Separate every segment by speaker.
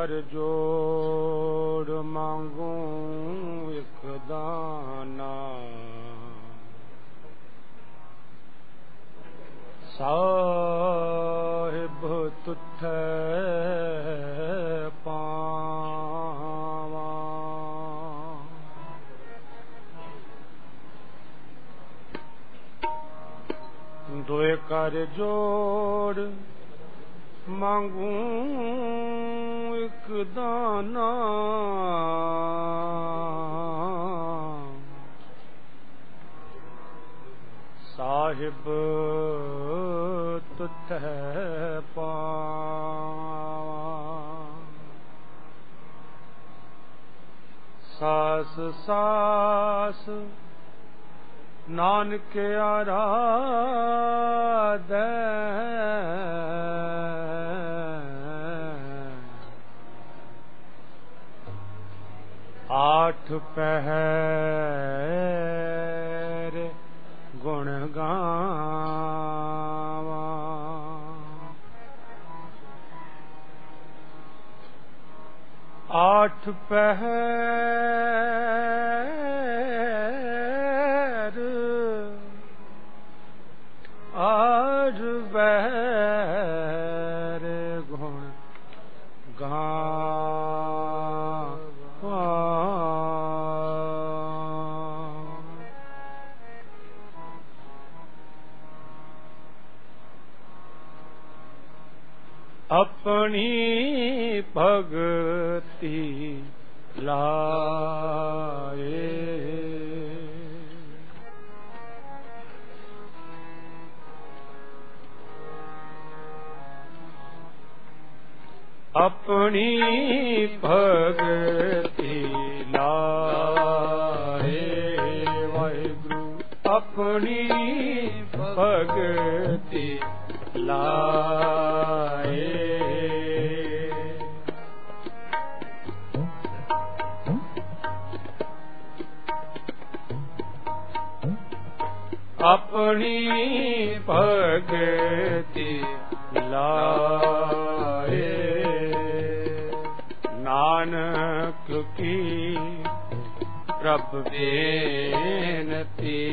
Speaker 1: ਕਰ ਜੋੜ ਮੰਗੂ ਇਕ ਦਾਨਾ, ਸਾਹਿਬ ਤੁਠੈ ਪਾਵਾਂ। ਦੋਏ ਕਰ ਜੋੜ ਮੰਗੂ ਇਕ ਦਾਨਾ, ਸਾਹਿਬ ਤੁਠੈ ਪਾਵਾਂ। ਸਾਸ ਸਾਸ ਨਾਨਕ ਆਰਾਧੈ, ਆਠ ਪਹਿਰ ਗੁਣ ਗਾਵਾਂ। ਆਠ ਪਹਿਰ ਆਠ ਪਹਿਰ ਗੁਣ ਗਾਵਾਂ। ਆਪਣੀ ਭਗਤੀ ਲਾਏ, ਆਪਣੀ ਭਗਤੀ ਲਾਏ, ਵਾਹਿਗੁਰੂ ਆਪਣੀ ਭਗਤੀ ਲਾਏ। ਆਪਣੀ ਭਗਤੀ ਲਾਏ, ਨਾਨਕ ਕੀ ਪ੍ਰਭ ਬੇਨਤੀ।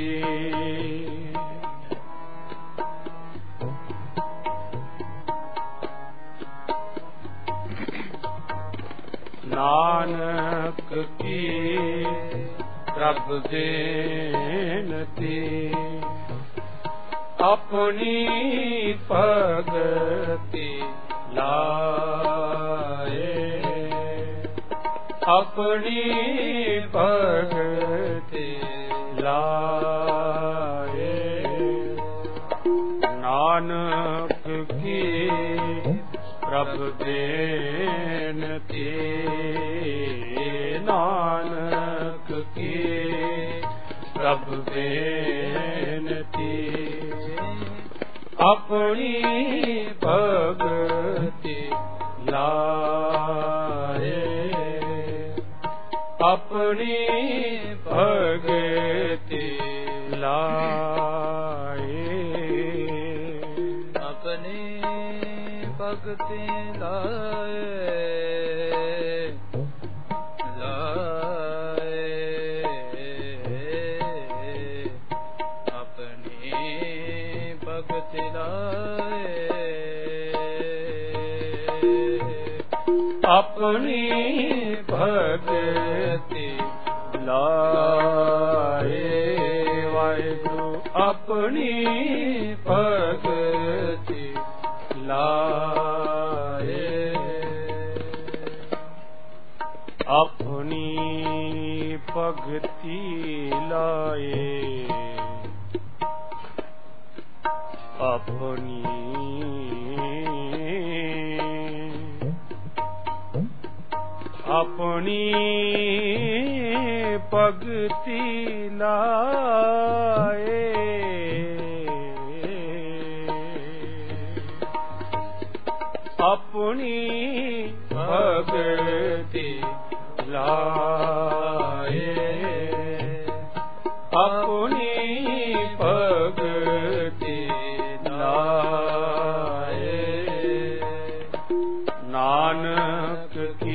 Speaker 1: ਨਾਨਕ ਕੀ ਪ੍ਰਭ ਬੇਨਤੀ, ਆਪਣੀ ਭਗਤੀ ਲਾਏ, ਆਪਣੀ ਭਗਤੀ ਲਾਏ। ਨਾਨਕ ਕੀ ਪ੍ਰਭ ਬੇਨਤੀ, ਨਾਨਕ ਕੀ ਪ੍ਰਭ ਬੇਨਤੀ, ਆਪਣੀ ਭਗਤੀ ਲਾਏ, ਆਪਣੀ ਭਗਤੀ ਲਾਏ, ਆਪਣੀ ਭਗਤੀ ਲਾਏ, ਆਪਣੀ ਭਗਤੀ ਲਾਏ, ਵਾਹਿਗੁਰੂ ਆਪਣੀ ਭਗਤੀ ਲਾਏ, ਆਪਣੀ ਭਗਤੀ ਲਾਏ, ਆਪਣੀ ਆਪਣੀ ਭਗਤੀ ਲਾਏ, ਆਪਣੀ ਭਗਤੀ ਲਾਏ, ਆਪਣੀ ਭਗਤੀ ਲਾਏ, ਨਾਨਕ ਕੀ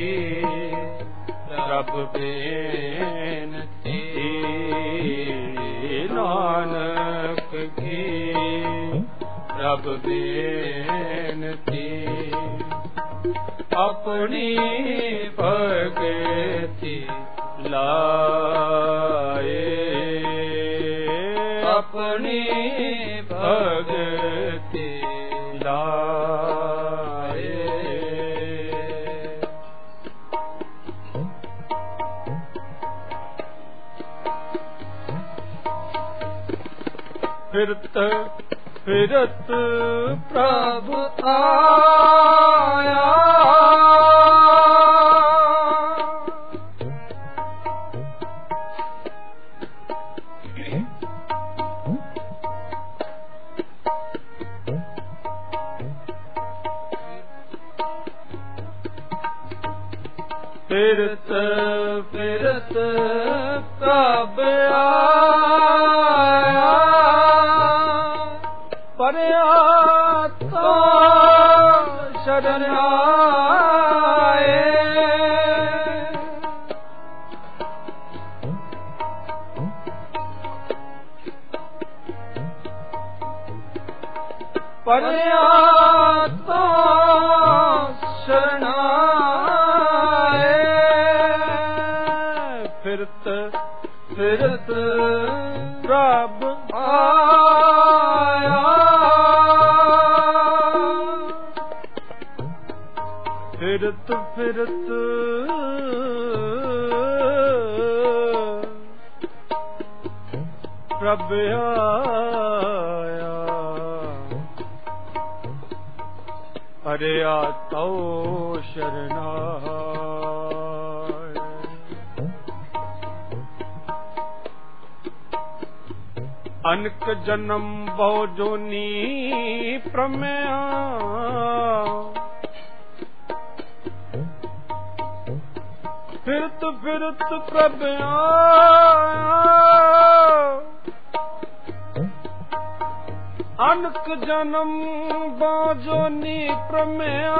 Speaker 1: ਪ੍ਰਭ ਬੇਨਤੀ ਆਪਣੀ ਭਗਤੀ ਲਾਏ ਆਪਣੀ ਭਗਤੀ ਲਾਏ ਫਿਰਤ ਫਿਰਤ ਪ੍ਰਭ ਆਇਆ ਫਿਰਤ ਫਿਰਤ ਪ੍ਰਭ ਆਇਆ ਪਰਿਆ ਤੋ ਸ਼ਰਨ ਆਏ ਪਰਿਆ ਤੋ ਸ਼ਰਨ ਫਿਰਤ ਫਿਰਤ ਪ੍ਰਭ ਆਇਆ ਫਿਰਤ ਫਿਰਤ ਪ੍ਰਭ ਆਇਆ ਹਰਿਆ ਤਉ ਸ਼ਰਨਾ ਅਨਕ ਜਨਮ ਬਹੁ ਜੋਨੀ ਪ੍ਰਮਿਆ ਫਿਰਤ ਫਿਰਤ ਪ੍ਰਭ ਆਇਆ ਅਨਕ ਜਨਮ ਬਹੁ ਜੋਨੀ ਪ੍ਰਮਿਆ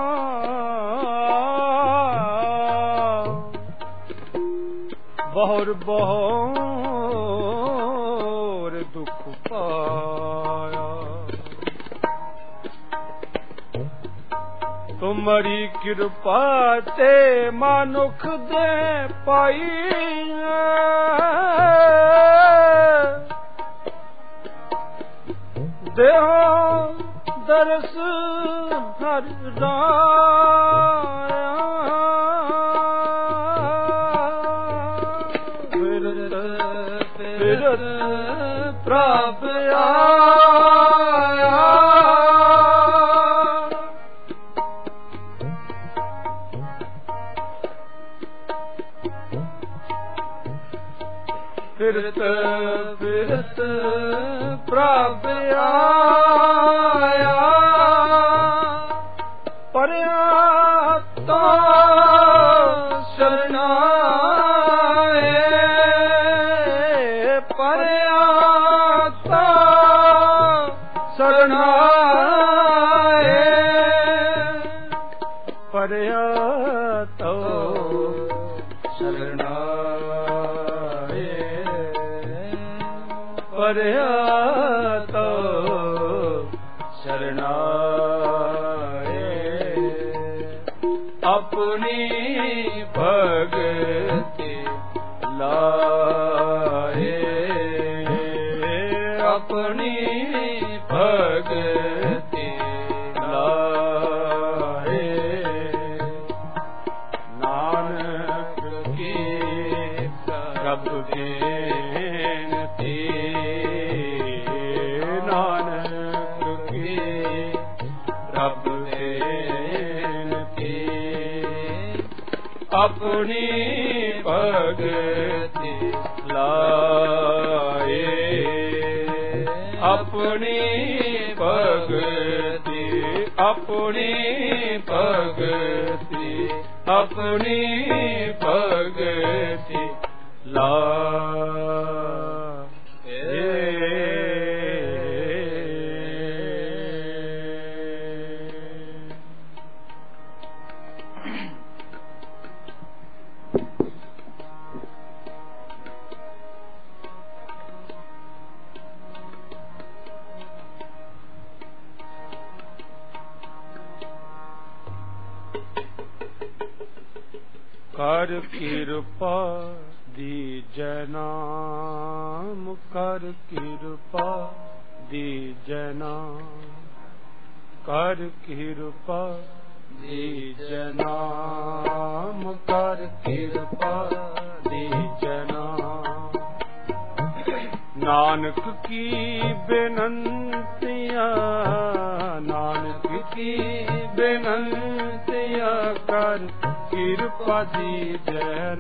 Speaker 1: ਬਹੁਰ ਬਹੁਰ ਦੁਖ ਪਾਇਆ ਤੁਮਰੀ ਕਿਰਪਾ ਤੇ ਮਨੁਖ ਦੇ ਪਾਈ ਦੇਹੋ ਦਰਸ ਹਰ ਰਾਇਆ ਫਿਰਤ ਪ੍ਰਭ ਆਇਆ ਫਿਰਤ ਫਿਰਤ ਪ੍ਰਭ ਆਇਆ ਪਰਿਆ ਤੋ ਸ਼ਰਨ ਆਏ ਪਰਿਆ ਤੋ ਸ਼ਰਨ ਆਏ ਪਰਿਆ ਤੋ ਸ਼ਰਨ ਪਰਿਆ ਤੋ ਸ਼ਰਨ ਆਏ ਆਪਣੀ ਭਗਤੀ ਲਾਏ ਆਪਣੀ ਭਗਤੀ ਲਾਏ ਨਾਨਕ ਕੀ ਪ੍ਰਭ ਬੇਨਤੀ ਨਾਨਕ ਕੀ ਪ੍ਰਭ ਬੇਨਤੀ ਆਪਣੀ ਭਗਤੀ ਲਾਏ ਆਪਣੀ ਭਗਤੀ ਆਪਣੀ ਭਗਤੀ ਆਪਣੀ ਭਗਤੀ ਲਾਏ ਕਰ ਕਿਰਪਾ ਦੀਜੈ ਨਾਮ, ਕਰ ਕਿਰਪਾ ਦੀਜੈ ਨਾਮ, ਕਰ ਕਿਰਪਾ ਦੀਜੈ ਨਾਮ, ਕਰ ਕਿਰਪਾ ਦੀਜੈ ਨਾਮ। ਨਾਨਕ ਕੀ ਬੇਨੰਤੀਆਂ, ਨਾਨਕ ਕੀ ਬੇਨੰਤੀਆਂ, ਕਰ ਕਿਰਪਾ ਦੀਜੈ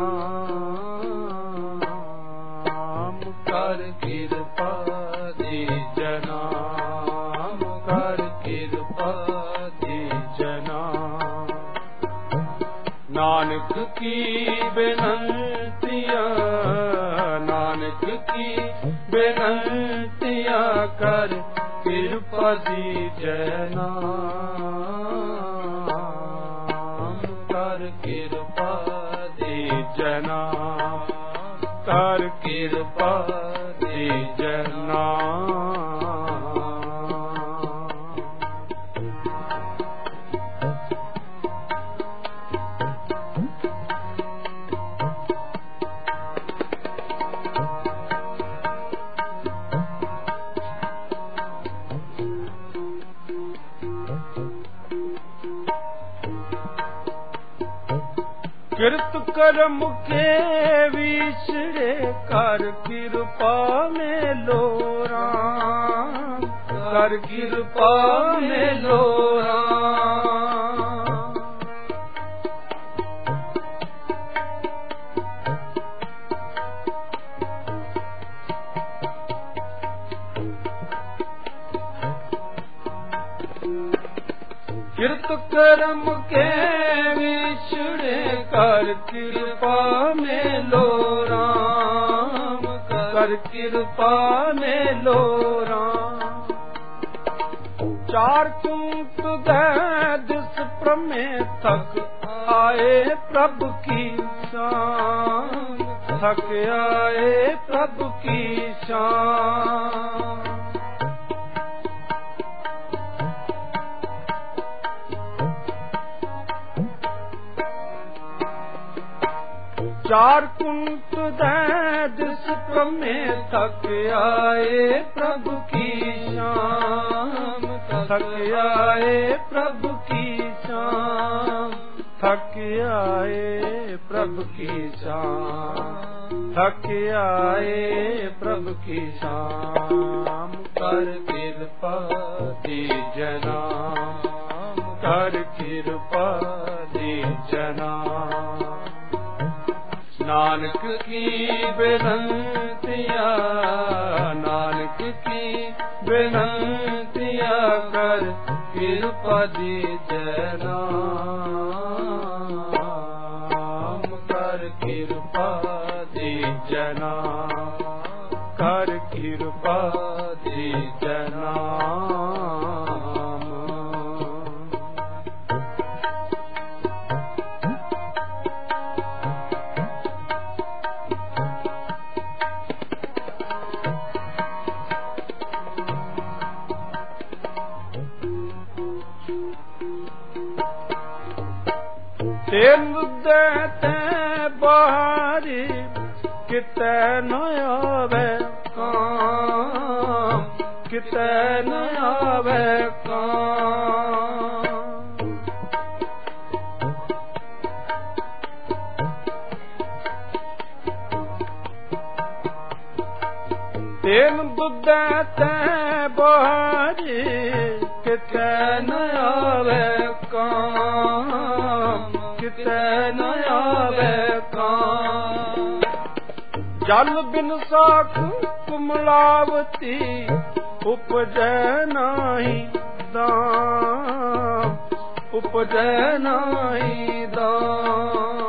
Speaker 1: ਨਾਮ, ਕਰ ਕਿਰਪਾ ਦੀਜੈ ਨਾਮ, ਕਰ ਕਿਰਪਾ ਦੀਜੈ ਨਾਮ। ਨਾਨਕ ਕੀ ਬੇਨੰਤੀਆਂ, ਨਾਨਕ ਕੀ ਬੇਨੰਤੀਆਂ, ਕਰ ਕਿਰਪਾ ਦੀਜੈ ਨਾਮ, ਕਰ ਕਿਰਪਾ ਦੀਜੈ ਨਾਮ, ਕਰ ਕਿਰਪਾ ਦੀਜੈ ਨਾਮ। ਕਿਰਤ ਕਰਮ ਕੇ ਵਿਛੜੇ, ਕਰ ਕਿਰਪਾ ਮੇਲੋ ਰਾਮ, ਕਰ ਕਿਰਪਾ ਮੇਲੋ ਰਾਮ। ਕਿਰਤ ਕਰਮ ਕੇ ਵਿਛੜੇ, ਕਰ ਕਿਰਪਾ ਮੇਲੋ ਰਾਮ, ਕਰ ਕਿਰਪਾ ਮੇਲੋ ਰਾਮ। ਚਾਰ ਕੁੰਟ ਦੇ ਦਿਸ ਪ੍ਰਮੇ ਥਕ ਆਏ ਪ੍ਰਭ ਕੀ ਸ਼ਾਨ, ਥਕ ਆਏ ਪ੍ਰਭ ਕੀ ਸ਼ਾਨ। ਚਾਰ ਕੁੰਟ ਦੇ ਦਿਸ ਪ੍ਰਮੇ ਥਕ ਆਏ ਪ੍ਰਭ ਕੀ ਸ਼ਾਨ, ਥਕ ਆਏ ਪ੍ਰਭ ਕੀ ਸ਼ਾਨ, ਥਕ ਆਏ ਪ੍ਰਭ ਕੀ ਸ਼ਾਨ, ਥਕ ਆਏ ਪ੍ਰਭ ਕੀ ਸ਼ਾਨ। ਕਰ ਕਿਰਪਾ ਦੀਜੈ ਨਾਮ, ਕਰ ਕਿਰਪਾ ਦੀਜੈ ਨਾਮ। ਨਾਨਕ ਕੀ ਬੇਨੰਤੀਆਂ, ਨਾਨਕ ਕੀ ਬੇਨੰਤੀਆਂ, ਕਰ ਕਿਰਪਾ ਦੀਜੈ ਨਾਮ, ਕਰ ਕਿਰਪਾ ਦੀਜੈ ਨਾਮ, ਕਰ ਕਿਰਪਾ ਦੀਜੈ ਨਾਮ। ਤੇ ਮੁੱਦੇ ਤੇ ਬਾਹਰੀ, ਕਿਤੇ ਨ ਆਵੇ ਕਾਮ, ਕਿਤੇ ਨ ਆਵੇ ਕਾਮ। ਤੇ ਮੁੱਦੇ ਤੇ ਬਾਹਰੀ, ਕਿਤੇ ਨ ਆਵੇ ਕਾਮ, ਕਿਤੇ ਨ ਆਵੇ ਕਾਮ। ਜਲ ਬਿਨ ਸਾਖ ਕੁਮਲਾਵਤੀ, ਉਪਜੈ ਨਾਹੀ ਦਾਮ, ਉਪਜੈ ਨਾਹੀ ਦਾਮ।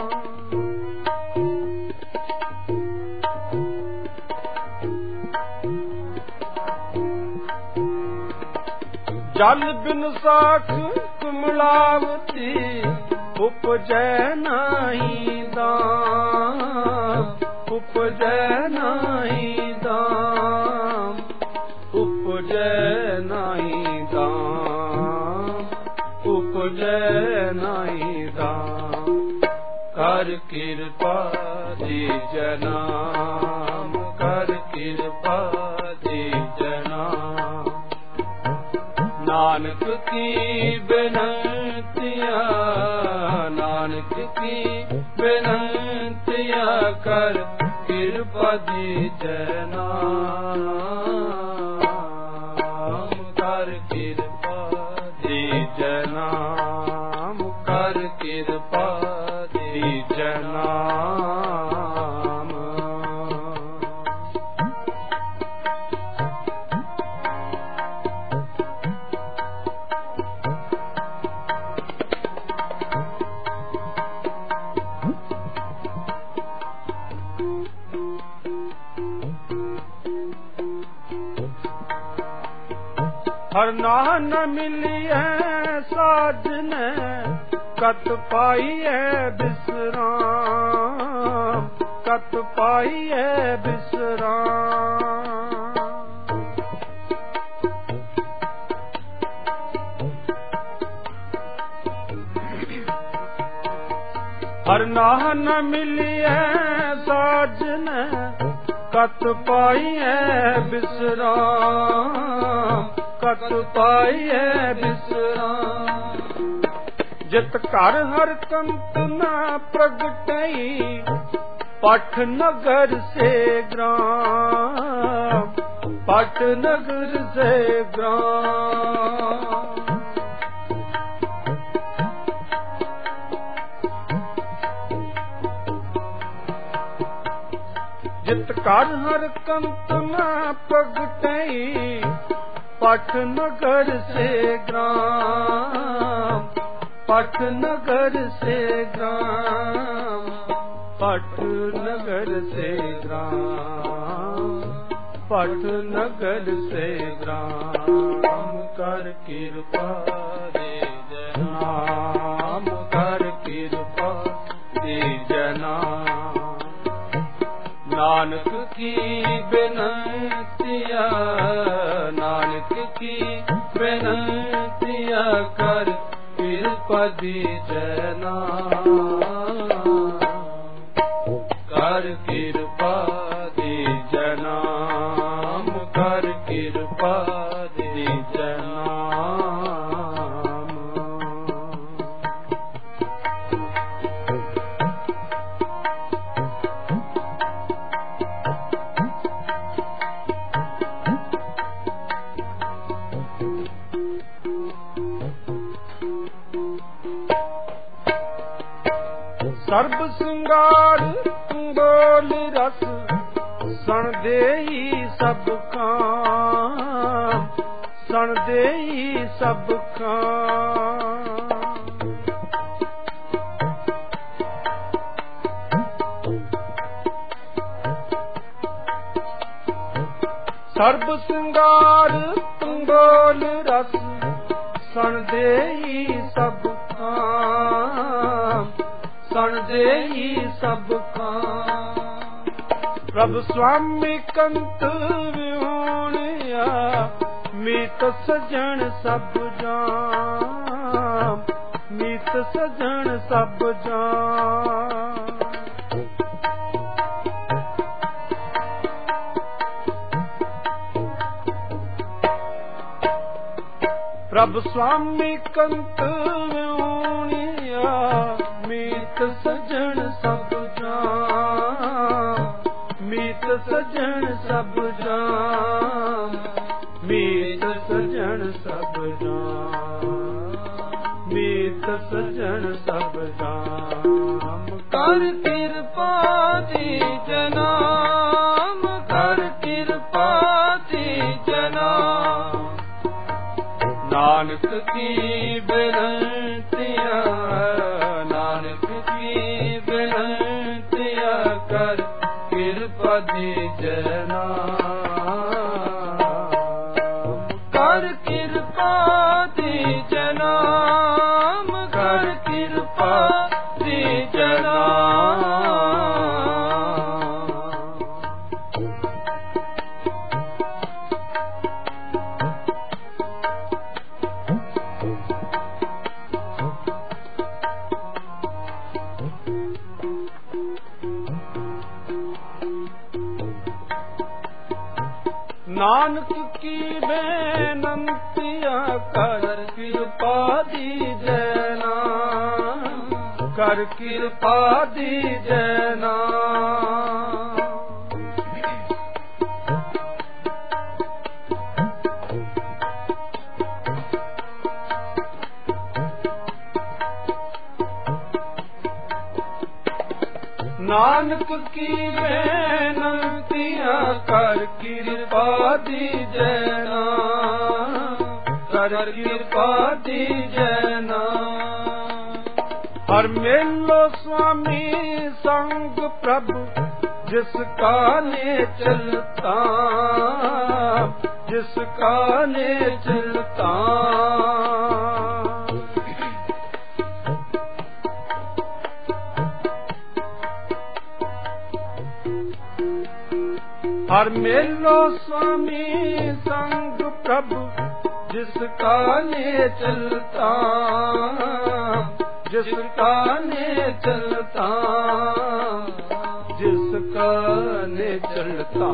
Speaker 1: ਜਲ ਬਿਨ ਸਾਖ ਕੁਮਲਾਵਤੀ, ਉਪਜੈ ਨਾਹੀ ਦਾਮ, ਉਪਜੈ ਨਾਹੀ ਦਾਮ, ਉਪਜੈ ਨਾਹੀ ਦਾਮ, ਉਪਜੈ ਨਾਹੀ ਦਾਮ। किरपा दीजना कर किरपा दीजना नानक की बिनतिया नानक की बिनतिया कर किरपा दीजना कर किरपा दीजना कर किरपा दीजना हर नान मिलिए साजन कत पाइए विश्राम कत पाइए विश्राम हर नान मिलिए साजन कत पाइए विश्राम कत पाइए विश्राम जित घर हर कंत न प्रगटई पठ नगर से ग्राम पठ नगर से ग्राम जित घर हर कंत न प्रगटई पठ नगर से ग्राम पठ नगर से ग्राम पठ नगर से ग्राम पठ नगर से ग्राम कर किरपा दीजना कर किरपा दीजना नानक की बिनतिया नानक की बिनतिया कर किरपा दीजना कर किरपा दीजना कर किरपा दीजना सर्ब सिंगार बोल रस सण देई सब काम सण देई सब काम सर्ब सिंगार बोल रस सण देई सब काम सण देई सब काम प्रभु स्वामी कंत विहोणिया मीत सजन सब जाम मीत सजन सब जाम प्रभु स्वामी कंत विहोणिया मीत सजन सब जाम मीत सजन सब जाम मीत सजन सब जाम मीत सजन सब जाम कर किरपा दीजना कर किरपा दीजना नानक की बिनतिया नानक की बिनतिया कर किरपा दीजना कर किरपा दीजना कर किरपा दीजना ਨਾਨਕ ਕੀ ਬੇਨੰਤੀਆਂ ਕਰ ਕਿਰਪਾ ਦੀਜੈ ਨਾਮ, ਕਰ ਕਿਰਪਾ ਦੀਜੈ ਨਾਮ। ਨਾਨਕ ਕੀ ਬੇਨੰਤੀਆਂ ਕਰ ਕਿਰਪਾ ਦੀਜੈ ਨਾਮ, ਕਰ ਕਿਰਪਾ ਦੀਜੈ ਨਾਮ। ਹਰ ਮੇਲੋ ਸੁਆਮੀ ਸੰਗ ਪ੍ਰਭ ਜਿਸ ਕਾ ਨੇ ਚਲਤਾ, ਜਿਸ ਕਾ ਨੇ ਚਲਤਾ। ਹਰ ਮੇਲੋ ਸੁਆਮੀ ਸੰਗ ਪ੍ਰਭ ਜਿਸ ਕਾ ਨੇ ਚਲਤਾ, ਜਿਸ ਕਾ ਨੇ ਚਲਤਾ, ਜਿਸ ਕਾ ਨੇ ਚਲਤਾ,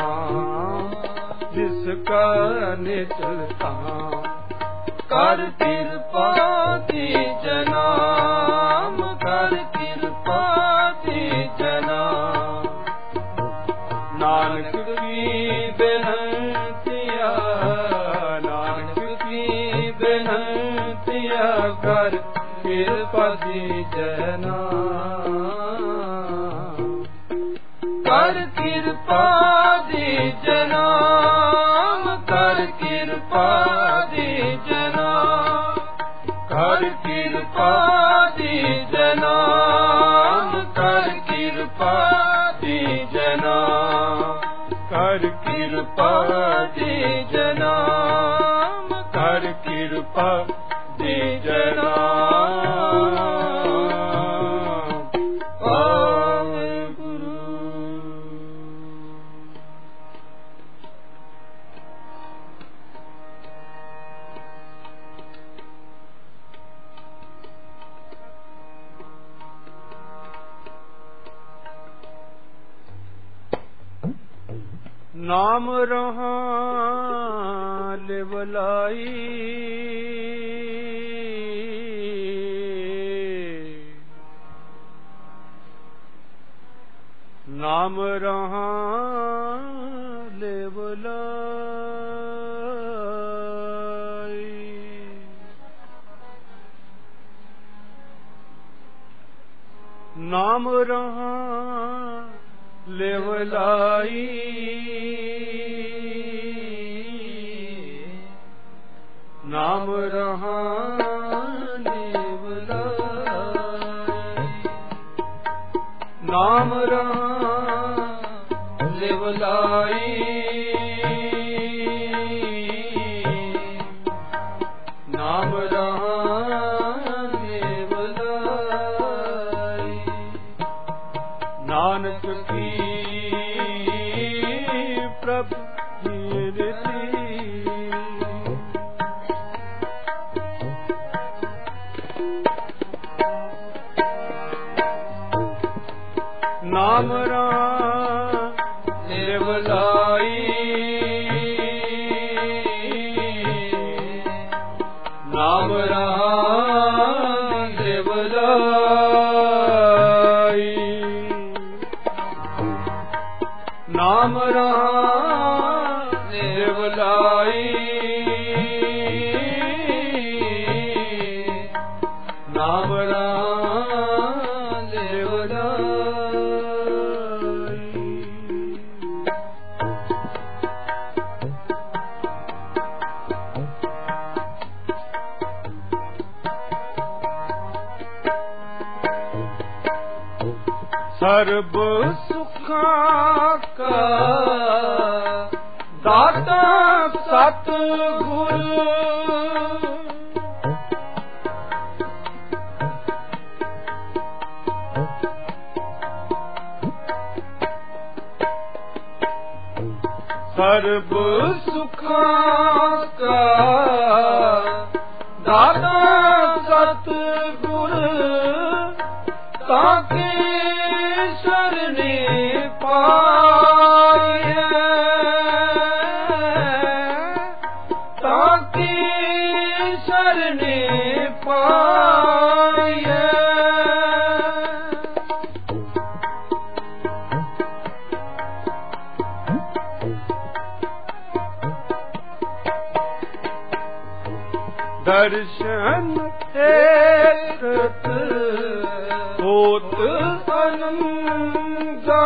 Speaker 1: ਜਿਸ ਕਾ ਨੇ ਚਲਤਾ। ਕਰ ਕਿਰਪਾ ਦੀਜੈ ਨਾਮ, ਕਰ ਕਿਰਪਾ ਦੀਜੈ ਨਾਮ। ਨਾਨਕ ਕੀ ਬੇਨੰਤੀਆਂ, ਨਾਨਕ ਕੀ ਬੇਨੰਤੀਆਂ ਕਰ ਕਿਰਪਾ ਦੀਜੈ ਨਾਮ, ਕਰ ਕਿਰਪਾ ਦੀਜੈ ਨਾਮ, ਕਰ ਕਿਰਪਾ ਦੀਜੈ ਨਾਮ, ਕਰ ਕਿਰਪਾ ਦੀਜੈ ਨਾਮ, ਕਰ ਕਿਰਪਾ ਦੀਜੈ ਨਾਮ, ਕਰ ਕਿਰਪਾ ਦੀਜੈ ਨਾਮ, ਕਰ ਕਿਰਪਾ ਦੀਜੈ ਨਾਮ। ਵਾਹਿਗੁਰੂ। ਨਾਮ ਰਹਾ ਲਿਵਲਾਈ, ਨਾਮ ਰਹਾ ਲਿਵਲਾਈ। ਨਾਮ ਰਹਾ ਲਿਵਲਾਈ, ਨਾਮ ਰਹਾ ਲਿਵਲਾਈ, ਨਾਮ ਰਹਾ ਲਿਵਲਾਈ, ਨਾਮ ਰਹਾ ਲਿਵਲਾਈ। ਨਾਨਕ ਕੀ ਪ੍ਰਭ ਕੀਰਤੀ, ਨਾਮ ਰਹਾ ਲਿਵਲਾਈ, ਨਾਮ ਰਹਾ ਲਿਵਲਾਈ, ਨਾਮ ਰਹਾ ਲਿਵਲਾਈ, ਨਾਮ ਰਹਾ ਲਿਵਲਾਈ। ਸਰਬ ਸੁਖਾਂ ਕਾ ਦਾਤਾ ਸਤਿਗੁਰ, ਸਰਬ ਸੁਖਾਂ ਕਾ ਦਾਤਾ ਸਤਿਗੁਰ, ਤਾਕੇ ਸ਼ਰਨੇ ਪਾਈਐ, ਦਰਸ਼ਨ ਏਕਤ ਹੋਤ ਅਨੰਦਾ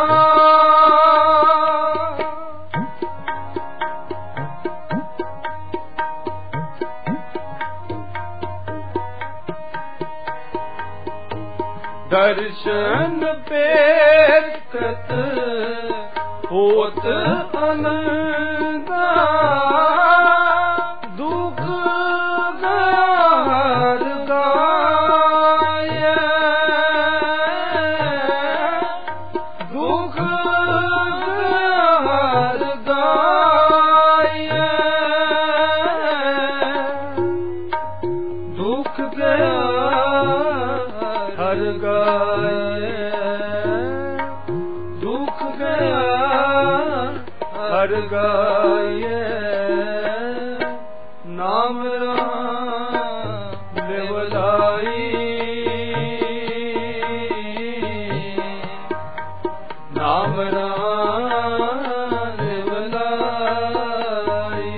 Speaker 1: ਦਰਸ਼ਨ ਪੇਖਤ ਹੋਤ ਅਨੰਦਾ ਦੁਖ ਗਾਰ ਗਾਏ ਦੁਖ ਗਾਰ ਗਾਏ ਦੁਖ ਗਿਆ ਹਰ ਗਾਏ ਦੁਖ ਗਿਆ ਹਰ ਗਾਏ ਨਾਮ ਰਾਮ ਲਿਵਲਾਈ ਨਾਮ ਰਾਮ ਲਿਵਲਾਈ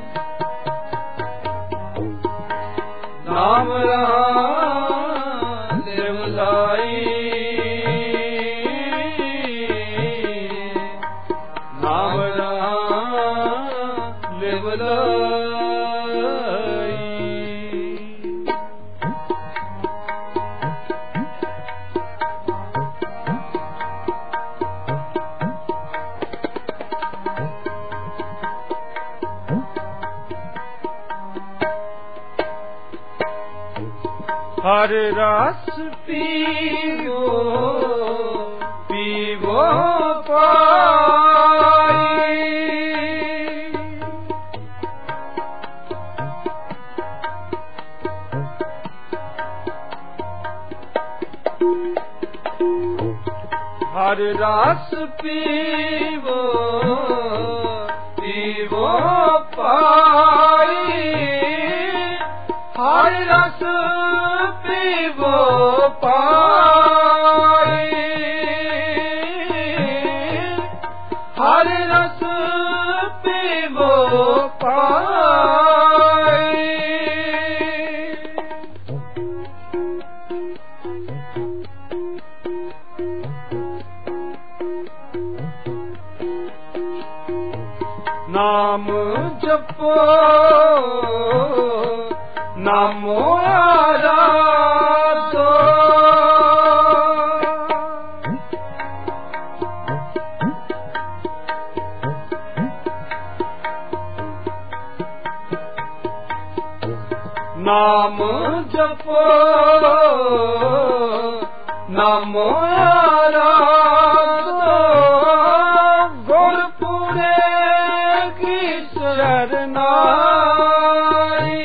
Speaker 1: ਨਾਮ ਰਾਮ ਲਿਵਲਾਈ ਨਾਮ ਰਾਮ ਲਿਵਲਾਈ ਹਰ ਰਸ ਪੀਵੋ ਪੀਵੋ ਪਾਈ ਹਰ ਰਸ ਪੀਵੋ ਪੀਵੋ ਪਾਈ ਹਰ ਰਸ ਪੀਵੋ ਪਾਈ ਹਰ ਰਸ ਪੀਵੋ ਪਾਈ ਨਾਮ ਜਪੋ ਨਾਮੋ ਆਰਾਧੋ ਨਾਮ ਜਪੋ ਨਾਮੋ ਆਰਾਧੋ ਗੁਰਪੁਰੇ ਕੀ ਸਰਨਾਈ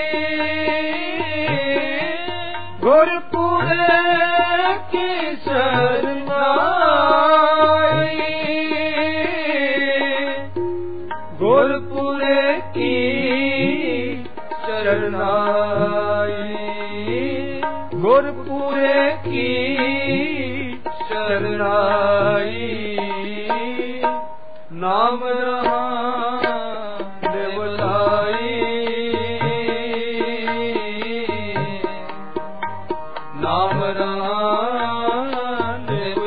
Speaker 1: ਗੁਰਪੁਰੇ ਕੀ ਸਰਨਾਈ ਗੁਰਪੁਰੇ ਕੀ ਸਰਨਾਈ ਗੁਰਪੁਰੇ ਕੀ ਸਰਨਾਈ ਨਾਮ ਰਾਮ ਲਿਵਲਾਈ ਨਾਮ ਰਾਮ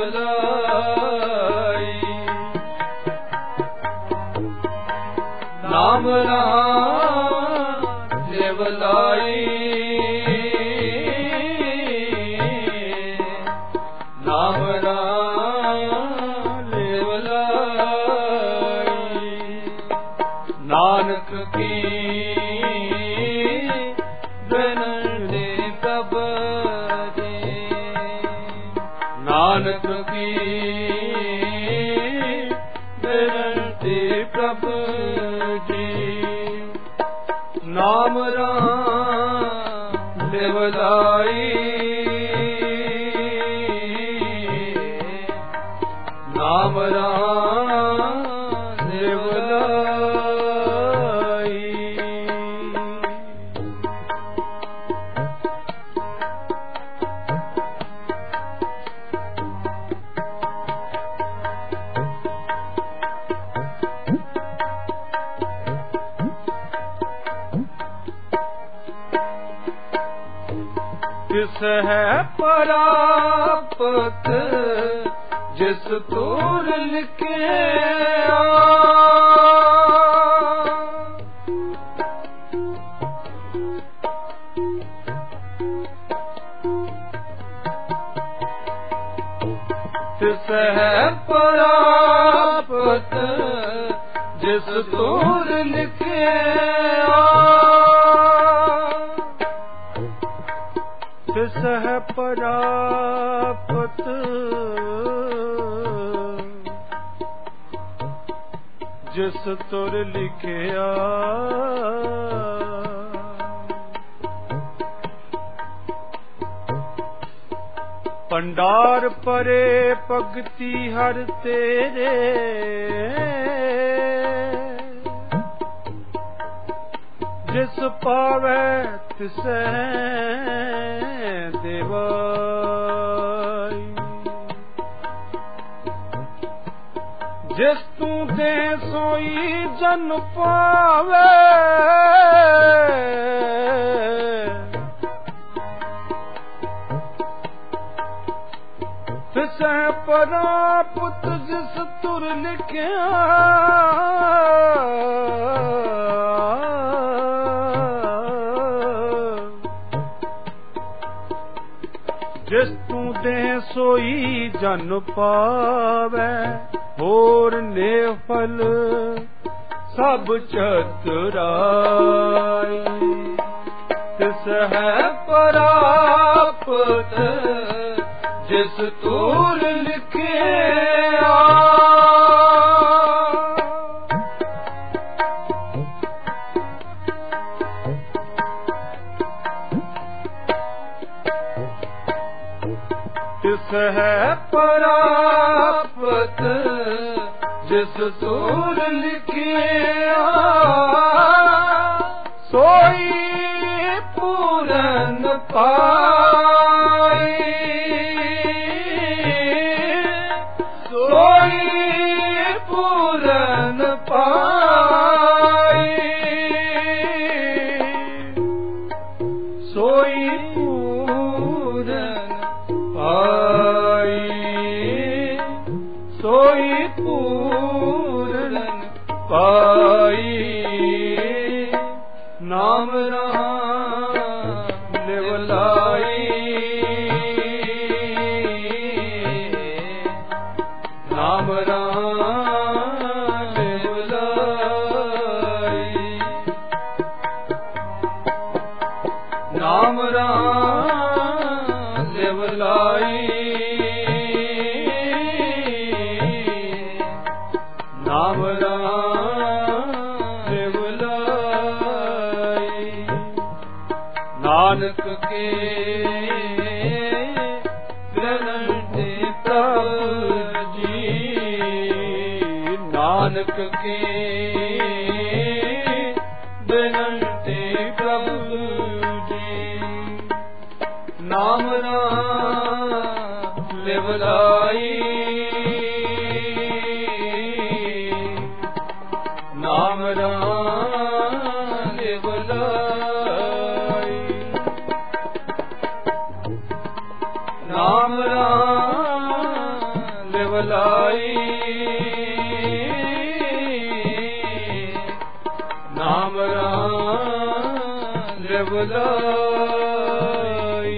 Speaker 1: ਲਿਵਲਾਈ ਨਾਮ ਰਾਮ ਲਿਵਲਾਈ ਨਾਮ ਰਾਮ ਲਿਵਲਾਈ ਨਾਨਕ ਕੀ ਬਨੰਦੇ ਪ੍ਰਭ ਜੀ ਨਾਨਕ ਕੀ ਬਨੰਦੇ ਪ੍ਰਭ ਜੀ ਨਾਮ ਰਾਮ ਲਿਵਲਾਈ ਨਾਮ ਰਾਮ ਲਿਵਲਾਈ ਤਿਸ ਹੈ ਪ੍ਰਾਪਤ ਜਿਸ ਤੂਰ ਲਿਖਿਆ। ਤਿਸ ਹੈ ਪ੍ਰਾਪਤ ਜਿਸ ਤੂਰ ਲਿਖਿਆ। ਤਿਸ ਹੈ ਪ੍ਰਾਪਤ ਜਿਸ ਤੁਰ ਲਿਖਿਆ। ਭੰਡਾਰ ਪਰੇ ਭਗਤੀ ਹਰ ਤੇਰੇ, ਜਿਸ ਪਾਵੈ ਤਿਸੈ ਦੇਵਾਈ। ਜਿਸ ਤੂੰ ਦੇ ਸੋਈ ਜਨ ਪਾਵੇ, ਤਿਸੈ ਪ੍ਰਾਪਤ ਜਿਸ ਤੁਰ ਲਿਖਿਆ। ਜਿਸ ਤੂੰ ਦੇ ਸੋਈ ਜਨ ਪਾਵੈ, ਹੋਰ ਨੇਫਲ ਸਭ ਚਤੁਰਾਈ। ਤਿਸ ਹੈ ਪ੍ਰਾਪਤ ਜਿਸ ਤੂਰ ਲਿਖਿਆ। ਤਿਸ ਹੈ ਪ੍ਰਾਪਤ ਜਿਸ ਤੂਰ ਲਿਖਿਆ। ਸੋਈ ਪੂਰਨ ਪਾਈ, ਸੋਈ ਪੂਰਨ ਪਾਈ। ਸੋਈ ਪੂਰਨ ਪਾਈ, ਸੋਈ ਪੂਰਨ ਪਾਈ। ਨਾਮ ਰਹਾ ਲਿਵ ਲਾਈ, ਨਾਮ ਰਹਾ ਲਿਵ ਲਾਈ। ਨਾਮ ਰਹਾ ਲਿਵ ਲਾਈ, ਨਾਮ ਰਹਾ ਲਿਵ ਲਾਈ। ਨਾਨਕ ਕੇ ਗ੍ਰੰਥੀ ਪ੍ਰਭੁ ਜੀ, ਨਾਨਕ ਕੇ ਬੇਨੰਤੀ ਪ੍ਰਭੂ ਜੀ। ਨਾਮ ਰਹਾ ਲਿਵ ਲਾਈ, ਨਾਮ ਰਹਾ ਲਿਵ ਲਾਈ। ਨਾਮ ਰਹਾ ਲਿਵ ਲਾਈ, ਨਾਮ ਰਹਾ ਲਿਵ ਲਾਈ।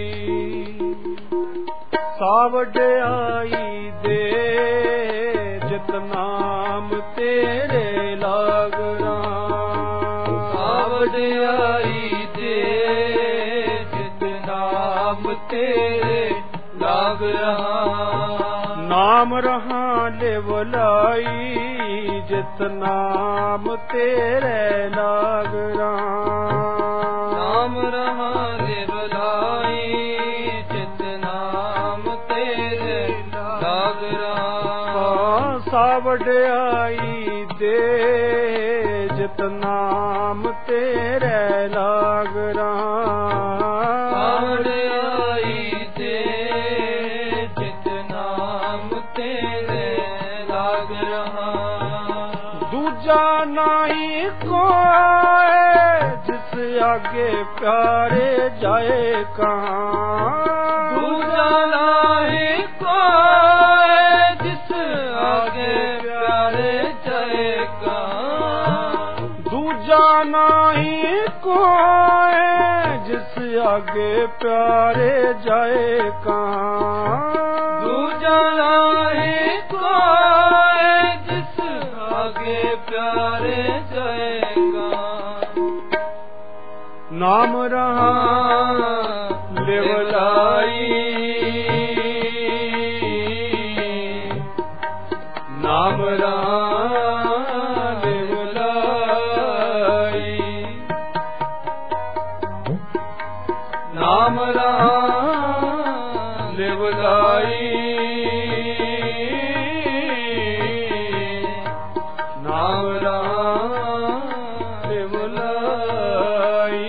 Speaker 1: ਸਾਵਡਿਆਈ ਦੇ ਜਿਤ ਨਾਮ ਤੇਰੇ ਲਾਗ ਰਾਮ। ਸਾਵਡਿਆਈ ਦੇ ਜਿਤ ਨਾਮ ਤੇਰੇ ਲਾਗ ਰਹਾ। ਨਾਮ ਰਹਾ ਲਿਵ ਲਾਈ ਜਿਤ ਨਾਮ ਤੇਰੇ ਲਾਗ ਰਾਮ। ਨਾਮ ਰਹਾ ਲਿਵ ਲਾਈ ਜਿਤ ਨਾਮ ਤੇਰੇ ਲਾਗ ਰਾਮ। ਸਾਵਡਿਆਈ ਦੇ ਜਿਤ ਨਾਮ ਤੇਰੇ ਲਾਗ ਰਾਮ। ਸਾਵਡਿਆਈ ਦੇ ਜਿਤ ਨਾਮ ਤੇਰੇ ਲਾਗ ਰਹਾ। ਦੂਜਾ ਨਾਹੀ ਕੋਇ ਜਿਸ आगे प्यारे जाए कहाँ।
Speaker 2: दूजा नाही कोई जिस आगे प्यारे जाए कहाँ।
Speaker 1: दूजा नाही कोई जिस आगे प्यारे जाए कहाँ।
Speaker 2: दूजा नाही कोई जिस आगे प्यारे जाएगा।
Speaker 1: नाम रहा
Speaker 2: लेवलाई, नाम रहा लेवलाई, नाम रहा लेवलाई, नाम रहा लेवलाई,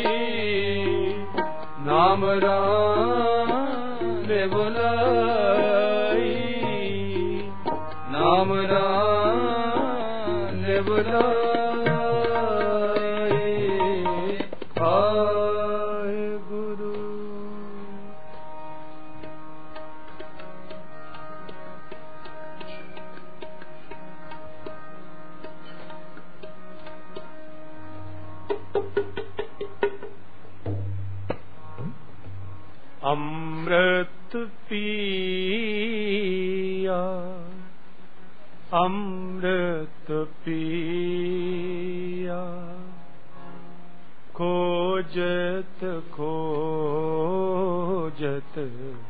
Speaker 2: नाम राम ले बुलाई, नाम राम ले बुलाई। हाय गुरु
Speaker 1: अमृत पिया, अमृत पिया, खोजत खोजत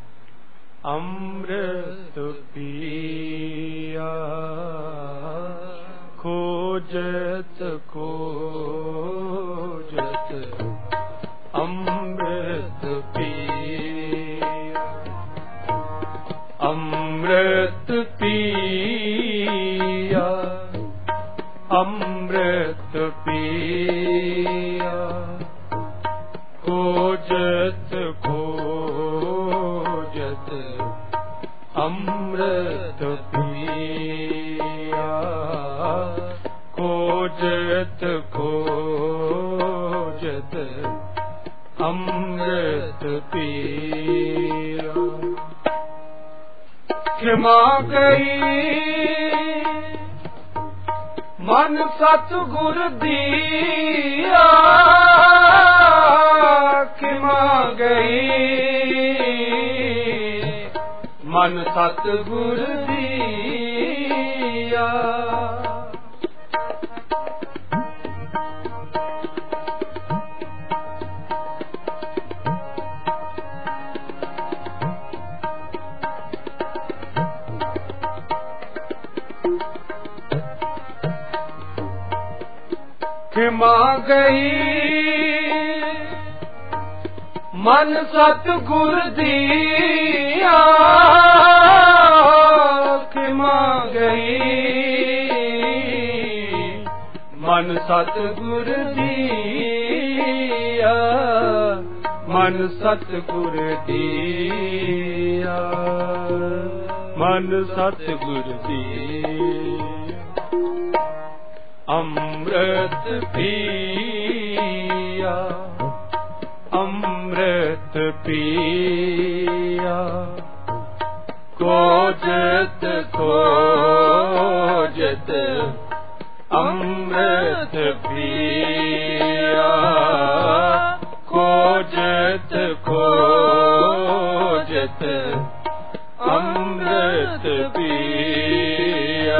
Speaker 1: अमृत पिया, खोजत खोजत अमृत पिया, अमृत पिया, अमृत पिया, खोजत खोजत अमृत पिया, खोजत खोजत अमृत पिया। क्षमा गई मन सतगुर दिया, क्षमा गई मन सतगुर दिया। क्षमा गई मन सतगुर दिया, क्षमा गई मन सतगुर दिया, मन सतगुर दिया, मन सतगुर दिया। अमृत पिया, अमृत पिया, खोजत खोजत अमृत पिया, खोजत खोजत अमृत पिया।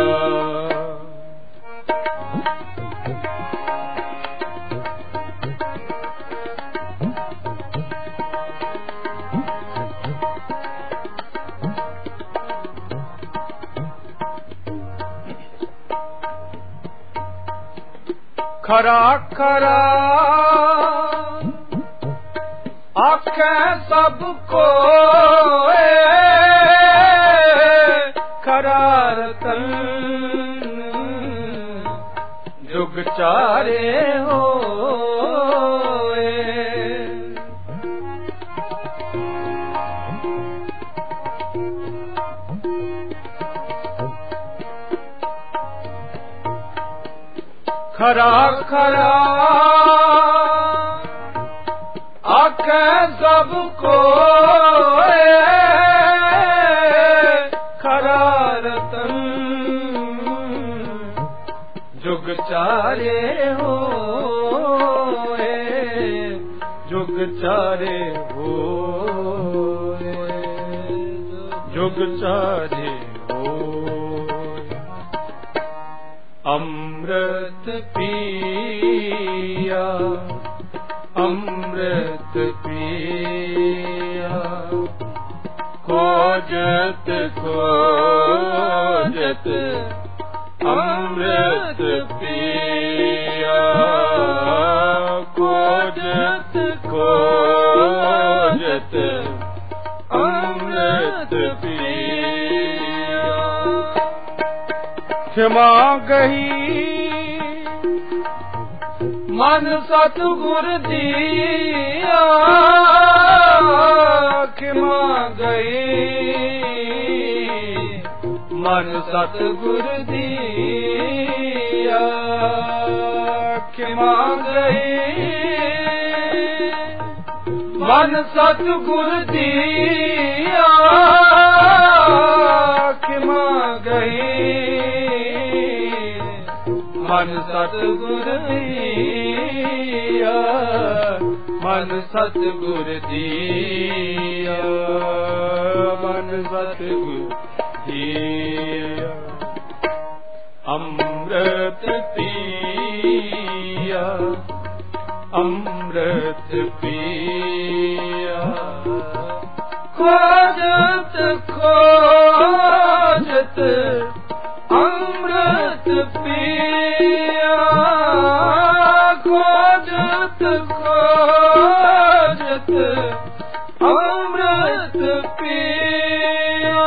Speaker 1: खरा खरा आखें सबको खरा रतन जुग चारे हो। खरा खरा
Speaker 2: आके सबको खरा रतन जुग चारे हो जुग चारे हो जुग चारे हो अमृत पिया अमृत पिया खोजत खोजत अमृत पिया खोजत खोजत अमृत पिया
Speaker 1: क्षमा गही
Speaker 2: मन सतगुर दिया क्षमा गई मन सतगुर दिया क्षमा गई मन सतगुर दिया क्षमा गई मन सतगुर दिया मन सतगुर दिया मन सतगुर दिया अमृत पिया अमृत पिया खोजत खोजत अमृत पिया खोजत खोजत अमृत पिया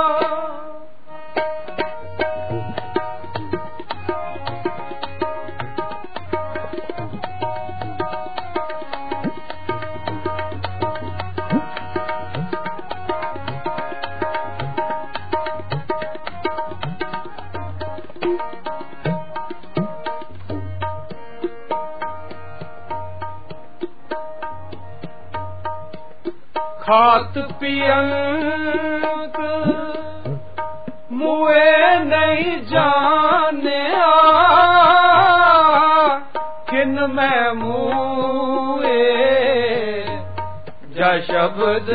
Speaker 2: खात पियंत मुए नहीं जाने किन में मुए जा शब्द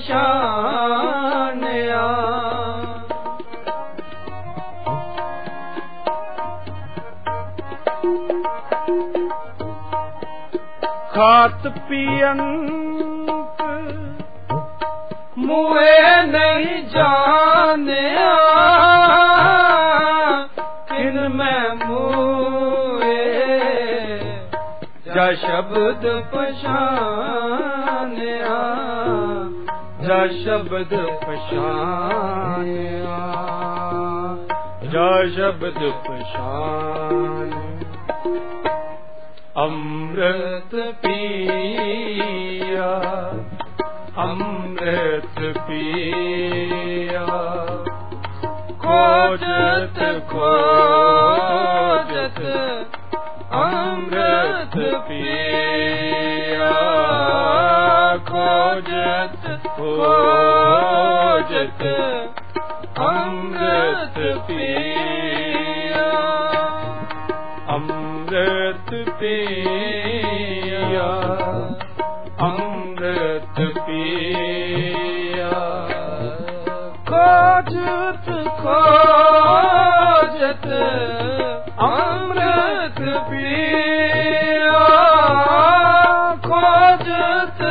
Speaker 2: पछानिया
Speaker 1: खात पियन
Speaker 2: मुए नहीं जाने किन में मुए जा शब्द पछानिया जा शब्द पछानिया जा शब्द पछान अमृत पिया अमृत पिया खोजत खोजत अमृत पिया खोजत खोजत अमृत पिया अमृत पिया अमृत पिया खोजत खोजत अमृत पिया खोजत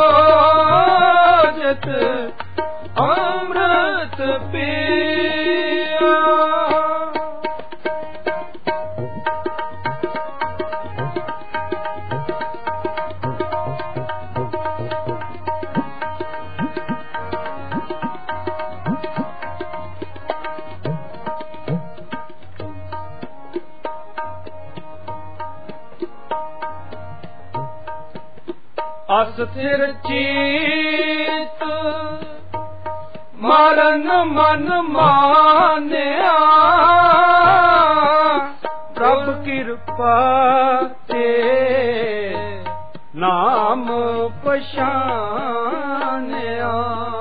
Speaker 2: खोजत अमृत पिया अस्थिर चित मरण मन मान्या प्रभु कृपा ते नाम ਪਛਾਨਿਆ।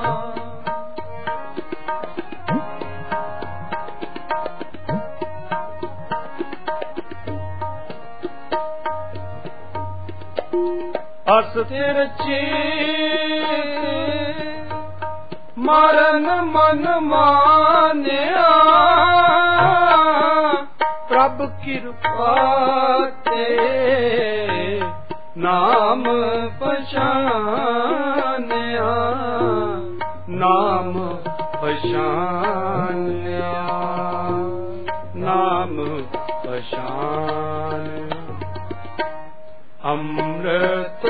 Speaker 2: ਅਸਥਿਰ ਚੀਤ ਮਰਨ ਮਨ ਮਾਨਿਆ। ਪ੍ਰਭ ਕਿਰਪਾ ਤੇ ਨਾਮ ਪਛਾਨਿਆ। ਨਾਮ ਪਛਾਨਿਆ। ਨਾਮ ਪਛਾਨਿਆ। ਅੰਮ੍ਰਿਤ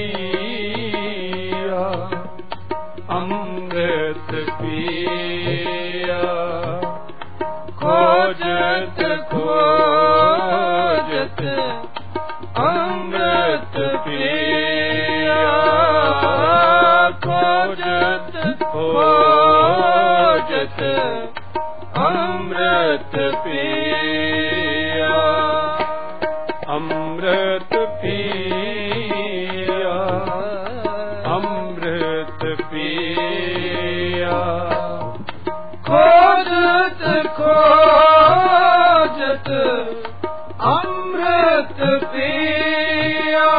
Speaker 2: ਪੀਆ। ਅੰਮ੍ਰਿਤ ਪੀਆ। ਖੋਜਤ ਖੋਜਤ ਅੰਮ੍ਰਿਤ ਪੀਆ। ਖੋਜਤ ਖੋਜਤ ਅੰਮ੍ਰਿਤ ਪੀਆ। ਅੰਮ੍ਰਿਤ ਪੀਆ। ਅੰਮ੍ਰਿਤ ਪੀਆ। ਖੋਜਤ ਖੋਜਤ ਅੰਮ੍ਰਿਤ ਪੀਆ।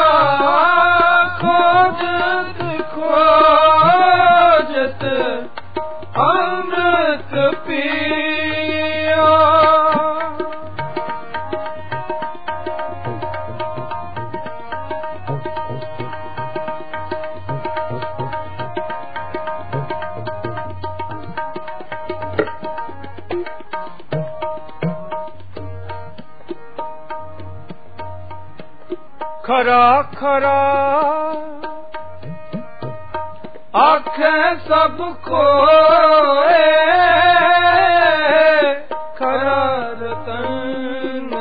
Speaker 2: ਖੋਜਤ ਖੋਜਤ ਅੰਮ੍ਰਿਤ ਪੀਆ। ਖਰਾ ਖਰਾ ਆਖੇ ਸਭ ਕੋਏ। ਖਰਾ ਰਤਨ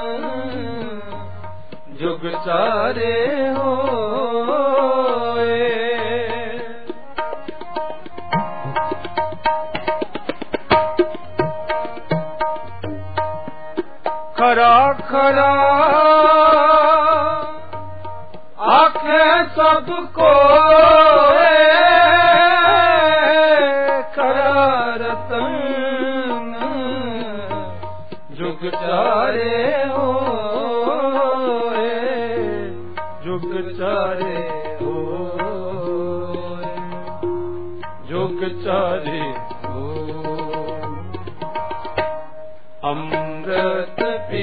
Speaker 2: ਜੁਗ ਚਾਰੇ ਹੋਏ। ਖਰਾ ਖਰਾ ਆਖੇ ਸਭ ਕੋਏ। ਖਰਾ ਰਤਨ ਜੁਗ ਚਾਰੇ ਹੋਏ। ਜੁਗ ਚਾਰੇ ਹੋਏ। ਜੁਗ ਚਾਰੇ ਹੋਏ। ਅੰਮ੍ਰਿਤ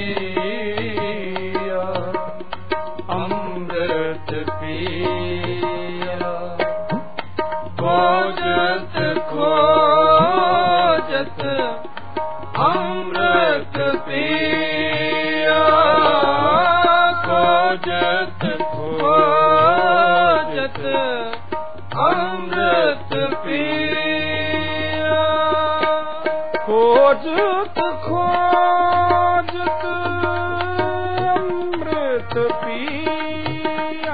Speaker 2: ਪੀਆ। ਅੰਮ੍ਰਿਤ ਪੀਆ। ਖੋਜਤ ਖੋਜਤ ਅੰਮ੍ਰਿਤ ਪੀਆ। ਖੋਜਤ ਖੋਜਤ ਅੰਮ੍ਰਿਤ ਪੀਆ। ਖੋਜਤ ਖੋਜਤ ਅੰਮ੍ਰਿਤ ਪੀਆ।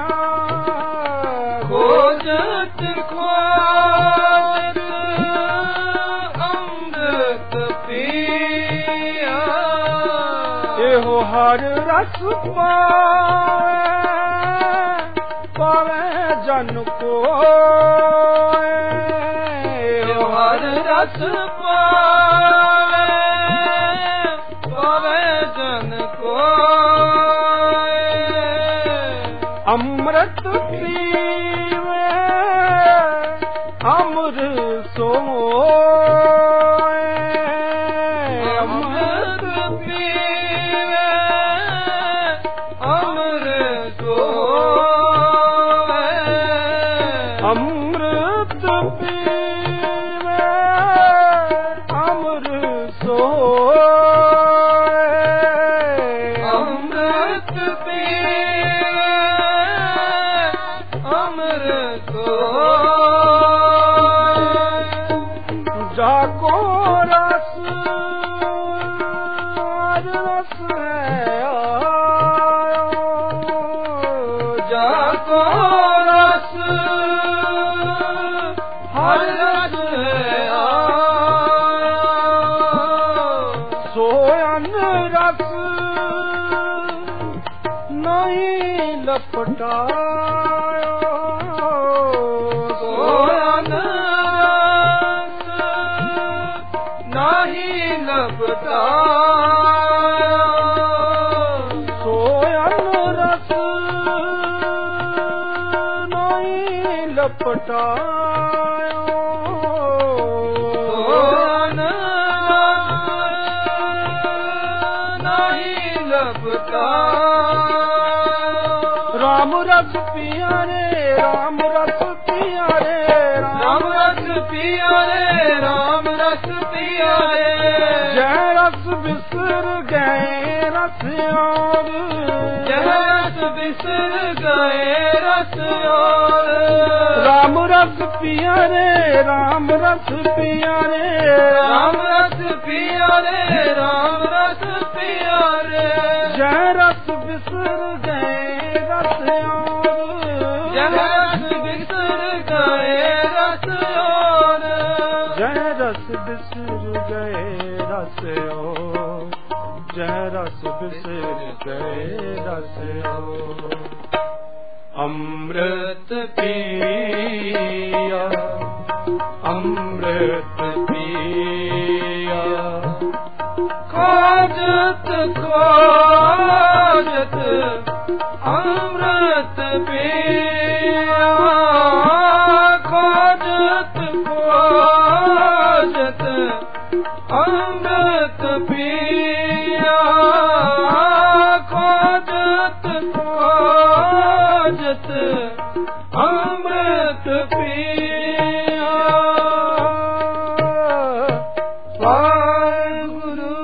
Speaker 2: ਖੋਜਤ ਖੋਜਤ ਅੰਮ੍ਰਿਤ ਪੀਆ। ਇਹੋ ਹਰ ਰਸ ਪਾਵੇ ਜਨ ਕੋਇ। ਇਹੋ ਹਰ ਰਸ ਪਾਵੇ ਜਨ ਕੋਇ। ਅੰਮ੍ਰਿਤ ਪੀਵੇ ਅਮਰ ਸੋਇ। ਅੰਮ੍ਰਿਤ ਪੀਵੇ ਅਮਰ ਸੋਇ। ਅੰਮ੍ਰਿਤ ਪੀਵੇ ਅਮਰ ਸੋਇ। ਅੰਮ੍ਰਿਤ ਪੀਵੇ ਅਮਰ ਸੋਇ। ਜਾ ਕੋ ਰਸ ਰਸ ਹੈ ਆਇਓ। ਜਾ ਕੋ ਰਸ ਹਰ ਰਸ ਹੈ ਆਇਓ। ਸੋਇਨ ਰਸ ਨਹੀਂ ਲਪਟਾਇਓ। सोयन रस नाही लपटा
Speaker 1: सोयन रस नहीं लपटायो
Speaker 2: सोयन रस नहीं लपटा
Speaker 1: राम रस पिया रे राम रस पिया रे
Speaker 2: राम रस पिया रे राम रस पिया रे
Speaker 1: जय रस बिसर गए रस और
Speaker 2: जय रस बिसर गए रस और
Speaker 1: राम रस पिया रे राम रस पिया रे
Speaker 2: राम रस पिया रे राम रस पिया रे
Speaker 1: जय रस बिसर गए रस और
Speaker 2: जय रस बिसर गए रस और
Speaker 1: जय रस बिसर गए रस और जय रस बिसर गए रस और अमृत पिया अमृत पिया
Speaker 2: खोजत खोजत अमृत पिया खोजत खोजत अमृत पिया खोजत खोजत अमृत पिया वाहिगुरु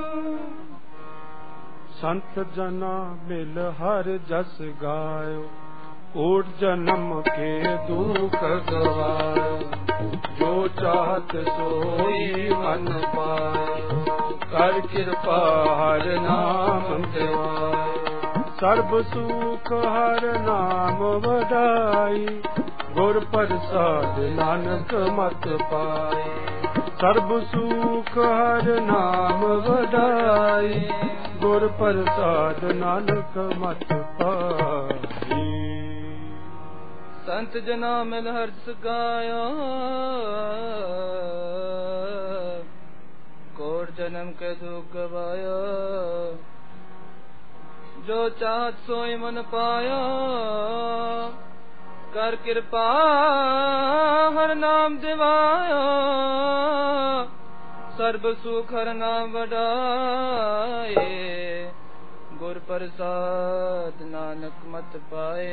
Speaker 1: संत जना मिल हर जस गायो कोट जन्म के दुख गवायो जो चाहत सोई मन पाए कर कृपा हर नाम दिवाए सर्ब सुख हर नाम वडाई गुर प्रसाद नानक मत पाए सर्ब सुख हर नाम वडाई गुर प्रसाद नानक मत पाई
Speaker 2: संत जना मिल हर्ष गाया कोट जन्म के दुख गवाया जो चाहत सोई मन पाया कर कृपा हर नाम दिवाया सर्ब सुख हर नाम बढ़ाए गुर प्रसाद नानक मत पाए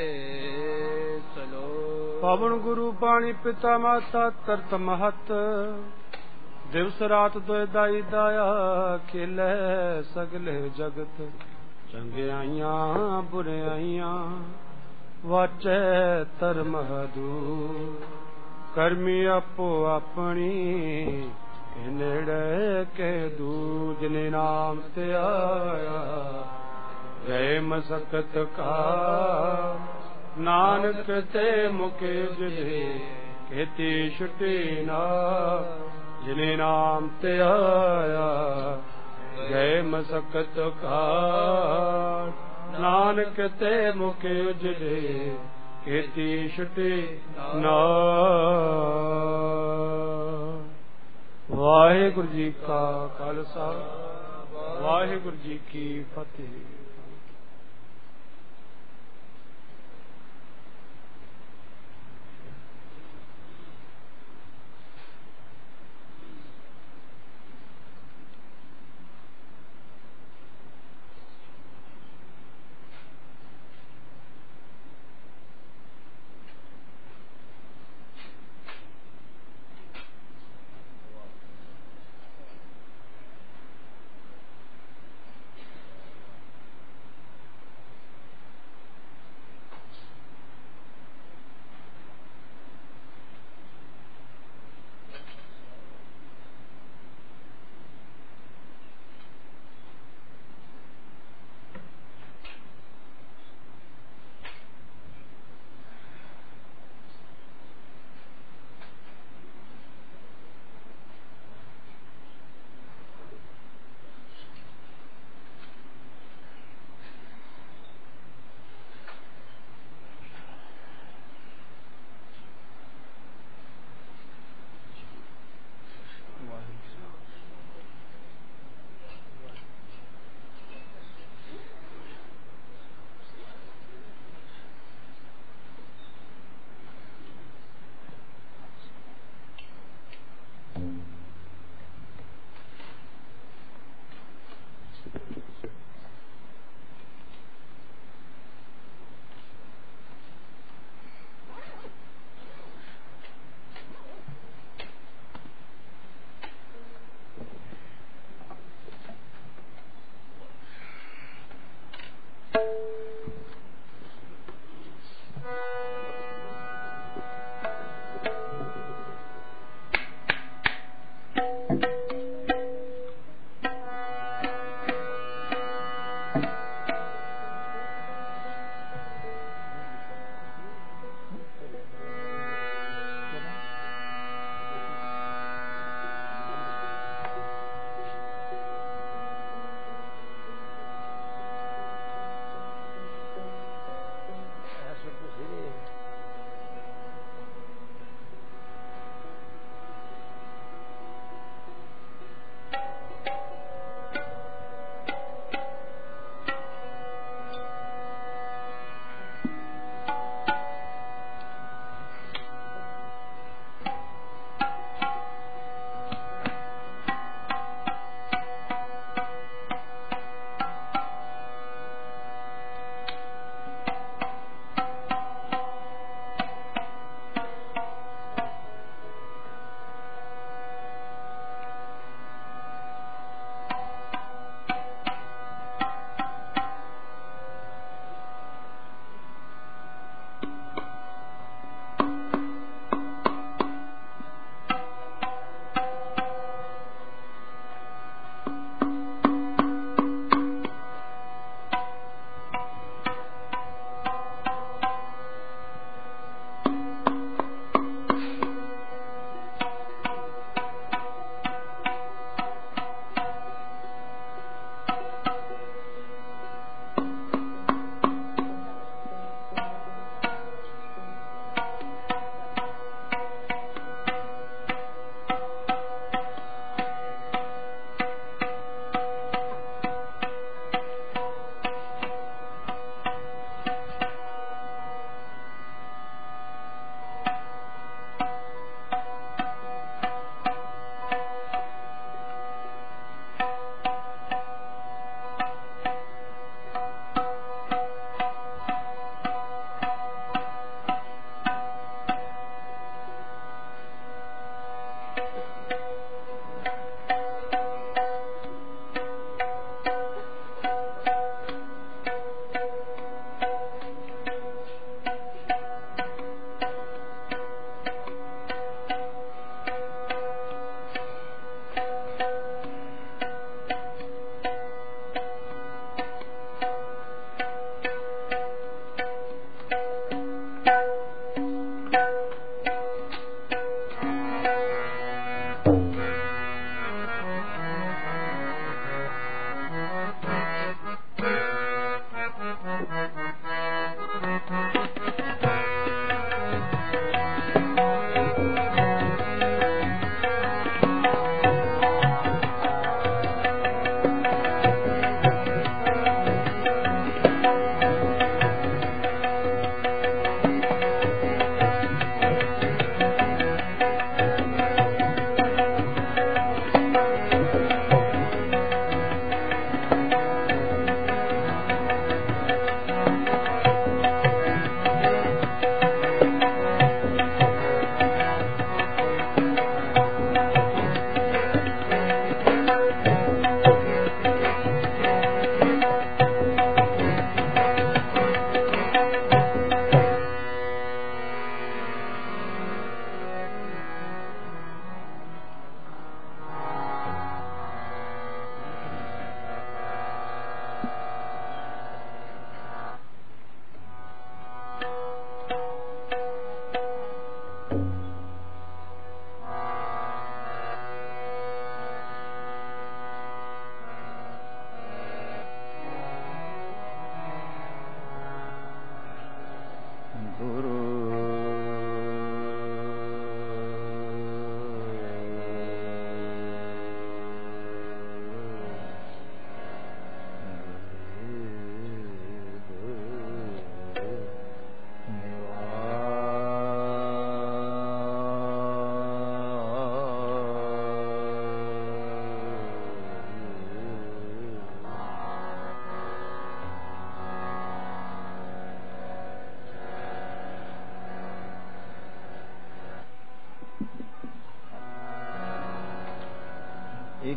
Speaker 2: चलो
Speaker 1: पावन गुरु पाणी पिता माता तरत महत दिवस रात दोए दाई दाया खेले सगले जगत चंगियाइयां बुराइयां वाचे धर्म दूर करमी आपो अपनी नेड़े के दूर जिने नाम ते आया गए मसकत का नानक ते मुके जिले खेती छुटी ना जिने नाम ते आया गए मसकत का नानक ते मुके जिले खेती छुटी ना। वाहिगुरु जी का खालसा वाहिगुरु जी की फतेह।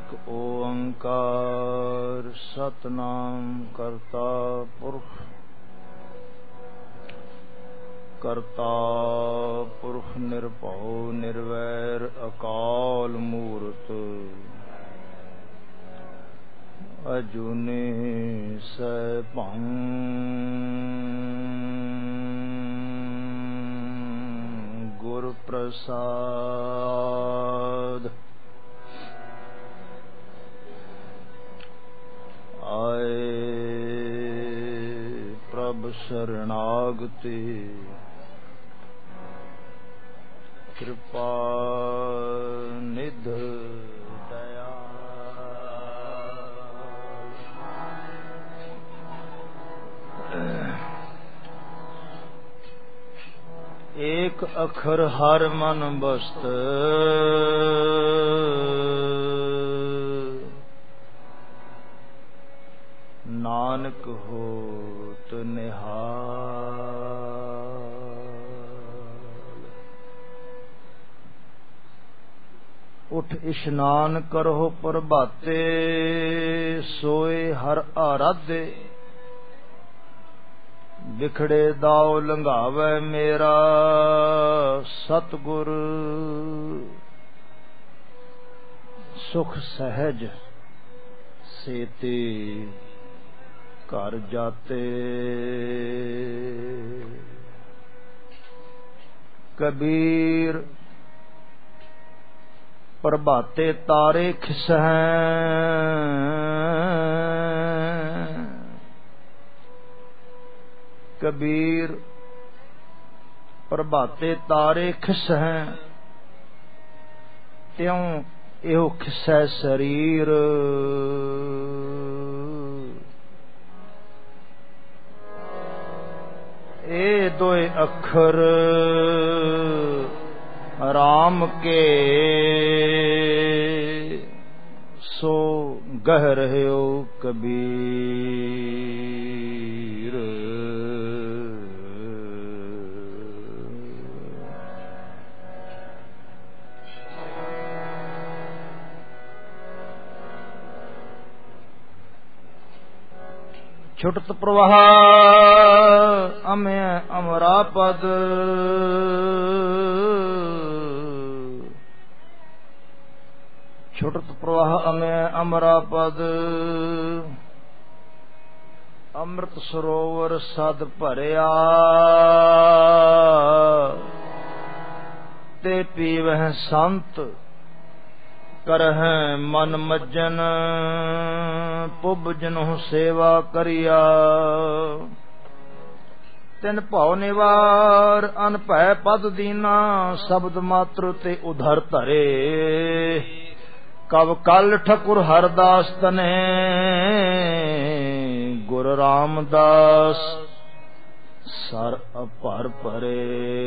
Speaker 1: एक ओंकार सतनाम करता पुरख करता पुरख निर्भौ निर्वैर अकाल मूरत अजूनी सैभं गुर प्रसाद आए प्रभ शरणागति कृपा निध दया एक अखर हर मन बस्त नानक होत निहाल। उठ इशनान करहो प्रभाते सोए हर आराधे बिखड़े दाव लंघावे मेरा सतगुर सुख सहज सेते घर जाते। कबीर प्रभाते तारे खिसहें कबीर प्रभाते तारे खिसहें त्यों एहो खिसै शरीर। ए दोए अखर राम के सो गह रह्यो कबीर। छुटत प्रवाह अमे अमरा पद छुटत प्रवाह अमे अमरा पद अमृत सरोवर सद भरिया ते पीवह संत करह मन मज्जन पुब जनु सेवा करिया। तिन भाव निवार अनभै पद दीना शब्द मात्र ते उधर धरे। कब कल ठकुर हरदास तने गुर रामदास सर अपर परे।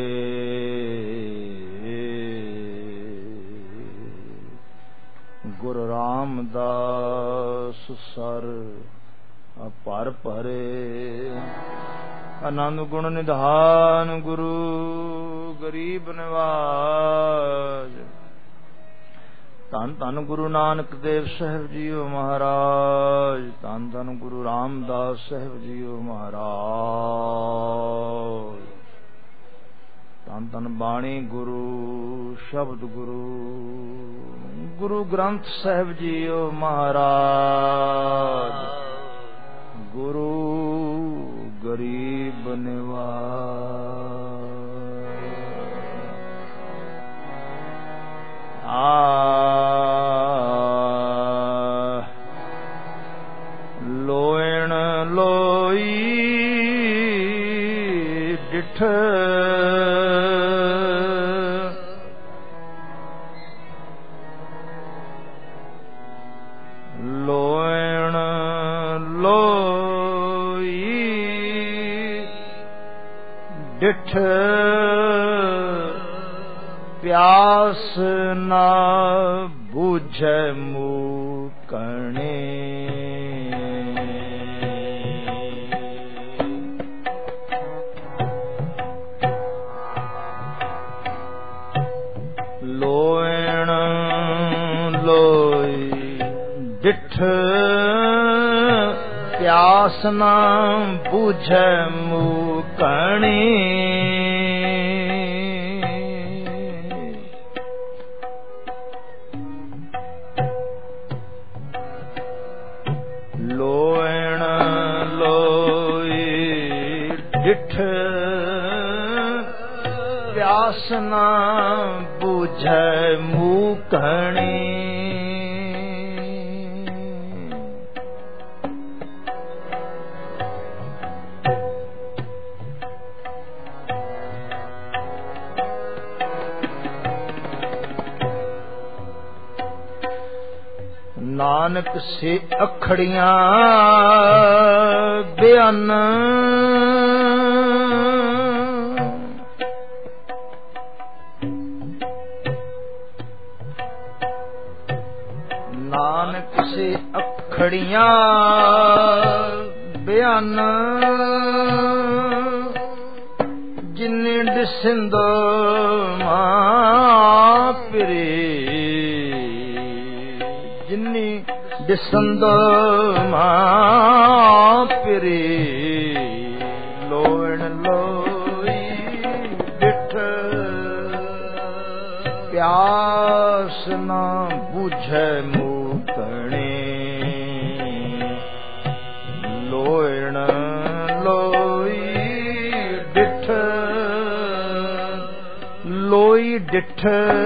Speaker 1: गुरु रामदास सर अपर परे। आनंद गुण निधान गुरु गरीब निवाज। धन धन गुरु नानक देव साहिब जीओ महाराज। धन धन गुरु रामदास साहिब जीओ महाराज। धन धन बाणी गुरु शब्द गुरु गुरु ग्रंथ साहिब जीओ महाराज। गुरु गरीब निवाज। लोयण लोई डिठ डिठ प्यास ना बुझे मुकणे। लोयण लोई ਪਿਆਸ ਨਾ ਬੁਝੈ ਮੂਕਣੀ ਲੋਇਣ ਲੋਈ ਡਿਠ ਪਿਆਸ ਨਾ ਬੁਝੈ ਮੂਕਣੀ ਨਾਨਕ ਸੇ ਅਖੜੀਆਂ ਬਿਆਨ ਨਾਨਕ ਸੇ ਅਖੜੀਆਂ ਬਿਆਨ ਜਿਨੇ ਦਿਸੰਦੋ ਮਾਂ ਪਿਰੇ ਜਿਨੀ ਦਿਸੰਦੋ ਮਾਂ ਪਿਰੇ ਲੋਇਣ ਲੋਈ ਡਿਠ ਪਿਆਸ ਨਾ ਬੁਝੈ ਮੂਕਣੇ ਲੋਇਣ ਲੋਈ ਡਿਠ ਲੋਈ ਡਿਠ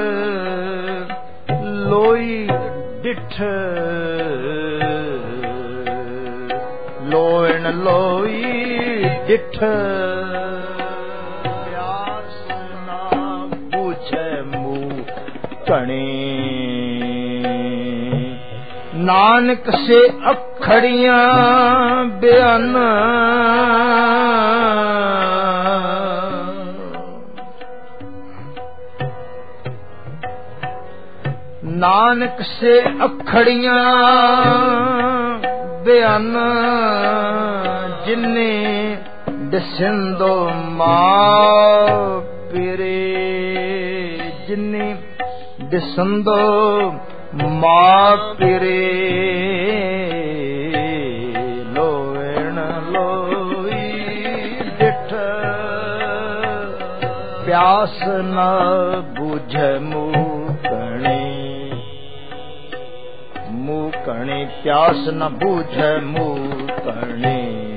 Speaker 1: ਲੋਈ ਡਿਠ ਲੋਇਣ ਲੋਈ ਡਿਠ ਪਿਆਸ ਨਾ ਬੁਝੈ ਮੂਕਣੇ ਨਾਨਕ ਸੇ ਅਖੜੀਆਂ ਬਿਆਨ ਨਾਨਕ ਸੇ ਅਖੜੀਆਂ ਬਿਆਨ ਜਿਨੇ ਦਿਸੰਦੋ ਮਾਂ ਪਿਰੇ ਜਿਨੇ ਦਿਸੰਦੋ ਮਾਂ ਪਿਰੇ ਲੋਇਣ ਲੋਈ ਡਿਠ ਪਿਆਸ ਨਾ ਬੁਝੈ ਮੂਕਣੇ ਮੂਕਣੇ ਪਿਆਸ ਨ ਬੁਝੈ ਮੂਕਣੇ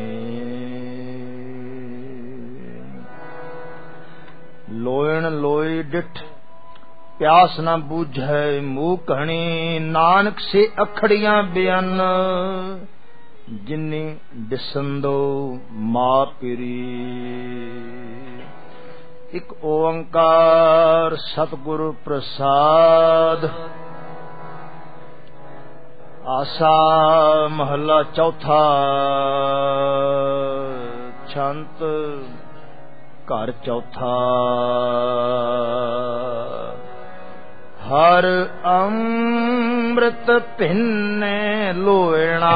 Speaker 1: ਲੋਇਣ ਲੋਈ ਡਿਠ ਪਿਆਸ ਨ ਬੁਝੈ ਮੂਕਣੇ ਨਾਨਕ ਸੇ ਅਖੜੀਆਂ ਬਿਆਨ ਜਿਨੇ ਦਿਸੰਦੋ ਮਾਂ ਪਿਰੀ ਇੱਕ ਓੰਕਾਰ ਸਤਿਗੁਰੂ ਪ੍ਰਸਾਦ ਆਸਾ ਮਹੱਲਾ ਚੌਥਾ ਛੰਤ ਘਰ ਚੌਥਾ ਹਰ ਅੰਮ੍ਰਿਤ ਭਿੰਨੇ ਲੋਇਣਾ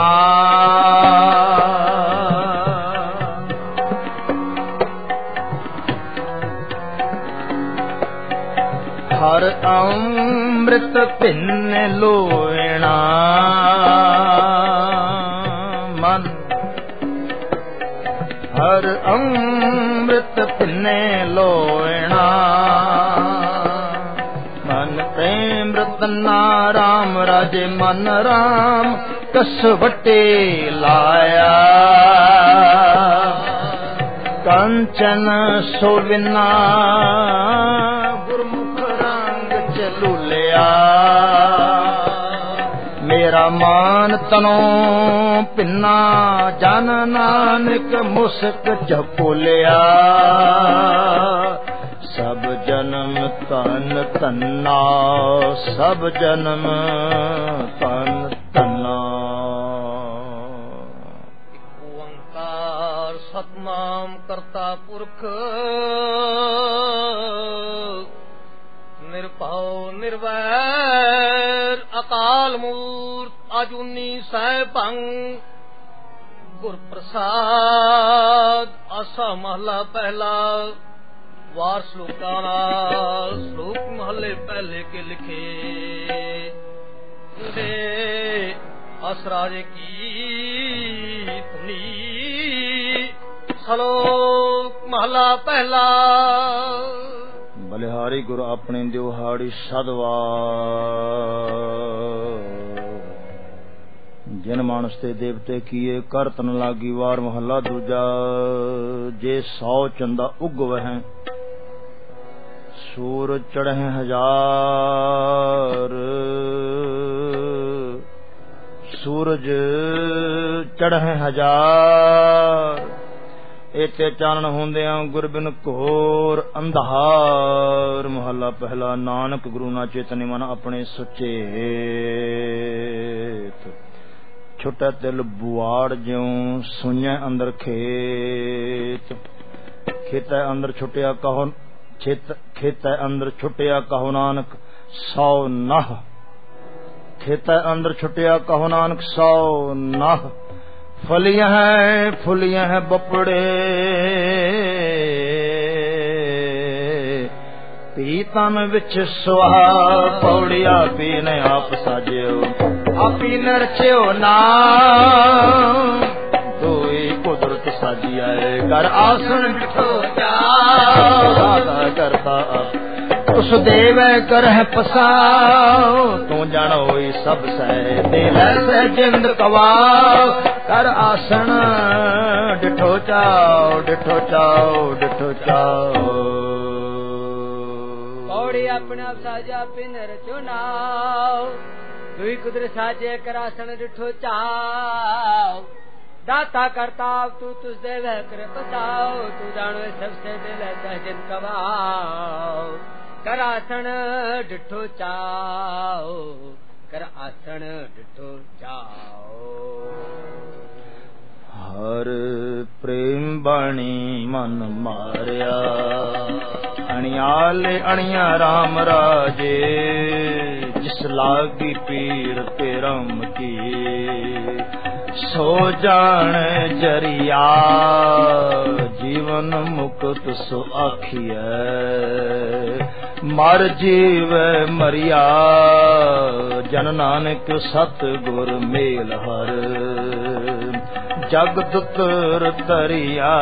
Speaker 1: ਹਰ ਅੰਮ੍ਰਿਤ ਭਿੰਨੇ ਲੋਇਣਾ ਮਨ ਹਰ ਅੰਮ੍ਰਿਤ ਭਿੰਨੇ ਲੋਇਣਾ ਮਨ ਪ੍ਰੇਮ ਰਤਨਾ ਰਾਮ ਰਾਜੇ ਮਨ ਰਾਮ ਕਸਵਟੇ ਲਾਇਆ ਕੰਚਨ ਸੋਵਿਨਾ ਗੁਰਮੁਖ ਰੰਗ ਚਲੂਲਿਆ ਮੇਰਾ ਮਾਨ ਤਨੋਂ ਪਿੰਨਾ ਜਨ ਨਾਨਕ ਮੁਸਕ ਝਪੋਲਿਆ ਸਭ ਜਨਮ ਤਨ ਤੰਨਾ ਸਭ ਜਨਮ ਤਨ ਤੰਨਾ
Speaker 2: ਓੰਕਾਰ ਸਤਨਾਮ ਕਰਤਾ ਪੁਰਖ ਨਿਰਭਉ ਨਿਰਵੈਰ ਅਕਾਲ ਮੂਰਤ ਅਜੂਨੀ ਸੈਭੰ ਗੁਰ ਪ੍ਰਸਾਦ ਆਸਾ ਮਹਲਾ ਪਹਿਲਾ ਵਾਰ ਸ਼ਲੋਕਾਂ ਨਾਲ ਸ਼ਲੋਕ ਮਹੱਲੇ ਪਹਿਲੇ ਕੇ ਲਿਖੇ ਦੇ असराज की धुनी। सलोक महला पहला।
Speaker 1: बलिहारी गुरु अपने दिवहाड़ी सदवार, जिन मानस ते देवते किए कर तन लागी वार। महला दूजा। जे 100 चंदा उगवह सूरज चढ़े 1000, सूरज चढ़े 1000। इते चानन होंदियां गुरबिन घोर अंधार। महला पहला। नानक गुरु ना चेतने मन अपने सुचेत। छुटे तिल बुआड़ ज्यों सुइया अंदर खेत। खेत अंदर छुटिया कहो खेत अंदर छुटिया कहो नानक 100 नह। खेत अंदर छुटिया कहो नानक 100 नह। फलियां हैं बपड़े पीतन विच सुहा। पौड़िया पीने आप साजियो आपी नरचियो नाम। दोई कुदरत साजी आए कर आसन बिठो दाता करता उस देव कर पसाओ। तू जानो सब सह जिंद कवाओ। कर आसन डिठो चाओ डिठो चाओ डिठो चाओ।
Speaker 2: पौड़ी अपने आप साजा पिनर चुनाव। दुई कुदर साजे कर आसन डिठो चाओ। दाता करता तू तुझ देव कर बताओ। तू जानो सबसे दिल सहजन कवाओ। कर आसन डिठो चाओ। कर आसन डिठो चाओ।
Speaker 1: हर प्रेम बाणी मन मारिया अणियाले अणिया राम राजे। जिस लागी पीर पेरम की सो जान जरिया। जीवन मुक्त सो आखिए मर जीव मरिया। जन नानक सतगुर मेल हर जग दुतर तरिया।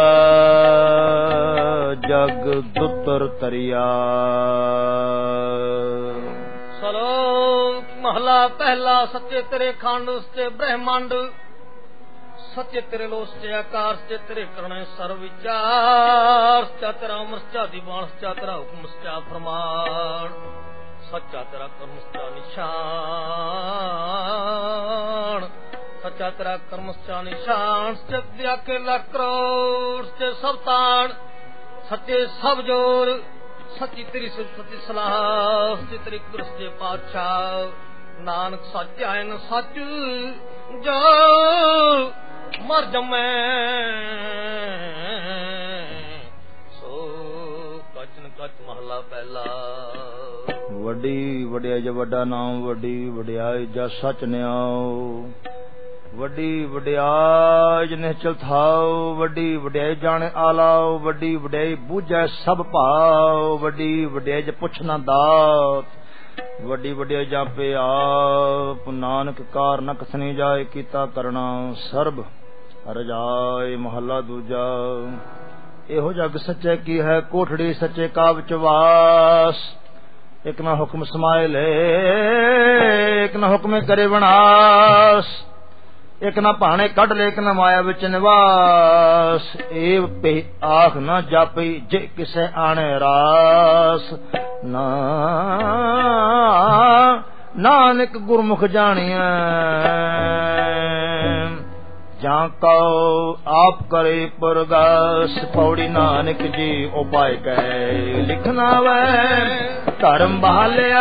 Speaker 1: जग दुतर तरिया।
Speaker 2: सलोक महला पहला। सच्चे तेरे खंड उसते ब्रह्मांड। सच्चे तेरे लोस चे आकार से तेरे करणे सर्व विचार। सच्चा तेरा अमर सच्चा दीवान सच्चा तेरा हुक्म सच्चा फरमान। सच्चा तेरा कर्म सच्चा निशान। सच्चा तेरा कर्म सच्चा निशान। सच्चे दिया के लाख करोड़ सच्चे सब तान। सच्चे सब जोर सच्ची तेरी सच्ची सलाह। सच्ची तेरी कुदरत सच्चे पातशाह। नानक सच आयन सच जो मर जमै सो कचन कच महला पहला।
Speaker 1: वड्डी वड्याई जा वड्डा नाम। वड्डी वड्याई जा सच न्याओ। वड्डी वड्याई ज निश्चल थाओ। वड्डी वड्याई जाने आलाओ। वड्डी वड्याई बूझै सब भाओ। वड्डी वड्याई ज पुछ ना दात। वड्डी वड्याई जापे आप। नानक कार न कसनी जाए कीता करना सर्ब रजाए। महला दूजा। एहो जग सच्चे की है कोठड़ी सच्चे का विच वास। एक ना हुक्म समाए ले एक ना हुक्म करे विनाश। एक ना भाने कढ़ ले एक ना माया विच निवास। एव पे आख न जापी जे किसे आने रास। नानक गुरमुख जानिया जां कहो आप करे परगास। पौड़ी नानक जी उपाय कहे लिखना वै धर्म बहालिया।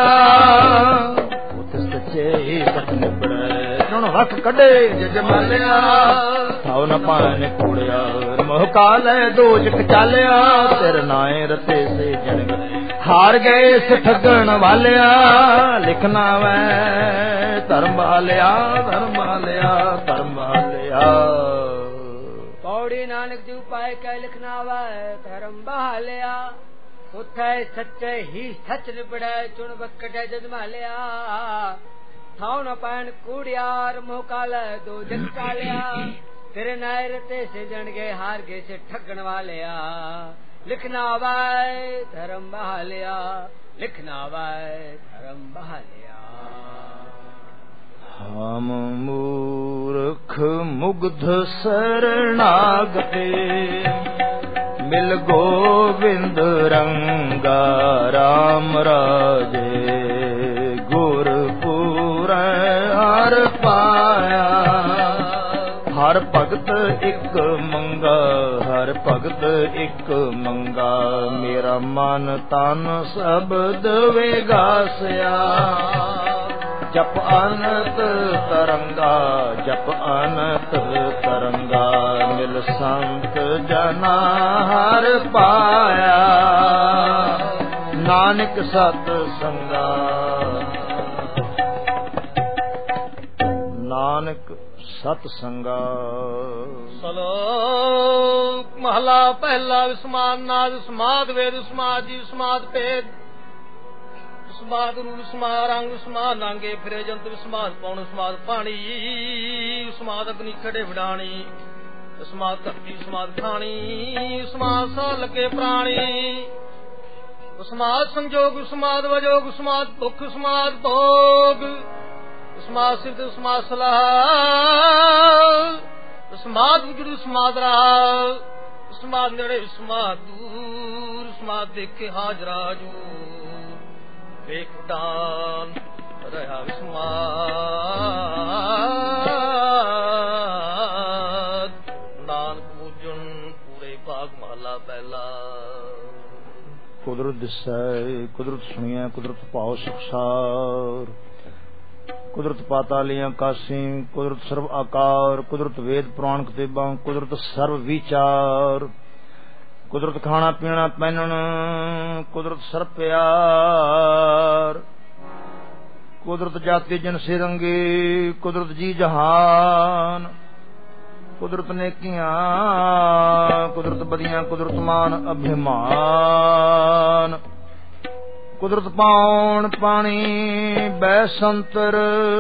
Speaker 1: सच्चे सच निबड़े वक कढे जमालिया। थाओ न पाने कूड़िया मोह काल दो जग चालिया। तेरे नाए रते से जन हार गए इस ठगन वालिया। लिखना वै धर्म बहालिया धर्म बहालिया धर्म बहालिया।
Speaker 2: पौड़ी नानक जी उपाय कह लिखना वै धर्म बहालिया। उठे सच्चे ही सच निबड़े चुन बकटे जजमालिया। थाव न पैन कूड़ियार मोकाल दो जग चालिया तेरे नायरते से जन गए हार गए से ठगन वालिया लिखना वाय धर्म बहालिया लिखना वाय धर्म बहालिया
Speaker 1: हम मूर्ख मुग्ध शरणागते मिल गोविंद रंगा राम राजे गुरपुर हर पाया हर भगत एक मंगा हर भगत एक मंगा मेरा मन तन शब्द वेगासिया जप अनंत तरंगा जप अनंत तरंगा मिल संत जना हर पाया नानक सत संगा नानक सत संगा।
Speaker 3: ਸਲੋਕ ਮਹਲਾ ਪਹਿਲਾ ਵਿਸਮਾਦ ਨਾਦ ਵਿਸਮਾਦ ਵੇਦ ਵਿਸਮਾਦ ਜੀ ਵਿਸਮਾਦ ਭੇਦ ਵਿਸਮਾਦ ਰੂਪ ਵਿਸਮਾਦ ਰੰਗ ਵਿਸਮਾਦ ਨਾਂਗੇ ਫਿਰੇ ਜੰਤ ਵਿਸਮਾਦ ਪੌਣ ਵਿਸਮਾਦ ਪਾਣੀ ਵਿਸਮਾਦ ਅਗਨੀ ਖੜੇ ਵਿਡਾਣੀ ਵਿਸਮਾਦ ਧਰਤੀ ਵਿਸਮਾਦ ਖਾਣੀ ਵਿਸਮਾਦ ਸਾ ਲੱਗੇ ਪ੍ਰਾਣੀ ਵਿਸਮਾਦ ਸੰਜੋਗ ਵਿਸਮਾਦ ਵਜੋਗ ਵਿਸਮਾਦ ਭੁੱਖ ਵਿਸਮਾਦ ਭੋਗ ਵਿਸਮਾਦ ਸਿਰਦ ਵਿਸਮਾਦ ਸਲਾਹ ਵਿਸਮਾਦ ਉਜੜ ਵਿਸਮਾਦ ਰਾਹ ਵਿਸਮਾਦ ਨੇੜੇ ਵਿਸਮਾਦ ਦੂਰ ਵਿਸਮਾਦ ਦੇਖੇ ਹਾਜ਼ਰਾ ਜੂ ਵੇਖ ਦਾਨ ਰਹਾ ਵਿਸਮਾਦ ਨਾਨਕ ਪੂਜਨ ਪੂਰੇ ਭਾਗ ਮਹਲਾ ਪਹਿਲਾ।
Speaker 1: ਕੁਦਰਤ ਦਿਸੈ ਕੁਦਰਤ ਸੁਣੀਐ ਕੁਦਰਤ ਭਾਉ ਸੁਖਸਾਰ ਕੁਦਰਤ ਪਾਤਾਲੀਆਂ ਕਾਸੀ ਕੁਦਰਤ ਸਰਵ ਆਕਾਰ ਕੁਦਰਤ ਵੇਦ ਪੁਰਾਣ ਕਿਤਾਬਾਂ ਕੁਦਰਤ ਸਰਵ ਵਿਚਾਰ ਕੁਦਰਤ ਖਾਣਾ ਪੀਣਾ ਪਹਿਨਣ ਕੁਦਰਤ ਸਰਬ ਪਿਆਰ ਕੁਦਰਤ ਜਾਤੀ ਜਨਸੇ ਰੰਗੇ ਕੁਦਰਤ ਜੀ ਜਹਾਨ ਕੁਦਰਤ ਨੇਕੀਆਂ ਕੁਦਰਤ ਬਦੀਆਂ ਕੁਦਰਤ ਮਾਨ ਅਭਿਮਾਨ ਕੁਦਰਤ ਪਾਉਣ ਪਾਣੀ ਬੈ ਸੰਤਰ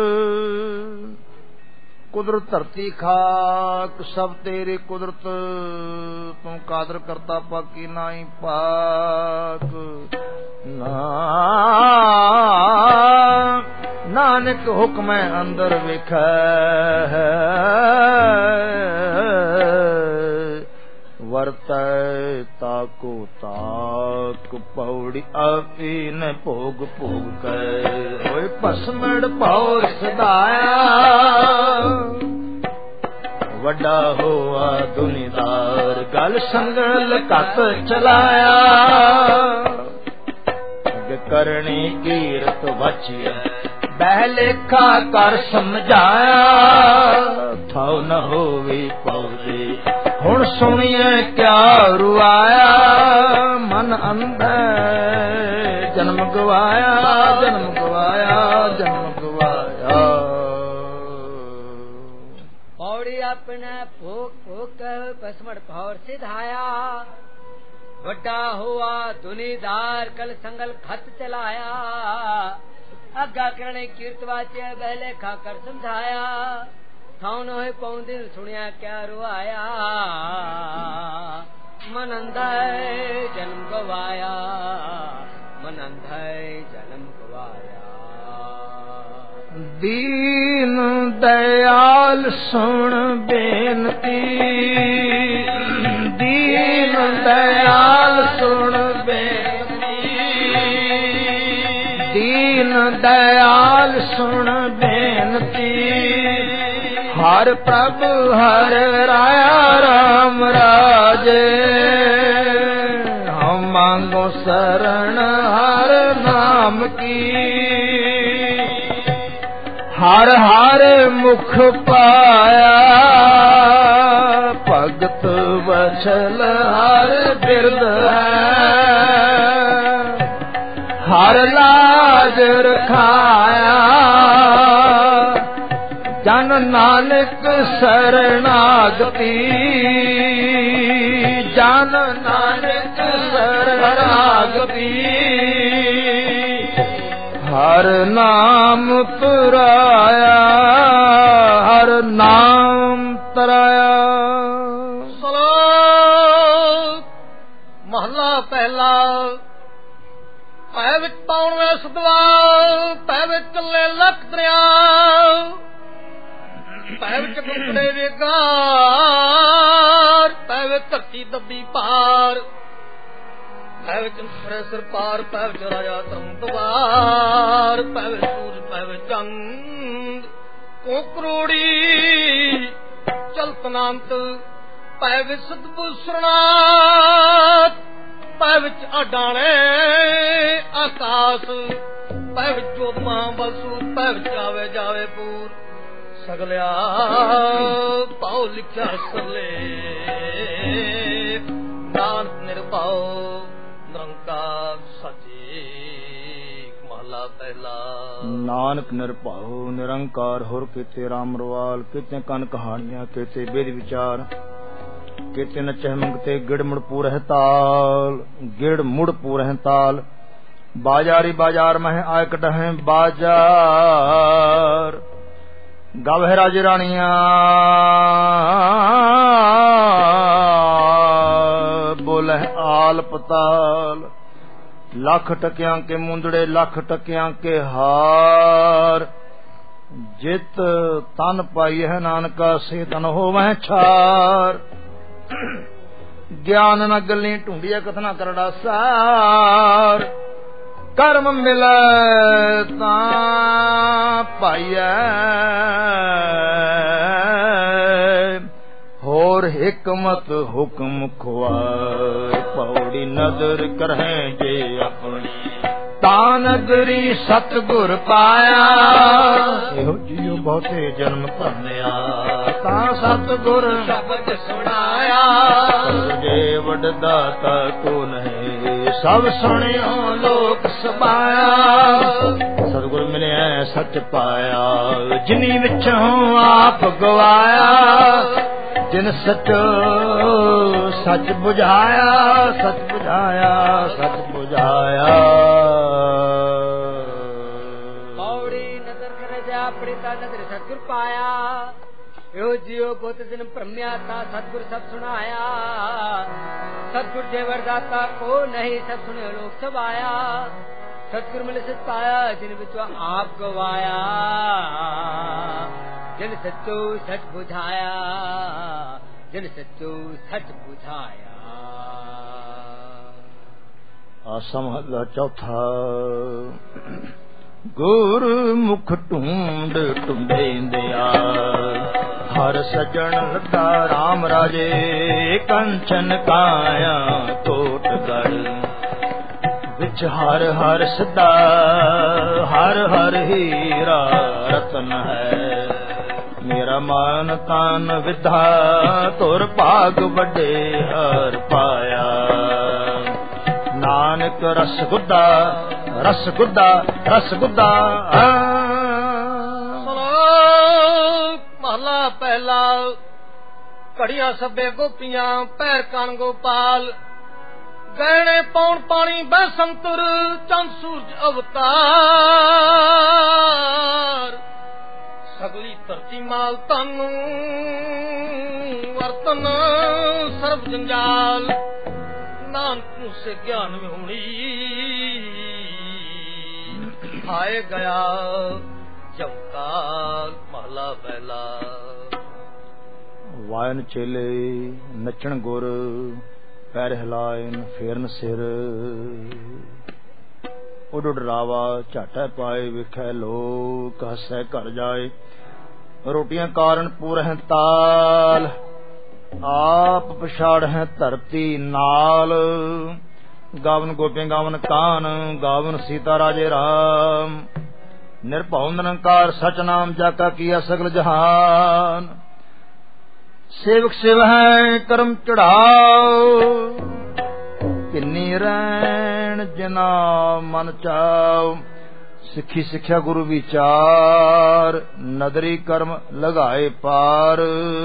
Speaker 1: ਕੁਦਰਤ ਧਰਤੀ ਖਾਕ ਸਭ ਤੇਰੇ ਕੁਦਰਤ ਤੂੰ ਕਾਦਰ ਕਰਤਾ ਪਾਕੀ ਨਾਹੀ ਪਾਕ ਨਾਨਕ ਹੁਕਮੈ ਅੰਦਰ ਵੇਖੈ ਵਰਤੈ ਤਾਕੋ ਤਾਕ ਪੌੜੀ ਆਪੀ ਨ ਭੋਗ ਭੋਗ ਕੈ ਹੋਏ ਭਸਮੜ ਪੌਰ ਸਦਾਇਆ ਵੱਡਾ ਹੋਆ ਦੁਨੀਦਾਰ ਗਲ ਸੰਗਲ ਕੱਤ ਚਲਾਇਆ ਅਗ ਕਰਨੀ ਕੀਰਤ ਵਚਿਆ ਬਹਿ ਲੇਖਾ ਕਰ ਸਮਝਾਇਆ ਥਾਉ ਨ ਹੋਵੇ ਪੌਦੇ ਹੁਣ ਸੁਣੀਏ ਕਿਆ ਰੁਆਇਆ ਮਨ ਅੰਧੈ ਜਨਮ ਗਵਾਇਆ ਜਨਮ ਗਵਾਇਆ ਜਨਮ ਗਵਾਇਆ
Speaker 2: पौड़ी अपने भोग भोग पसमड़ भौर सिधाया वड्डा हुआ दुनीदार कल संगल खत चलाया अग्गा करने कीर्त वाचे बहले खाकर समझाया थाउन होए पौंदिन सुनिया क्या रुआया मन अंधाए जन्म गवाया मन अंधाए जन्म गवाया।
Speaker 1: दीन दयाल सुन बेनती दीन दयाल सुन बेनती दीन दयाल सुन बेनती हर प्रभु हर राया राम राजे हम मांगो शरण हर नाम की हर हर मुख पाया भगत वचल हर बिरद है हर लाज रखाया जन नानक शरणागति जन नानक शरणागति ਹਰ ਨਾਮ ਤਰਾਇਆ, ਹਰ ਨਾਮ ਤਰਾਇਆ।
Speaker 3: ਸਲੋਕ ਮਹਲਾ ਪਹਿਲਾ। ਪੈ ਵਿੱਚ ਪਾਉਣ ਵੇ ਸਦਵਾ, ਪੈ ਵਿੱਚ ਚੱਲੇ ਲੱਖ ਦਰਿਆ, ਪੈ ਵਿੱਚ ਕੁੰਕੜੇ ਵੇਗਾਰ, ਪੈ ਵਿੱਚ ਧਰਤੀ ਦੱਬੀ ਪਾਰ, ਪੈ ਵਿੱਚ ਫਰੇ ਸਿਰ ਪਾਰ, ਪੈ ਵਿੱਚ ਰਾਜਾ ਤਰੰਦਵਾਰ, ਪੈ ਵਿੱਚ ਸੂਰਜ, ਪੈ ਵਿੱਚ ਚੰਦ, ਕੋ ਕਰੋੜੀ ਚਲਤ ਨਾਂਤ, ਪੈ ਵਿੱਚ ਸਤਬੂਸਰਨਾਥ, ਪੈ ਵਿੱਚ ਅਡਾਣੇ ਆਕਾਸ਼, ਪੈ ਵਿੱਚ ਜੋਤਮਾ ਬਲਸੂ, ਪੈ ਵਿੱਚ ਆਵੇ ਜਾਵੇ ਪੂਰ, ਸਗਲਿਆ ਪਾਉ ਲਿਖਿਆ ਸਲੇ, ਨਾਨਕ ਨਿਰਭਉ ਨਿਰੰਕਾਰ ਸੱਚੇ। ਮਹਲਾ ਪਹਿਲਾ।
Speaker 1: ਨਾਨਕ ਨਿਰਭਉ ਨਿਰੰਕਾਰ, ਹੋਰ ਕਿਤੇ ਰਾਮ ਰਵਾਲ, ਕਿਤੇ ਕਨ ਕਹਾਣੀਆਂ, ਕਿਤੇ ਬੇਦ ਵਿਚਾਰ, ਕਿਤੇ ਨਚਹਿ ਮੰਗਤੇ ਗਿੜ ਮੁੜ ਪੂਰਹਿ ਤਾਲ, ਗਿੜ ਮੁੜ ਪੂਰਹਿ ਤਾਲ, ਬਾਜਾਰੀ ਬਾजार ਮਹਿ ਆਇ ਕਟਹਿ ਬਾजार, ਗਵਹਿ ਰਾਜ ਰਾਣੀਆਂ ਬੋਲਹਿ ਆਲ ਪਤਾਲ, ਲੱਖ ਟਕਿਆਂ ਕੇ ਮੁੰਦੜੇ, ਲੱਖ ਟਕਿਆਂ ਕੇ ਹਾਰ, ਜਿਤ ਤਨ ਪਾਈ ਹੈ ਨਾਨਕਾ, ਸੇ ਤਨ ਹੋਵਹਿ ਛਾਰ, ਗਿਆਨ ਨ ਗੱਲੀ ਢੂੰਡੀਆ, ਕਥਨਾ ਕਰੜਾ ਸਾਰ, ਕਰਮ ਮਿਲੈ ਤਾਂ ਪਾਈਐ, ਹੋਰ ਹਿਕਮਤ ਹੁਕਮ ਖੁਆਏ, ਪੌੜੀ ਨਦਰ ਕਰਹਿ ਜੇ ਆਪਣੀ, ਤਾਂ ਨਗਰੀ ਸਤਿਗੁਰ ਪਾਇਆ, ਇਹੋ ਜਿਉ ਬਹੁਤੇ ਜਨਮ ਧੰਨਿਆ, ਤਾਂ ਸਤਿਗੁਰ ਸ਼ਬਦ ਸੁਣਾਇਆ, ਜੇ ਵੱਡ ਦਾਤਾ ਕੋ ਨਹੀਂ, ਸਭ ਸੁਣਿਓ ਲੋਕ ਸਬਾਇਆ, ਸਤਿਗੁਰ ਮਿਲਿਆ ਸੱਚ ਪਾਇਆ, ਜਿਨੀ ਵਿੱਚੋਂ ਆਪ ਗਵਾਇਆ, ਜਿਨ ਸਚੋ ਸੱਚ ਬੁਝਾਇਆ, ਸੱਚ ਬੁਝਾਇਆ, ਸੱਚ ਬੁਝਾਇਆ।
Speaker 2: ਪੌੜੀ ਨਦਰ ਕਰ ਜਾ ਪ੍ਰੀਤਾ ਨਦਰ ਸਤਿਗੁਰ ਪਾਇਆ, ਇਹੋ ਜਿਉ ਬਹੁਤ ਦਿਨ ਭ੍ਰਮਿਆ, ਤਾਂ ਸਤਿਗੁਰ ਸਭ ਸੁਣਾਇਆ, ਸਤਿਗੁਰ ਜੇ ਵਰਦਾਤਾ ਕੋ ਨਹੀਂ, ਸਭ ਸੁਣਿਓ ਲੋਕ ਸਬਾਇਆ, ਸਤਿਗੁਰ ਮਿਲ ਸਚ ਪਾਇਆ, ਜਿਨ ਵਿੱਚੋਂ ਆਪ ਗਵਾਇਆ, ਜਿਨ ਸੱਚੋ ਸੱਚ ਬੁਝਾਇਆ, ਜਿਨ ਸੱਚੋ ਸੱਚ ਬੁਝਾਇਆ।
Speaker 1: ਆਸਾ ਮਹਲਾ ਚੌਥਾ। ਗੁਰ ਮੁਖ ਢੂੰਡ ਢੂੰਡੇਂਦਿਆ, ਹਰ ਸਜਣ ਲੱਗਾ ਰਾਮ ਰਾਜੇ, ਕੰਚਨ ਕਾਇਆ ਕੋਟ ਗੜ, ਵਿੱਚ ਹਰ ਹਰ ਸਦਾ, ਹਰ ਹਰ ਹੀਰਾ ਰਤਨ ਹੈ, ਮੇਰਾ ਮਨ ਤਨ ਵਿਧਾ, ਤੁਰ ਭਾਗ ਵੱਡੇ ਹਰ ਪਾਇਆ, ਨਾਨਕ ਰਸ ਗੁੱਦਾ, ਰਸ ਗੁੱਦਾ, ਰਸ ਗੁੱਦਾ।
Speaker 3: ਮਹਲਾ ਪਹਿਲਾ। ਘੜੀਆਂ ਸਭੇ ਗੋਪੀਆਂ, ਪੈਰ ਕਣ ਗੋਪਾਲ, ਗਹਿਣੇ ਪੌਣ ਪਾਣੀ ਬੈਸੰਤਰ, ਚੰਦ ਸੂਰਜ ਅਵਤਾਰ, ਸਗਲੀ ਧਰਤੀ ਮਾਲ ਤਨ, ਵਰਤਨ ਸਰਬ ਜੰਜਾਲ, ਨਾਨਕ ਨੂੰ ਸੇ ਗਿਆਨ ਵਿਹੂਣੀ, ਆਏ ਗਿਆ ਜਮਕਾਲ। ਮਹਲਾ ਪਹਿਲਾ।
Speaker 1: ਵਾਇਨ ਚੇਲੇ ਨੱਚਣ ਗੁਰ, ਪੈਰ ਹਿਲਾਇਨ ਫੇਰਨ ਸਿਰ, ਉਡ ਡਰਾਵਾ ਝਾਟੈ ਪਾਏ, ਵਿਖੈ ਲੋਕ ਹਸੈ ਘਰ ਜਾਏ, ਰੋਟੀਆਂ ਕਾਰਨ ਪੂਰਹਿ ਤਾਲ, ਆਪ ਪਛਾੜਹਿ ਧਰਤੀ ਨਾਲ, ਗਾਵਨ ਗੋਪੀਆਂ ਗਾਵਨ ਕਾਨ, ਗਾਵਨ ਸੀਤਾ ਰਾਜੇ ਰਾਮ, ਨਿਰਭਉ ਨਿਰੰਕਾਰ ਸਚ ਨਾਮ, ਜਾਕਾ ਕੀਆ ਸਗਲ ਜਹਾਨ, ਸੇਵਕ ਸਿਵ ਹੈ ਕਰਮ ਚੜਾਓ, ਕਿੰਨੀ ਰੈਣ ਜਿਨਾ ਮਨ ਚਾਉ, ਸਿੱਖੀ ਸਿੱਖਿਆ ਗੁਰੂ ਵਿਚਾਰ, ਨਦਰੀ ਕਰਮ ਲਗਾਏ ਪਾਰ,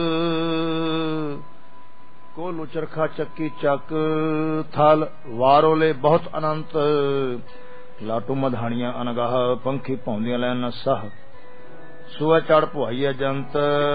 Speaker 1: ਕੋਲੂ ਚਰਖਾ ਚੱਕੀ ਚੱਕ, ਥਲ ਵਾਰੋਲੇ ਬਹੁਤ ਅਨੰਤ, ਲਾਟੂ ਮਧਾਣੀਆਂ ਅਨਗਾਹ ਪੰਖੀ ਪਾਉਂਦੀਆਂ ਲੈਣ ਸਾਹ ਸੂਆ ਚੜ ਪੁਆਈਆ ਜੰਤ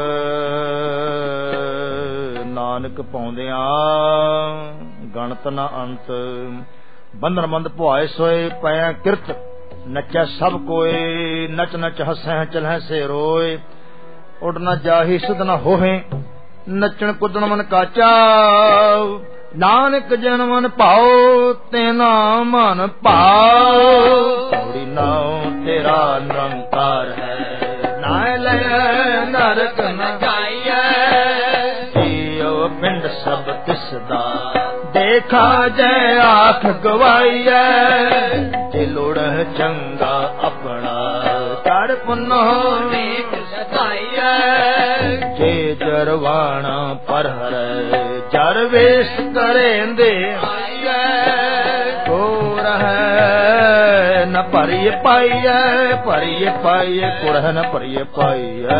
Speaker 1: ਨਾਨਕ ਪਾਉਂਦਿਆਂ ਗਣਤ ਨਾ ਅੰਤ ਬੰਧਨ ਬੰਦ ਪੁਆਏ ਸੋਏ ਪਿਆ ਕਿਰਤ ਨਚੈ ਸਭ ਕੋਏ ਨਚ ਨਚ ਹਸੈ ਚਲਹਿ ਸੇ ਰੋਏ ਉਡ ਨਾ ਜਾਹੀ ਸੁਧ ਨਾ ਹੋਹੇ ਨੱਚਣ ਕੁੱਦਣ ਮਨ ਕਾਚਾ ਨਾਨਕ ਜਨ ਮਨ ਭਾਉ ਤੇਨਾ ਮਨ ਭਾਉ ਪੌੜੀ ਨਾਉ ਤੇਰਾ ਨਿਰੰਕਾਰ ਹੈ ਨਾਇ ਲੈ ਨਰਕ ਨ ਜਾਈਐ ਜੀਉ ਪਿੰਡ ਸਭ ਤਿਸ ਦਾ ਦੇਖਾ ਜੈ ਆਖ ਗਵਾਈਐ ਜੇ ਲੋੜ ਚੰਗਾ ਆਪਣਾ ਕਰ ਪੁੰਨੋ ਨੀਤ ਸਦਾਈਐ ਜੇ ਜਰਵਾਣਾ ਪਰ ਹਰੈ ਜਰ ਵੇਸ ਕਰੇਂਦੇ ਆਈਐ ਕੋ ਰਹੈ ਨ ਭਰੀਏ ਪਾਈਐ ਭਰੀਏ ਪਾਈਐ ਕੁੜਹ ਨ ਭਰੀਏ ਪਾਈਐ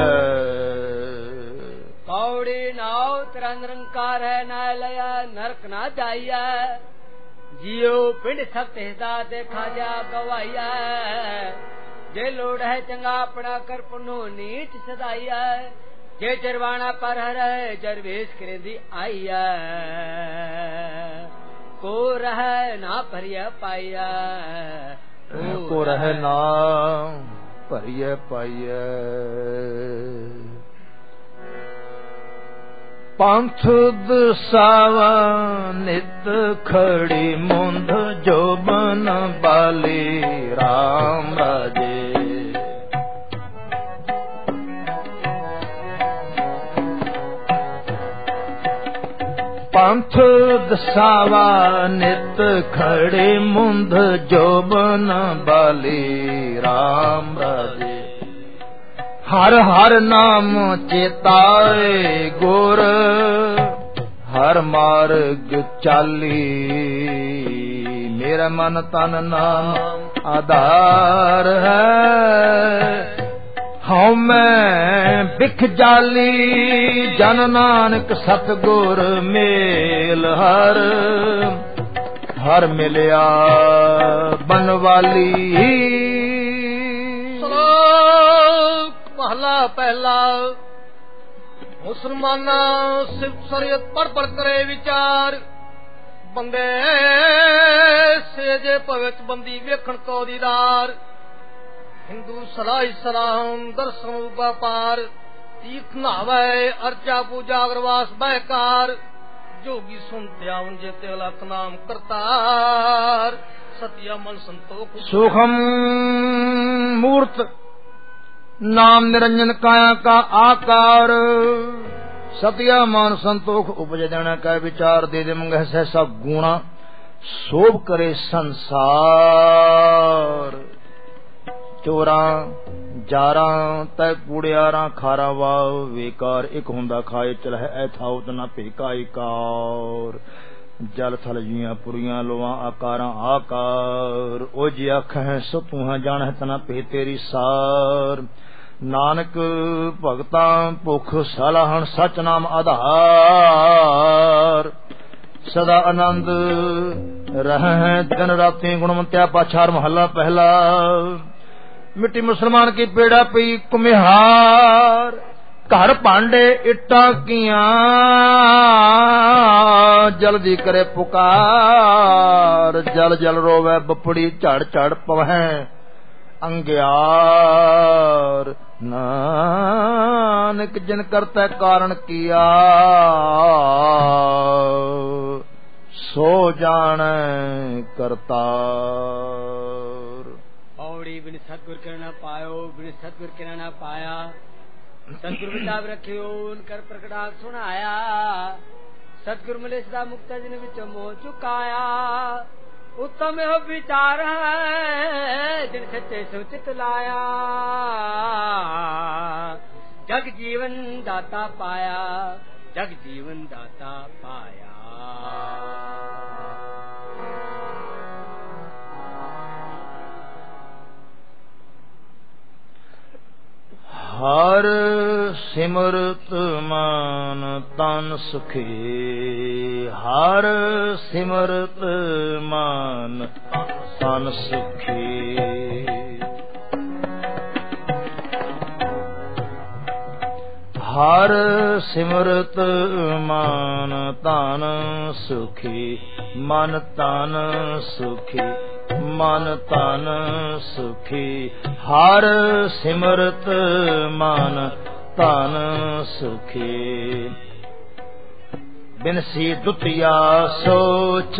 Speaker 2: ਪੌੜੀ ਨਾਉ ਤੇਰਾ ਨਿਰੰਕਾਰ ਹੈ ਨਾ ਲਿਆ ਨਰਕ ਨਾ ਜਾਈਐ ਜੀਉ ਪਿੰਡ ਸਭ ਤਿਸਦਾ ਦੇਖਾ ਜਾ ਗਵਾਈਐ ਜੇ ਲੋੜ ਹੈ ਚੰਗਾ ਆਪਣਾ ਕਰ ਪੁੰਨੋ ਨੀਚ ਸਦਾਈਐ ਜੇ ਜਰਵਾਣਾ ਪਰ ਹਰੈ ਜਰ ਵੇਸ ਕਰੇਂਦੀ ਆਈਐ ਕੋ ਰਹਿ ਨਾ ਭਰੀਐ ਪਾਈਐ
Speaker 1: ਕੋ ਰਹਿ ਨਾ ਭਰੀਐ ਪਾਈਐ ਪੰਥ ਦਸਾਵਾ ਨਿਤ ਖੜੀ ਮੁੰਧ ਜੋਬਨ ਬਾਲੀ ਰਾਮ ਰਾਜੇ ਪੰਥ ਦਸਾਵਾ ਨਿਤ ਖੜੇ ਮੁੰਧ ਜੋਬਨ ਬਾਲੀ ਰਾਮ ਰਾਜੇ ਹਰ ਹਰ ਨਾਮ ਚੇਤਾਏ ਗੁਰ ਹਰ ਮਾਰਗ ਚਾਲੀ ਮੇਰਾ ਮਨ ਤਨ ਨਾਮ ਆਧਾਰ ਹੈ ਹਉ ਮੈਂ ਬਿਖ ਜਾਲੀ ਜਨ ਨਾਨਕ ਸਤਿਗੁਰ ਮੇਲ ਹਰ ਹਰ ਮਿਲਿਆ ਬਨਵਾਲੀ
Speaker 3: ਮਹਲਾ ਪਹਿਲਾ ਮੁਸਲਮਾਨਾਂ ਸਿਫਤ ਸ਼ਰੀਅਤ ਪੜ ਪੜ ਕਰੇ ਵਿਚਾਰ ਬੰਦੇ ਸੇਜੇ ਭਵਿਤ ਬੰਦੀ ਵੇਖਣ ਕੋ ਦੀਦਾਰ ਹਿੰਦੂ ਸਲਾਈ ਸਲਾਮ ਦਰਸ਼ਨ ਵਪਾਰ ਤੀਰਥ ਨਾਵੇ ਅਰਚਾ ਪੂਜਾ ਅਗਰਵਾਸ ਬਹਿਕਾਰ ਜੋਗੀ ਸੁਨਤੇ ਆਵਨ ਜੇ ਤੇ ਲਖ ਨਾਮ ਕਰਤਾਰ ਸਤਿਆ ਮਨ ਸੰਤੋਖ
Speaker 1: ਸੁਖਮ ਮੂਰਤ ਨਾਮ ਨਿਰੰਜਨ ਕਾਇਆ ਕਾ ਆਕਾਰ ਸਤਿਆ ਮਨ ਸੰਤੋਖ ਉਪਜ ਦੇਣਾ ਕਾ ਵਿਚਾਰ ਦੇ ਮੰਗਹਿ ਸਹਿ ਸਭ ਗੁਣਾ ਸੋਭ ਕਰੇ ਸੰਸਾਰ ਚੋਰਾਂ ਜਾਰਾਂ ਤੈ ਕੂੜਿਆਰਾਂ ਖਾਰਾ ਵਾਵ ਵੇਕਾਰ ਇੱਕ ਹੁੰਦਾ ਖਾਏ ਚਲਹਿ ਐਥਾਉਤ ਨਾ ਭੇਕਾਇਕਾਰ ਜਲ ਥਲ ਜੀਆਂ ਪੁਰੀਆਂ ਲੋਆਂ ਆਕਾਰਾਂ ਆਕਾਰ ਉਹ ਜੀ ਆਖੈ ਸੋ ਤੂੰ ਜਾਣਹਿ ਤਨਾ ਭੇ ਤੇਰੀ ਸਾਰ ਨਾਨਕ ਭਗਤਾਂ ਭੁਖ ਸਲਾਹਣ ਸਚ ਨਾਮ ਆਧਾਰ ਸਦਾ ਆਨੰਦ ਰਹਿ ਦਿਨ ਰਾਤੀ ਗੁਣਵੰਤਿਆ ਪਾਛਾਰ ਮਹੱਲਾ ਪਹਿਲਾ ਮਿੱਟੀ ਮੁਸਲਮਾਨ ਕੀ ਪੇੜਾ ਪਈ ਕੁਮਿਹਾਰ ਘਰ ਭਾਂਡੇ ਇੱਟਾਂ ਕੀਆਂ ਜਲਦੀ ਕਰੇ ਪੁਕਾਰ ਜਲ ਜਲ ਰੋਵੇ ਬਪੜੀ ਝੜ ਝੜ ਪਵਹਿ ਅੰਗਿਆਰ ਨਾਨਕ ਜਿਨ ਕਰਤਾ ਕਾਰਨ ਕੀਆ ਸੋ ਜਾਣੈ ਕਰਤਾਰ
Speaker 2: ਪੌੜੀ ਬਿਨ ਸਤਿਗੁਰ ਕੇ ਨਾ ਪਾਇਓ ਬਿਨ ਸਤਿਗੁਰ ਕੇ ਨਾ ਪਾਇਆ सतगुरु विचार रखियो उनकर प्रकटात सुनाया सतगुरु मिले सदा मुक्त जिन विच मोह चुकाया उत्तम हो विचार है जिन सच्चे सुचित लाया जग जीवन दाता पाया जग जीवन दाता पाया
Speaker 1: ਹਰ ਸਿਮਰਤ ਮਨ ਤਨ ਸੁਖੀ ਹਰ ਸਿਮਰਤ ਮਨ ਤਨ ਸੁਖੀ। ਹਰ ਸਿਮਰਤ ਮਨ ਤਨ ਸੁਖੀ, ਮਨ ਤਨ ਸੁਖੀ, ਮਨ ਤਨ ਸੁਖੀ। ਹਰ ਸਿਮਰਤ ਮਨ ਤਨ ਸੁਖੀ। ਬਿਨਸੀ ਦੁਤੀਆ ਸੋਚ,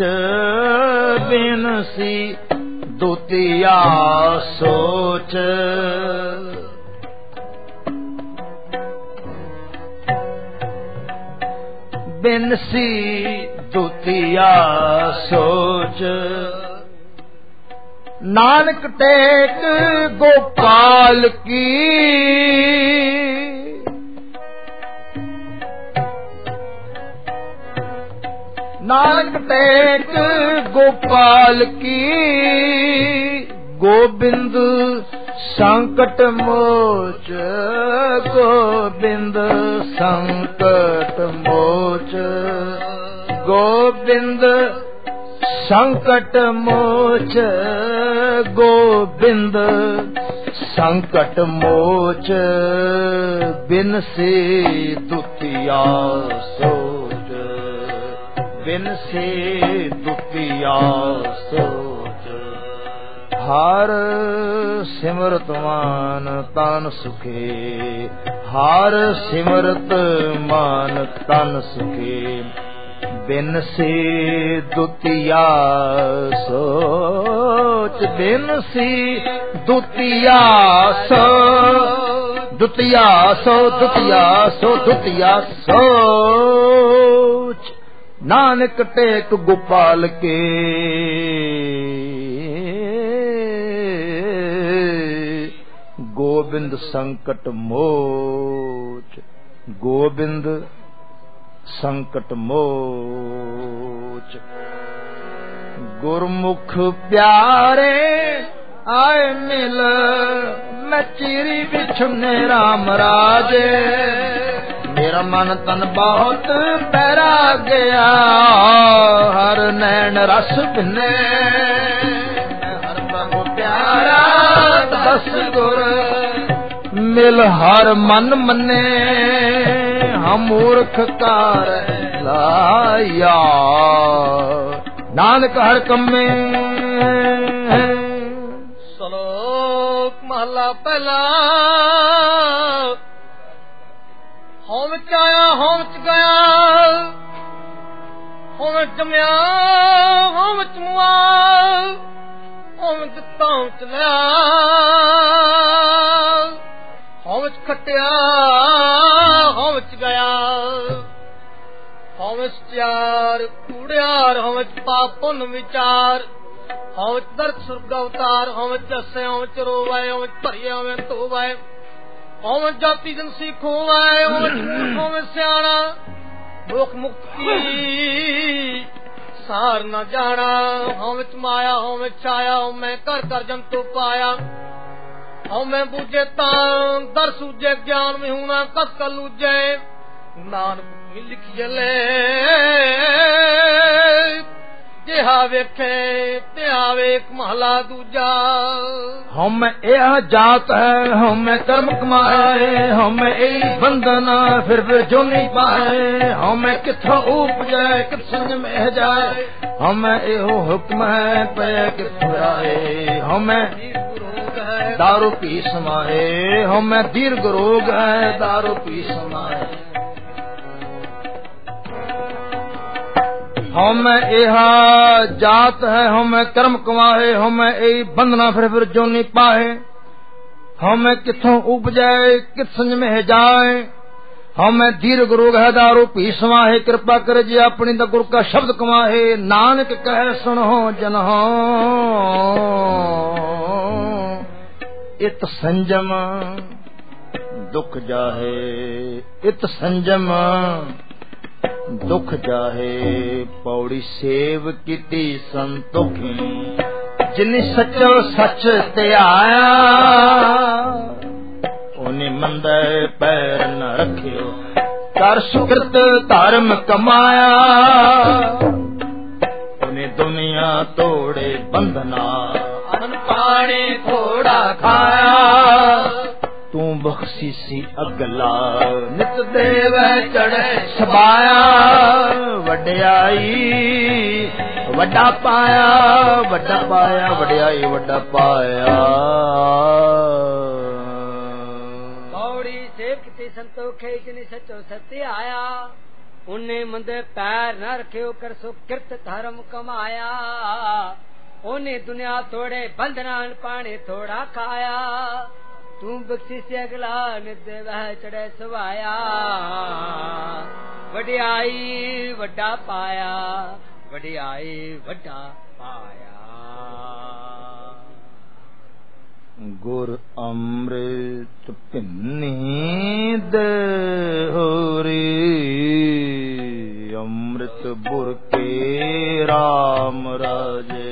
Speaker 1: ਬਿਨਸੀ ਦੁਤੀਆ ਸੋਚ। ਬਿਨਸੀ ਦੁਤੀਆ ਸੋਚ। ਨਾਨਕ ਟੇਕ ਗੋਪਾਲ ਕੀ, ਨਾਨਕ ਟੇਕ ਗੋਪਾਲ ਕੀ। ਗੋਬਿੰਦ ਸੰਕਟ ਮੋਚ, ਗੋਬਿੰਦ ਸੰਕਟ ਮੋਚ। ਗੋਬਿੰਦ ਸੰਕਟ ਮੋਚ, ਗੋਬਿੰਦ ਸੰਕਟ ਮੋਚ। ਬਿਨਸੀ ਦੁਤੀਆ ਸੋਚ, ਬਿਨਸੀ ਦੁਤੀਆ ਸੋਚ। ਹਰ ਸਿਮਰਤ ਮਨ ਤਨ ਸੁਖੇ, ਹਰ ਸਿਮਰਤ ਮਨ ਤਨ ਸੁਖੇ। ਬਿਨਸੀ ਦੁਤੀਆ ਸੋਚ, ਬਿਨਸੀ ਦੁਤੀਆ ਸੋ। ਦੁਤੀਆ ਸੋ, ਦੁਤੀਆ ਸੋ, ਦੁਤੀਆ ਸੋਚ। ਨਾਨਕ ਟੇਕ ਗੋਪਾਲ ਕੇ, ਗੋਬਿੰਦ ਸੰਕਟ ਮੋਚ, ਗੋਬਿੰਦ ਸੰਕਟ ਮੋਚ। ਗੁਰਮੁਖ ਪਿਆਰੇ ਆਏ ਮਿਲ, ਮੈਂ ਚੀਰੀ ਵਿਛੁਨੇ ਰਾਮ ਰਾਜੇ। ਮੇਰਾ ਮਨ ਤਨ ਬਹੁਤ ਪੈਰਾ ਗਿਆ, ਹਰ ਨੈਣ ਰਸ ਭਿੰਨੇ। ਹਰ ਪ੍ਰਭੂ ਪਿਆਰਾ ਦਸ ਗੁਰ, ਮਿਲ ਹਰ ਮਨ ਮੰਨੇ। ਹਮ ਮੂਰਖ ਕਾਰ ਲਾਇਆ, ਨਾਨਕ ਹਰ ਕੰਮੇ।
Speaker 3: ਸ਼ਲੋਕ ਮਹਲਾ ਪਹਿਲਾ। ਹੋਮ ਚ ਆਇਆ ਹੋਮ ਚ ਗਿਆ, ਹੋਮ ਜਮਿਆ ਹੋਮ ਚ ਮੁਆ। ਹੋਮ ਦਿੱਤਾ ਹੋਮ ਚ ਲਿਆ, ਹੋਮ ਚ ਖਟਿਆ ਹੋਮ ਚ ਗਿਆ। ਹੋਮ ਚ ਚਾਰ ਕੂੜਿਆਰ, ਹੋਮ ਚ ਪਾਪ ਪੁੰਨ ਵਿਚਾਰ। ਹੋਮ ਚ ਦਰਦ ਸੁਰਗ ਅਵਤਾਰ, ਹੋਮ ਚ ਹੱਸੇ ਹੋਮ ਚ ਰੋਵੇ। ਹੋਮ ਚ ਭਰੀਏ ਹੋਮ ਧੋਵੇ। ਹੋਮ ਜਾਤੀ ਜਨ ਸਿੱਖੋ ਆਏ, ਹੋਮ ਸਿਆਣਾ ਮੁਖ ਮੁਕਤੀ ਸਾਰ ਨਾ ਜਾਣਾ। ਹੋਮ ਚ ਮਾਇਆ ਹੋਮ ਛਾਇਆ, ਹੋਮੈ ਕਰ ਕਰ ਜੰਤੂ ਪਾਇਆ। ਹੋਮੈ ਬੂਝੇ ਤਾਂ ਦਰ ਸੂਝੇ, ਗਿਆਨ ਵਿਹੂਣਾ ਕਸ ਕਲੂਜੇ। ਨਾਨਕ ਲਿਖ ਜਲੇ ਜਿਹਾ ਵੇਖੇ ਤਿਹਾ ਵੇਖ ਮਹਲਾ ਦੂਜਾ।
Speaker 1: ਹਮ ਇਹ ਜਾਤ ਹੈ ਹਮ ਕਰਮ ਕਮਾਏ, ਹਮ ਇਹ ਬੰਧਨ ਫਿਰ ਜੋਨੀ ਪਾਏ। ਹਮ ਕਿੱਥੋਂ ਉਪਜੈ ਕਿਤ ਸੰਗ ਮਹਿ ਜਾਏ, ਹਮ ਇਹੋ ਹੁਕਮ ਹੈ ਪੈ ਕਿੱਥੋਂ ਆਏ। ਹਮ दारू पी समाए, हमें दीर्घ रोग है दारू पी समाए। हमें यह जात है हमें कर्म कमाए, हमें यही बंधना फिर जोनी पाए। हमें किथों उपजाए कित संज में जाए, हमें दीर्घ रोग है दारू पी समाए। कृपा कर जी अपनी द गुरु का शब्द कमाए, नानक कह सुनो जन हो इत संजम दुख जाहे। इत संजम दुख जाहे, पौड़ी सेव कीती संतुखी। जिन सचो सच ते आया, उन्हें मंदे पैर न रखियो। कर सुकृत धर्म कमाया, उन्हें ਦੁਨੀਆ ਤੋੜੇ ਬੰਧਨਾ ਅੰਨ ਪਾਣੀ ਥੋੜਾ ਖਾਇਆ ਤੂੰ ਬਖਸ਼ੀਸੀ ਅਗਲਾ ਨਿਤ ਦੇਵੈ ਚੜ੍ਹੇ ਸਬਾਇਆ ਵਡਿਆਈ ਵੱਡਾ ਪਾਇਆ ਵੱਡਾ ਪਾਇਆ ਵਡਿਆਈ ਵੱਡਾ ਪਾਇਆ
Speaker 2: ਪੌੜੀ ਸੇਵ ਕੀਤੀ ਸੰਤੋਖੇ ਜਿਨੀ ਸੱਚੋ ਸੱਚੇ ਆਇਆ ਉਹਨੇ ਮੰਦੇ ਪੈਰ ਨਾ ਰੱਖਿਓ ਕਰ ਸੋ ਕਿਰਤ ਧਰਮ ਕਮਾਇਆ ਉਹਨੇ ਦੁਨੀਆ ਤੋੜੇ ਬੰਧਨਾਂ ਪਾਣੀ ਥੋੜਾ ਖਾਇਆ ਤੂੰ ਬਖਸ਼ੀ ਸੇ ਅਗਲਾ ਨਿਤ ਵਹਿ ਚੜੇ ਸਵਾਇਆ ਵਡਿਆਈ ਵੱਡਾ ਪਾਇਆ ਵਡਿਆਈ ਵੱਡਾ ਪਾਇਆ
Speaker 1: ਗੁਰ ਅੰਮ੍ਰਿਤ ਭਿੰਨੀ ਦੇ ਹੋਰੀ ਅੰਮ੍ਰਿਤ ਬੁਰ ਕੇ ਰਾਮ ਰਾਜੇ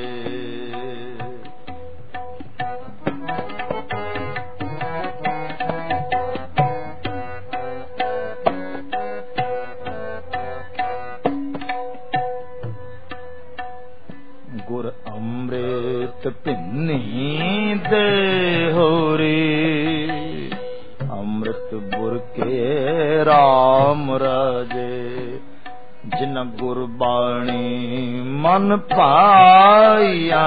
Speaker 1: ਗੁਰ ਅੰਮ੍ਰਿਤ ਭਿੰਨੀ ਦੇ ਹੋਰੀ ਅੰਮ੍ਰਿਤ ਬੁਰ ਕੇ ਰਾਮ ਰਾਜੇ ਜਿਨ ਗੁਰਬਾਣੀ ਮਨ ਪਾਇਆ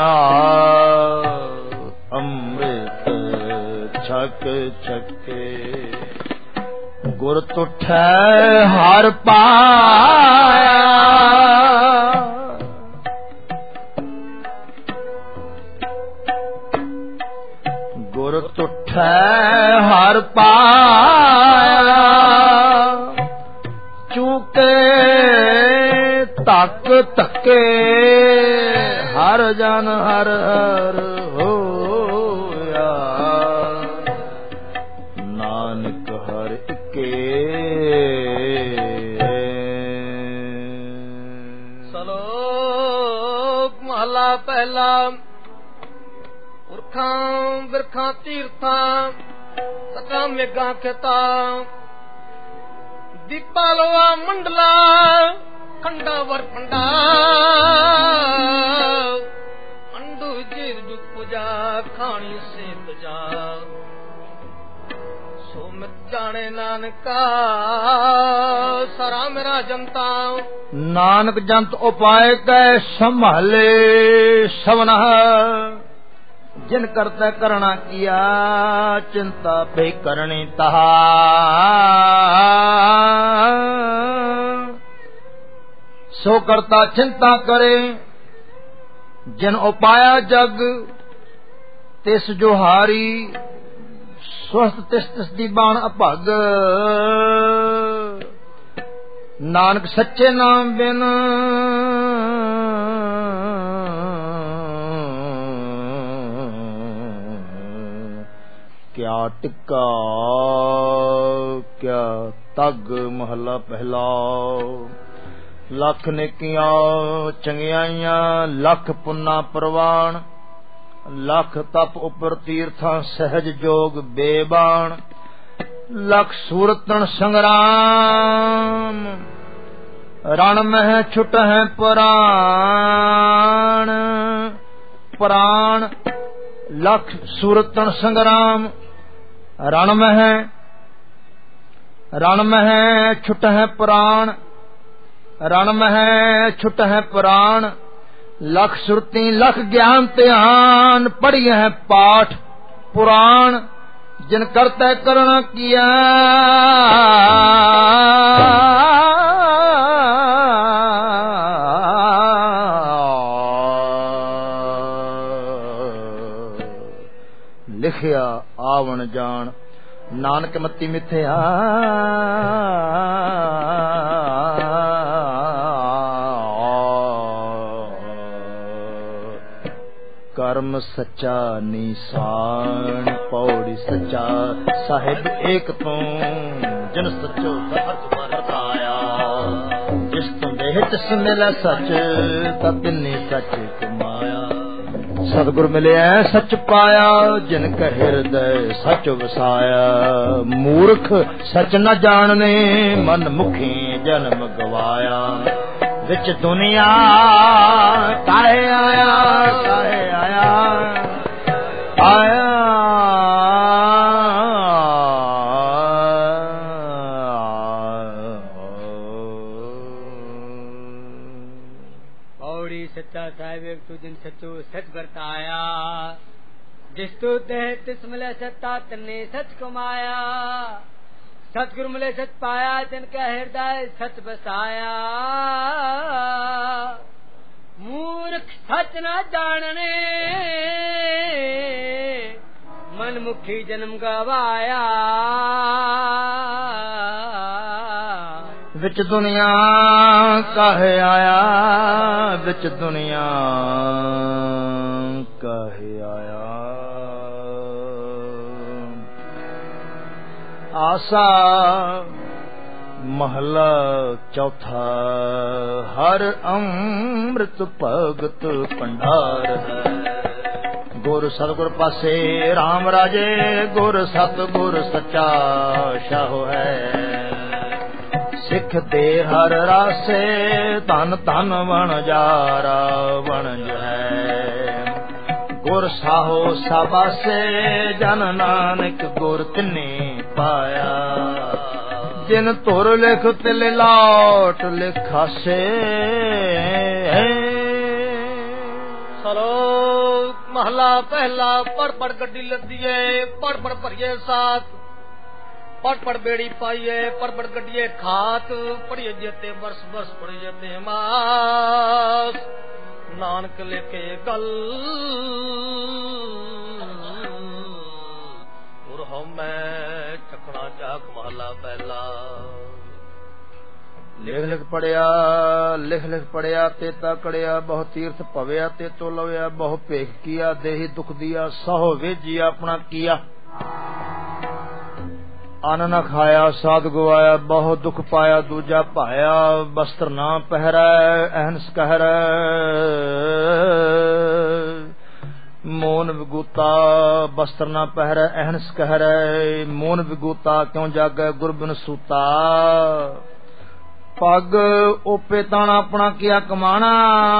Speaker 1: ਅੰਮ੍ਰਿਤ ਛਕ ਛਕੇ ਗੁਰ ਤੁਠੈ ਹਰ ਪਾਇਆ ਗੁਰ ਤੁਠੈ ਹਰ ਪਾਇਆ ਚੂਕੇ ਤੱਕ ਧੱਕੇ ਹਰ ਜਨ ਹਰ ਹਰ ਹੋਇਆ ਨਾਨਕ ਹਰ ਇਕੇ
Speaker 3: ਸਲੋਕ ਮਹਲਾ ਪਹਿਲਾ ਪੁਰਖਾਂ ਬਿਰਖਾਂ ਤੀਰਥਾਂ ਸਤਾ ਮੇਘਾਂ ਖੇਤਾਂ ਦੀਪਾ ਲੋਆ ਮੰਡਲਾ ਖੰਡਾ ਵਰ ਪੰਡਾ ਅੰਡੂ ਜੀਰ ਜੁ ਪੂਜਾ ਖਾਣੀ ਸੇ ਤੁਜਾ ਸੋ ਮਿਤ ਜਾਣੇ ਨਾਨਕਾ ਸਾਰਾ ਮੇਰਾ ਜਨਤਾ
Speaker 1: ਨਾਨਕ ਜੰਤ ਉਪਾਏ ਕੈ ਸੰਭਾਲੇ ਸਵਨ ਜਿਨ ਕਰਤਾ ਕਰਣਾ ਕੀਆ ਚਿੰਤਾ ਪੇ ਕਰਨੀ ਤਹਾ ਸੋ ਕਰਤਾ ਚਿੰਤਾ ਕਰੇ ਜਿਨ ਉਪਾਇਆ ਜਗ ਤਿਸ ਜੋ ਹਾਰੀ ਸਵਸਤ ਤਿਸ ਤਿਸ ਦੀ ਬਾਣ ਅਭਗ ਨਾਨਕ ਸੱਚੇ ਨਾਮ ਬਿਨ ਕਿਆ ਟਿੱਕਾ ਕਿਆ ਤਗ ਮਹਲਾ ਪਹਿਲਾ ਲੱਖ ਨੇਕੀਆਂ ਚੰਗਿਆਈਆਂ ਲੱਖ ਪੁੰਨਾ ਪ੍ਰਵਾਨ ਲੱਖ ਤਪ ਉਪਰ ਤੀਰਥਾਂ ਸਹਿਜ ਜੋਗ ਬੇਬਾਨ ਲੱਖ ਸੂਰਤਨ ਸੰਗਰਾਮ ਰਣ ਮਹਿ ਛੁਟਹਿ ਪ੍ਰਾਣ ਪ੍ਰਾਣ ਲੱਖ ਸੂਰਤਨ ਸੰਗਰਾਮ ਰਣ ਮਹਿ ਛੁਟਹਿ ਪ੍ਰਾਣ ਰਣ ਮਹਿ ਛੁਟਹਿ ਪ੍ਰਾਣ ਲੱਖ ਸੁਰਤੀ ਲੱਖ ਗਿਆਨ ਧਿਆਨ ਪੜ੍ਹਿਐ ਪਾਠ ਪੁਰਾਣ ਜਿਨ ਕਰਤੈ ਕਰਣਾ ਕੀਆ ਲਿਖਿਆ ਆਵਣ ਜਾਣ ਨਾਨਕ ਮਤੀ ਮਿਥਿਆ ਕਰਮ ਸੱਚਾ ਨਿਸ਼ਾਨ ਪੌੜੀ ਸੱਚਾ ਸਾਹਿਬ ਏਕ ਤੂੰ ਜਨ ਸੱਚੋ ਸੱਚ ਵਰਤਾਇਆ ਜਿਸ ਤੋਂ ਦੇਹ ਤਿਸ ਮਿਲੈ ਸੱਚ ਤਾਂ ਤਿੰਨੇ ਸੱਚ ਕਮਾਇਆ ਸਤਿਗੁਰ ਮਿਲਿਆ ਸੱਚ ਪਾਇਆ ਜਿਨ ਕੈ ਹਿਰਦੈ ਸੱਚ ਵਸਾਇਆ ਮੂਰਖ ਸੱਚ ਨ ਜਾਣਨੇ ਮਨ ਮੁਖੀ ਜਨਮ ਗਵਾਇਆ ਵਿੱਚ ਦੁਨੀਆ ਕਾਹੇ ਆਇਆ
Speaker 2: पौड़ी सच्चा साहिब एक तू जिन सचो सच बरताया जिस तू देह तिस मिले सत्ता तन्ने सच कमाया सतगुरु मिले सच पाया जिनका हृदय सच बसाया मूर्ख सच न जानने मनमुखी जन्म गवाया
Speaker 1: विच दुनिया काहे आया विच दुनिया काहे आया आसा महला चौथा हर अमृत भगत भंडार है गुर सतगुर पासे राम राजे गुर सतगुर सच्चा शाहो है सिख ते हर रासे धन धन बन जारा बन है गुर साहो साबासे जन नानक गुर तिन्ने पाया जिन तुर लिख तिल लौट लिखासे
Speaker 3: सलोक महला पहला पढ़ पढ़ गड्डी लदिए पढ़ पढ़ भरिए साथ पढ़ पढ़ बेड़ी पाइए पढ़ पढ़ गड्डिए खात पढ़िए जेते वर्ष वर्ष पढ़िए जेते मास नानक लेके गल और हम चकना जाक महला पहला
Speaker 1: लिख लिख पढ़िया तेता कड़िया बहु तीर्थ पविया ते तो लविया बहु भेख किया देही दुख दिया सहो वेजिया अपना किया अन्न न खाया साध गवाया बहु दुख पाया दूजा पाया वस्त्र ना पहरा अहंस कहर मोन विगूता वस्त्र ना पहरा अहंस कहर मोन विगूता क्यों जागे गुरबिन सूता पग ओपे ताना अपना किया कमाना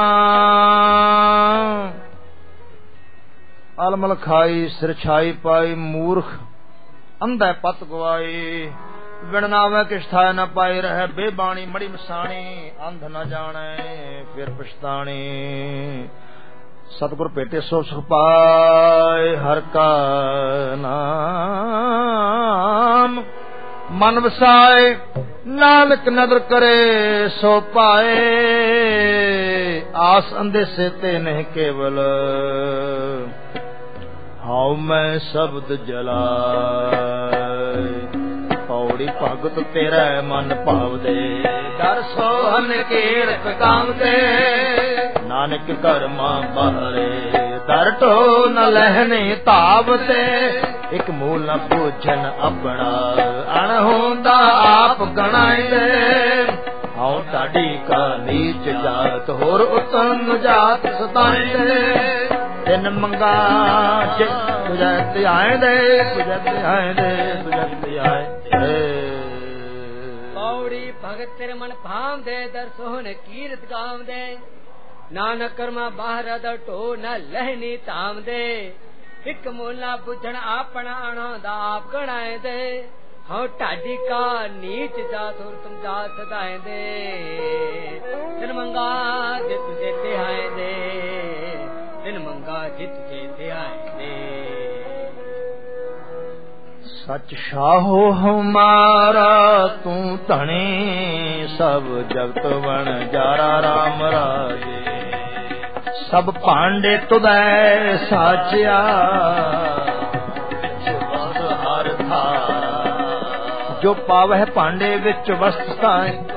Speaker 1: अलमल खाई सिर छाई पाई मूर्ख अंधा पत गवाई विणनावे किश थाय न पाई रहे बेबाणी मड़ी मसाणी अंध न जाने फिर पछताणी सतगुर पेटे सो सुख पाए हर का नाम मन वसाए नानक नदर करे सो पाए आस अंदेसे ते नहीं केवल हाउ मैं शब्द जलाए पौड़ी भगत तेरा मन भाव दे कर सोहन कीरत काम दे नानक कर्मा बाहरे दर टो न लहने ताव दे एक मूल न पूछन अपना अणहोंदा आप गणाई दे हाउ ताड़ी का नीच जात होर उत्तम जात सताई दे दिन मंगा तुझे त्याए दे तुझे त्याए दे तुझे त्याए दे
Speaker 2: पौड़ी भगत तेरे मन भाव दे दर सोहन कीरत गाम दे नानक कर्मा बाहर दर टो न लहनी ताम दे एक मूला बुझण आपना अणा आप गणाए दे हाँ ढाडी का नीच जात और तुम जात सदाए दे दिन मंगा जे तुझे त्याए दे दिन मंगा जे तुझे त्याए दे
Speaker 1: सच शाहो हमारा तू धने सब जगत बन जारा राम राजे सब पांडे तुदै साचिया हर धारा जो पावह पांडे विच वस्ता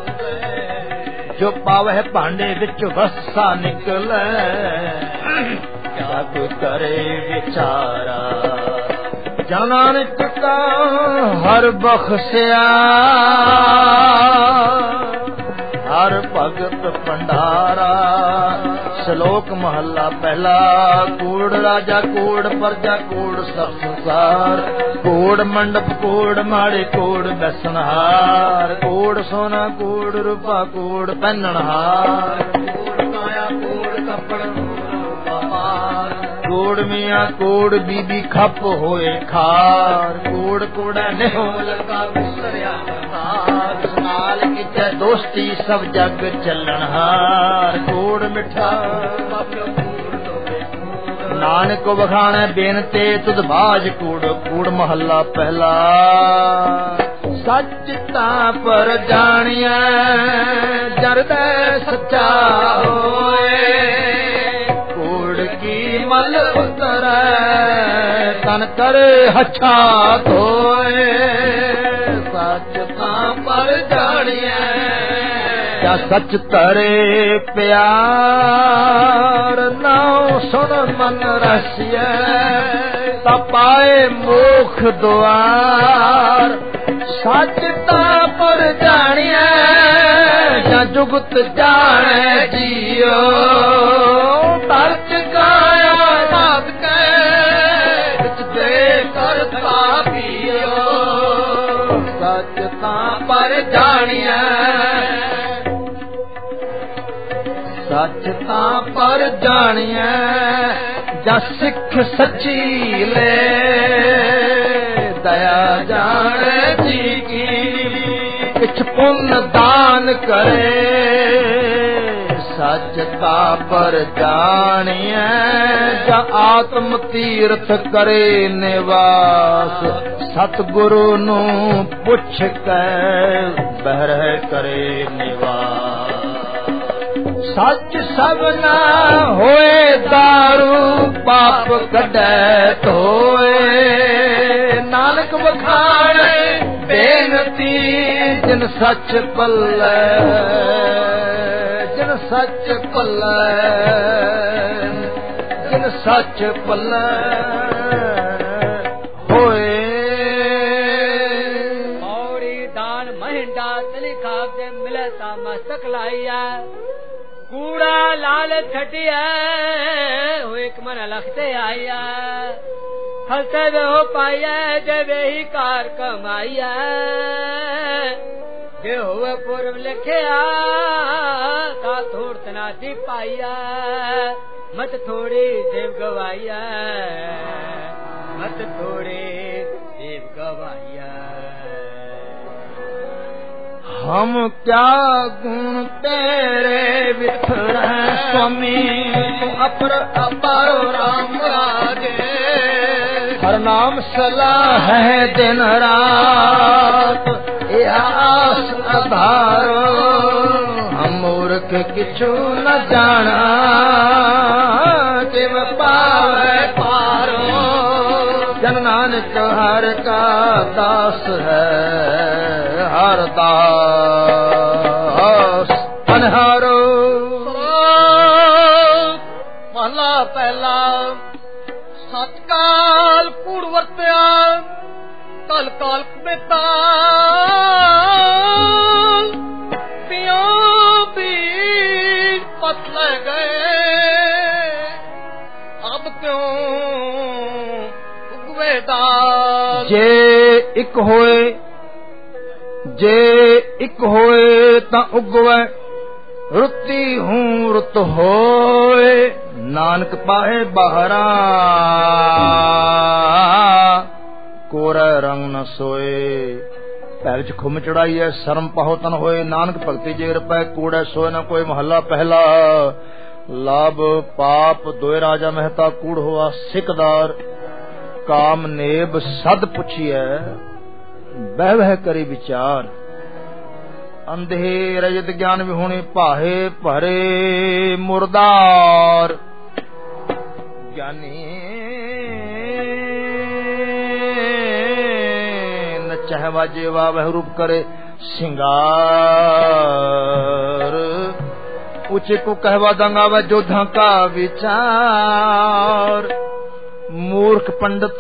Speaker 1: जो पावह पांडे विच वस्ता निकले क्या कोई करे विचारा नानक का हर बख्शिया ਹਰ ਭਗਤ ਭੰਡਾਰਾ। ਸ਼ਲੋਕ ਮਹੱਲਾ ਪਹਿਲਾ। ਕੂੜ ਰਾਜਾ ਕੂੜ ਪ੍ਰਜਾ ਕੂੜ ਸਭ ਸੰਸਾਰ। ਕੂੜ ਮੰਡਪ ਕੂੜ ਮਾੜੇ ਕੂੜ ਬੈਸਨਹਾਰ। ਕੂੜ ਸੋਨਾ ਕੂੜ ਰੂਪਾ ਕੂੜ ਪਹਿਨਣਹਾਰ। ਕੂੜ ਕਾਇਆ ਕੂੜ ਕੱਪੜ ਕੂੜ ਮੀਆਂ ਕੂੜ ਬੀਬੀ ਖੱਪ ਹੋਏ ਖਾਰ। ਕੂੜ ਕੂੜਾ ਨਿਹੋ ਲਗਾ ਵਿਸਰਿਆ ਹਾਰ। ਨਾਲ ਕਿਤੇ ਦੋਸਤੀ ਸਭ ਜੱਗ ਚੱਲਣਹਾਰ। ਕੂੜ ਮਿੱਠਾ ਨਾਨਕ ਵਖਾਣੈ ਬੇਨਤੇ ਤੁਧ ਬਾਜ ਕੂੜ। ਕੂੜ ਮਹੱਲਾ ਪਹਿਲਾ। ਸੱਚ ਤਾਂ ਪਰ ਜਾਣੀਐ ਜਰਦੈ ਸੱਚਾ ਹੋਏ। ਕੂੜ ਕੀ ਮਲ ਉਤਰੈ ਤਨ ਕਰੇ ਹੱਛਾ ਧੋਏ। ਸੱਚ ਤਾਂ ਪਰ ਜਾਣੀਐ ਜਾਂ ਸੱਚ ਤਰੇ ਪਿਆਰ। ਨਾਉ ਸੁਣ ਮਨ ਰਸੀਐ ਤਾਂ ਪਾਏ ਮੋਖ ਦੁਆਰ। ਸੱਚ ਤਾਂ ਪਰ ਜਾਣੀਐ ਜਾਂ ਜੁਗਤ ਜਾਣੈ ਜੀਓ। ਤਰਚ ਕਾਇਆ ਸਾਧ ਕੈ ਵਿੱਚ ਦੇ ਕਰਤਾ ਪੀਓ। ਸੱਚ ਤਾਂ ਪਰ ਜਾਣੀਐ ਸੱਚ ਤਾਂ ਪਰ ਜਾਣੀਐ ਜਾਂ ਸਿੱਖ ਸੱਚੀ ਲੈ। ਦਇਆ ਜਾਣੈ ਜੀ ਕੀ ਕਿਛ ਪੁੰਨ ਦਾਨ ਕਰੇ। ਸੱਚ ਤਾਂ ਪਰ ਜਾਣੀਐ ਜਾਂ ਆਤਮ ਤੀਰਥ ਕਰੇ ਨਿਵਾਸ। ਸਤਿਗੁਰੂ ਨੂੰ ਪੁੱਛ ਕੇ ਬਹਿਰੇ ਕਰੇ ਨਿਵਾਸ। ਸੱਚ ਸਭਨਾ ਹੋਏ ਦਾਰੂ ਪਾਪ ਕੱਢੈ ਧੋਏ। ਨਾਨਕ ਵਖਾਣੈ ਬੇਨਤੀ ਜਿਨ ਸੱਚ ਪੱਲੇ ਜਿਨ ਸੱਚ ਪੱਲੇ ਜਿਨ ਸੱਚ ਪੱਲੇ ਹੋਏ।
Speaker 2: ਔਰੀ ਦਾਨ ਮਹਿੰਡਾ ਤਲੀ ਖਾਬ ਦੇ ਮਿਲੇ ਤਾਂ ਮਸਤਕ ਲਾਈਆ। ਕੂੜਾ ਲਾਲ ਛੱਡਿਆ ਹੋਏ ਇੱਕ ਮਨ ਲਖਤੇ ਆਇਆ। ਹਲਤੇ ਵੇ ਹੋ ਪਾਇਆ ਜੇ ਵੇਹੀ ਕਾਰ ਕਮਾਈਆ। ਜੇ ਹੋਵੇ ਪੁਰਬ ਲਿਖਿਆ ਤਾਂ ਥੋੜ ਤਨਾ ਦੀ ਪਾਈਆ। ਮਤ ਥੋੜੀ ਦੇਵ ਗਵਾਈਆ ਮਤ ਥੋੜੇ ਦੇਵ ਗਵਾਈਆ।
Speaker 1: हम क्या गुण तेरे विठुरै स्वामी। अपर अपारो राम राजे। हर नाम सलाह है दिन रात। आस आधारो हम मूर्ख किछु न जाना। किव पावे पारो जन नानक हर का दास है। हर दास अनहारो।
Speaker 3: ਮਹਲਾ ਪਹਿਲਾ। ਸੱਚ ਕਾਲ ਕੂੜ ਵਰਤਿਆ ਕਲ ਕਾਲ ਬੇਤਾਲ। ਪਿਓ ਵੀ ਪਤ ਲੈ ਗਏ ਅਬ ਕਿਉਂ ਉਗਵੇ ਦਾਲ।
Speaker 1: ਜੇ ਇੱਕ ਹੋਏ ਜੇ ਇੱਕ ਹੋਏ ਤਾਂ ਉਗਵੈ। ਰੁੱਤੀ ਹੂੰ ਰੁੱਤ ਹੋਏ ਨਾਨਕ ਪਾਹੇ ਬਾਹਰਾ। ਕੋਰਾ ਰੰਗ ਨ ਸੋਏ ਪੈਰ ਚ ਖੁੰਮ ਚੜਾਈ ਐ ਸ਼ਰਮ ਪਾਹੋ ਤਨ ਹੋਏ। ਨਾਨਕ ਭਗਤੀ ਜੇਰ ਪੈ ਕੂੜੈ ਸੋਏ ਨ ਕੋਈ। ਮਹੱਲਾ ਪਹਿਲਾ। ਲਾਭ ਪਾਪ ਦੋਏ ਰਾਜਾ ਮਹਿਤਾ ਕੂੜ ਹੋਆ ਸਿਕਦਾਰ। ਕਾਮ ਨੇਬ ਸਦ ਪੁੱਛੀਐ ਬਹਿ ਬਹਿ ਕਰੀ ਵਿਚਾਰ। ਅੰਧੇ ਰਜਤ ਗਿਆਨ ਵਿਹੂਣੇ ਭਾਹੇ ਭਰੇ ਮੁਰਦਾਰ। ਗਿਆਨੀ ਨਚਹਿ ਵਾਜੇ ਵਾਵਹਿ ਰੂਪ ਕਰੇ ਸਿੰਗਾਰ। ਉੱਚੇ ਕੋ ਕਹਿਵਾ ਦੰਗਾ ਵੇ ਜੋਧਾਂ ਕਾ ਵਿਚਾਰ। मूर्ख पंडित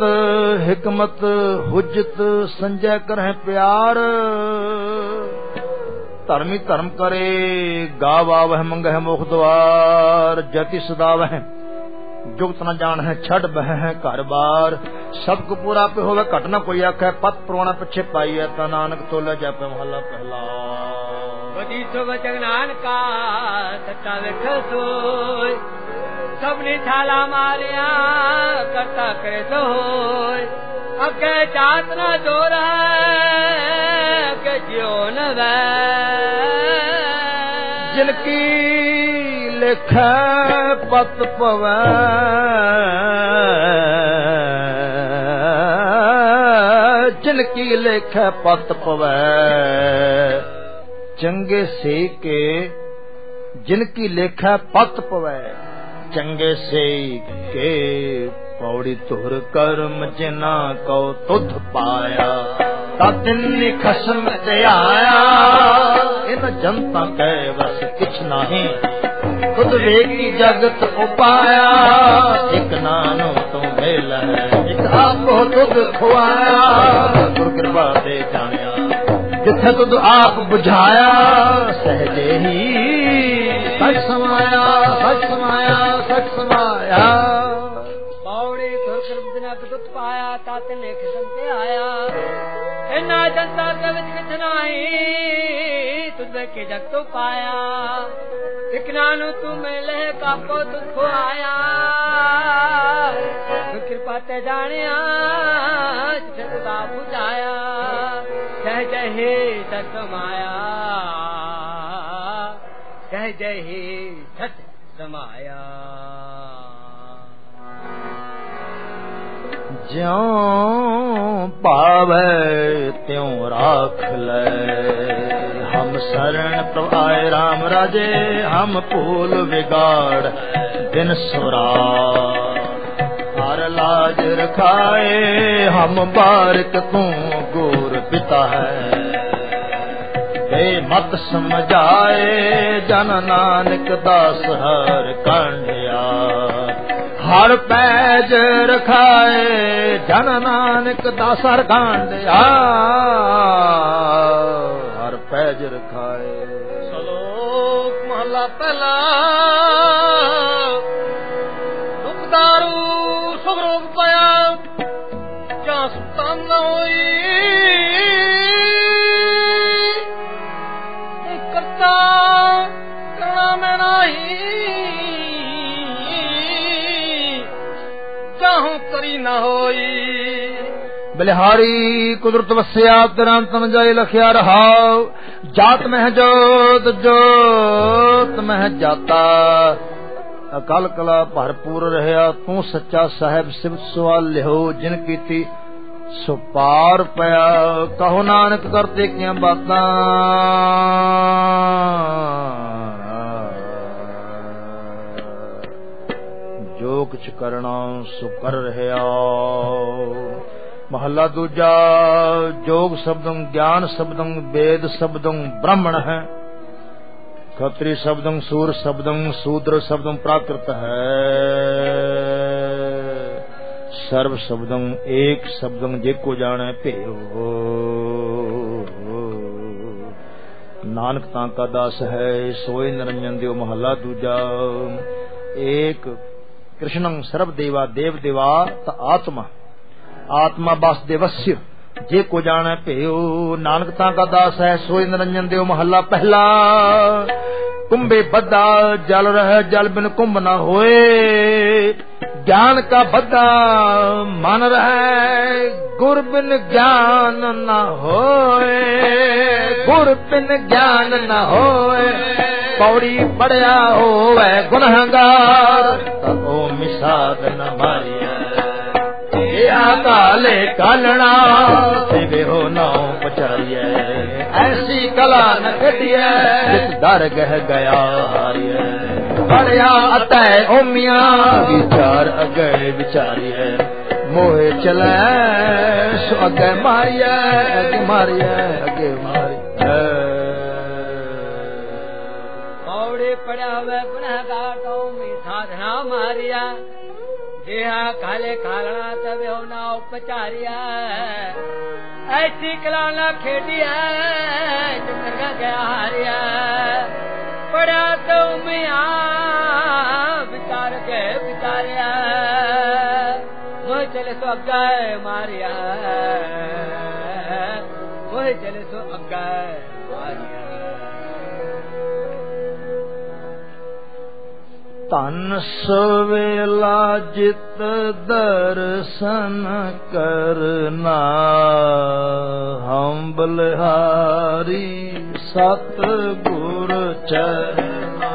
Speaker 1: हिकमत हुज्जत संजय करह प्यार। ਧਰਮੀ ਧਰਮ ਕਰੇ, ਗਾਵਾਵਹਿ ਮੰਗਹਿ ਮੁਖ ਦੁਆਰ, ਜਤੀ ਸਦਾਵਹਿ ਜੁਗਤ ਨ ਜਾਣ ਹੈ, ਛੱਡ ਬਹਿ ਹੈ ਘਰ ਬਾਰ। ਸਭ ਕੋ ਪੂਰਾ ਪੇ ਹੋਵੇ, ਘਟ ਨਾ ਕੋਈ ਆਖੈ, ਪਤ ਪਰਵਾਣਾ ਪਿੱਛੇ ਪਾਈ ਹੈ, ਤਾਂ ਨਾਨਕ ਤੋਲੇ ਜਾਪੇ ਮਹਲਾ ਪਹਿਲਾ।
Speaker 2: ਬਦੀ ਸੋ ਬਚਨ ਨਾਨਕਾ ਸੱਚਾ ਵੇਖ ਸੋਇ, ਸਭਨੀ ਛਾਲਾ ਮਾਰਿਆ ਕਰਤਾ ਕਰੇ ਸੋ ਹੋਇ। ਅੱਗੇ ਜਾਤ ਨਾ ਜੋਰ ਹੈ ਕਿ ਜਿਉ ਨ ਵੈ,
Speaker 1: ਜਿਨ ਕੀ ਲਿਖੈ ਪਤ ਪਵੈ, ਜਿਨ ਕੀ ਲਿਖੈ ਪਤ ਪਵੈ। ਚੰਗੇ ਸੇ ਕੇ ਜਿਨ ਕੀ ਲਿਖੈ ਪਤ ਪਵੈ, ਚੰਗੇ ਸੇ ਕੇ ਪੌੜੀ ਧੁਰ ਕਰਮ ਜਿਨਾ ਕਉ ਤੁਧ ਪਾਇਆ। ਤਿੰਨ ਖਸਮ ਤੇ ਆਇਆ, ਇਨ ਜਨਤਾ ਕੈ ਵਸ ਕਿਛ ਨਾਹੀ, ਖੁਦ ਵੇਖੀ ਜਗਤ ਉਪਾਇਆ। ਇਕ ਨਾਨੋ ਤੂੰ ਮੇਲ ਹੈ, ਇਕ ਆਪੋ ਤੁਧ ਖੁਆਇਆ। ਗੁਰ ਕਿਰਪਾ ਤੇ ਜਾਣਿਆ, ਜਿੱਥੇ ਤੁਧ ਆਪ ਬੁਝਾਇਆ। ਸਹਜੇ ਹੀ ਸਚ ਸਮਾਇਆ, ਸਚ ਸਮਾਇਆ, ਸਚ ਸਮਾਇਆ।
Speaker 2: ਪੌੜੀ ਧੁਰ ਕਰਮ ਜਿਨਾ ਕਉ ਤੁਧ ਪਾਇਆ, ਤਾ ਤਿੰਨ ਖਸਮ ਤੇ ਆਇਆ। ਇਨਾ ਜਨਤਾ ਦੇ ਵਿੱਚ ਕਿਛ ਨਾਹੀ, ਤੁਧ ਵੇਖੀ ਜਗਤ ਉਪਾਇਆ। ਇਕ ਨਾਨੂ ਤੂੰ ਮਿਲੇ ਕਾਪੋ ਤੁਧ ਖੁਆਇਆ। ਕਿਰਪਾ ਤੇ ਜਾਣਿਆ, ਜਿਥੇ ਤੁਧ ਆਪ ਬੁਝਾਇਆ। ਜੈ ਜੈ ਹੀ ਸਚ ਸਮਾਇਆ, ਜੈ ਜੈ ਹੀ ਸਚ ਸਮਾਇਆ।
Speaker 1: ਜਿਉ ਭਾਵੈ ਤਿਉ ਰਾਖ ਲੈ, ਹਮ ਸਰਣ ਪ੍ਰਭ ਆਏ ਰਾਮ ਰਾਜੇ। ਹਮ ਭੂਲ ਵਿਗਾੜ ਦਿਨ ਸੁਰਾ, ਹਰ ਲਾਜ ਰਖਾਏ। ਹਮ ਬਾਰਿਕ ਤੂੰ ਗੁਰ ਪਿਤਾ ਹੈ, ਤੇ ਮਤ ਸਮਝਾਏ। ਜਨ ਨਾਨਕ ਦਾਸ ਹਰ ਕੰਢਿਆ, ਹਰ ਪੈਜ ਰਖਾਏ। ਜਨ ਨਾਨਕ ਦਾਸ ਹਰ ਕੰਢਿਆ, ਹਰ ਪੈਜ ਰਖਾਏ।
Speaker 3: ਸ਼ਲੋਕ ਮਹਲਾ ਪਹਿਲਾ। ਦੁਖ ਦਾਰੂ ਸੁਖ ਰੋਗ ਪਾਇਆ, ਜਾਂ ਸੁਤਾ ਨ ਹੋਈ। ਕਰਤਾ ਕਰਣਾ ਮੈਂ ਨਾਹੀ, ਚਾਹੂੰ ਕਰੀ ਨਾ ਹੋਈ।
Speaker 1: ਬਲਿਹਾਰੀ ਕੁਦਰਤ ਵਸਿਆ, ਤੇਰਾ ਤਨ ਜਾਏ ਲਖਿਆ ਰਹਾਉ। ਜਾਤ ਮਹਿ ਜੋਤ, ਜੋਤ ਮਹਿ ਜਾਤਾ। ਅਕਾਲ ਕਲਾ ਭਰਪੂਰ ਰਹਿਆ, ਤੂੰ ਸੱਚਾ ਸਾਹਿਬ ਸਿਵਤ ਸਵਾਲਿਓ। ਜਿਨ ਕੀਤੀ ਸੋ ਪਾਰ ਪਿਆ, ਕਹੋ ਨਾਨਕ ਕਰਤੇ ਕੀਆਂ ਬਾਤਾਂ। ਜੋ ਕੁਛ ਕਰਨਾ ਸੋ ਕਰ ਰਹਿਆ। ਮਹੱਲਾ ਦੂਜਾ। ਜੋਗ ਸ਼ਬਦੰ ਗਿਆਨ ਸ਼ਬਦੰ ਵੇਦ ਸ਼ਬਦੰ ਬ੍ਰਾਹਮਣ ਹੈ। ਖਤਰੀ ਸ਼ਬਦੰ ਸੂਰ ਸ਼ਬਦੰ ਸ਼ੂਦਰ ਸ਼ਬਦੰ ਪ੍ਰਾਕ੍ਰਿਤ ਹੈ। ਸਰਬ ਸ਼ਬਦੰ ਏਕ ਸ਼ਬਦੰ ਜੇ ਕੋ ਜਾਣੈ ਭੇਉ। ਨਾਨਕ ਤਾਂ ਕਾ ਦਾਸ ਹੈ ਸੋਏ ਨਿਰੰਜਨ ਦਿਓ। ਮਹੱਲਾ ਦੂਜਾ। ਏਕ कृष्णं सर्व देवा देव देवा त आत्मा आत्मा वासुदेवस्य जे को जाने भेयो। नानकता का दास है सोई निरंजन देव। महला पहला। कुंभे बद्दा जल रह जल बिन कुंभ न होए। ज्ञान का बद्दा मन रहे गुर बिन ज्ञान न होए। गुर बिन ज्ञान न होए। पौड़ी पड़या होवे गुनहगार तो मिसाद न मारिया। काले कालना से हो नौ पचाइए। ऐसी कला न कटिए जिस दर गह गया हारिए। पड़या अतः ओमिया विचार अगे विचारिए। मोहे चले सो अगे मारिए। अगे मारिए अगे मारिए।
Speaker 2: पड़ा हुआ गुनहगार तो में साधना मारिया। देहा काले कालना तब हो ना उपचारिया। ऐसी कलाना खेडिया चुकर गया हारिया पड़ा तो मिया विचार के विचारिया मोह चले सो अग्गा मारिया मोह चले सो अग्गा मारिया।
Speaker 1: ਧਨ ਸਵੇਲਾ ਜਿਤ ਦਰਸ਼ਨ ਕਰਨਾ ਹਮ ਬਲਿਹਾਰੀ ਸਤ ਗੁਰ ਚਰਨਾ।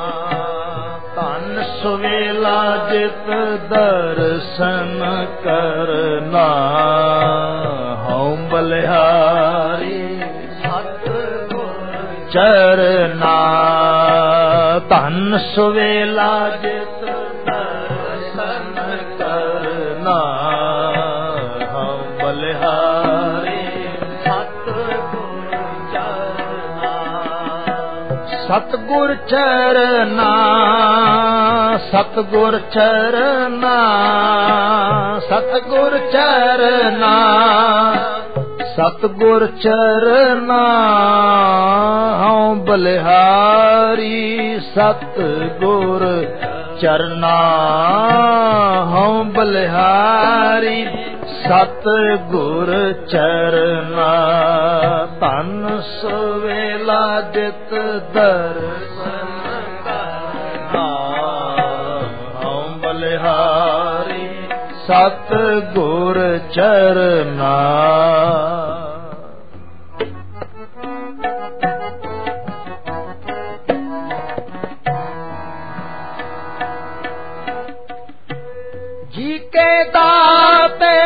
Speaker 1: ਧਨ ਸਵੇਲਾ ਜਿਤ ਦਰਸ਼ਨ ਕਰਨਾ ਹਮ ਬਲਿਹਾਰੀ ਸਤ ਗੁਰ ਚਰਨਾ। ਧਨ ਸਵੇਲਾ ਜਿਤ ਦਰਸ਼ਨ ਕਰਨਾ ਹਮ ਬਲਿਹਾਰੀ ਸਤ ਗੁਰ ਚਰਨਾ। ਸਤ ਗੁਰ ਚਰਨਾ ਸਤ ਗੁਰ ਚਰਨਾ ਸਤ ਗੁਰ ਚਰਨਾ ਸਤ ਗੁਰ ਚਰਨਾ ਹਉ ਬਲਿਹਾਰੀ ਸਤ ਗੁਰ ਚਰਨਾ ਹਉ ਬਲਿਹਾਰੀ ਸਤ ਗੁਰ ਚਰਨਾ। ਧਨ ਸਵੇਲਾ ਜਿਤ ਦਰਸ਼ਨ ਕਰਨਾ ਹਉ ਬਲਿਹਾਰੀ ਸਤ ਗੁਰ ਚਰਨਾ। ਜੀ ਕੇ ਦਾਤੇ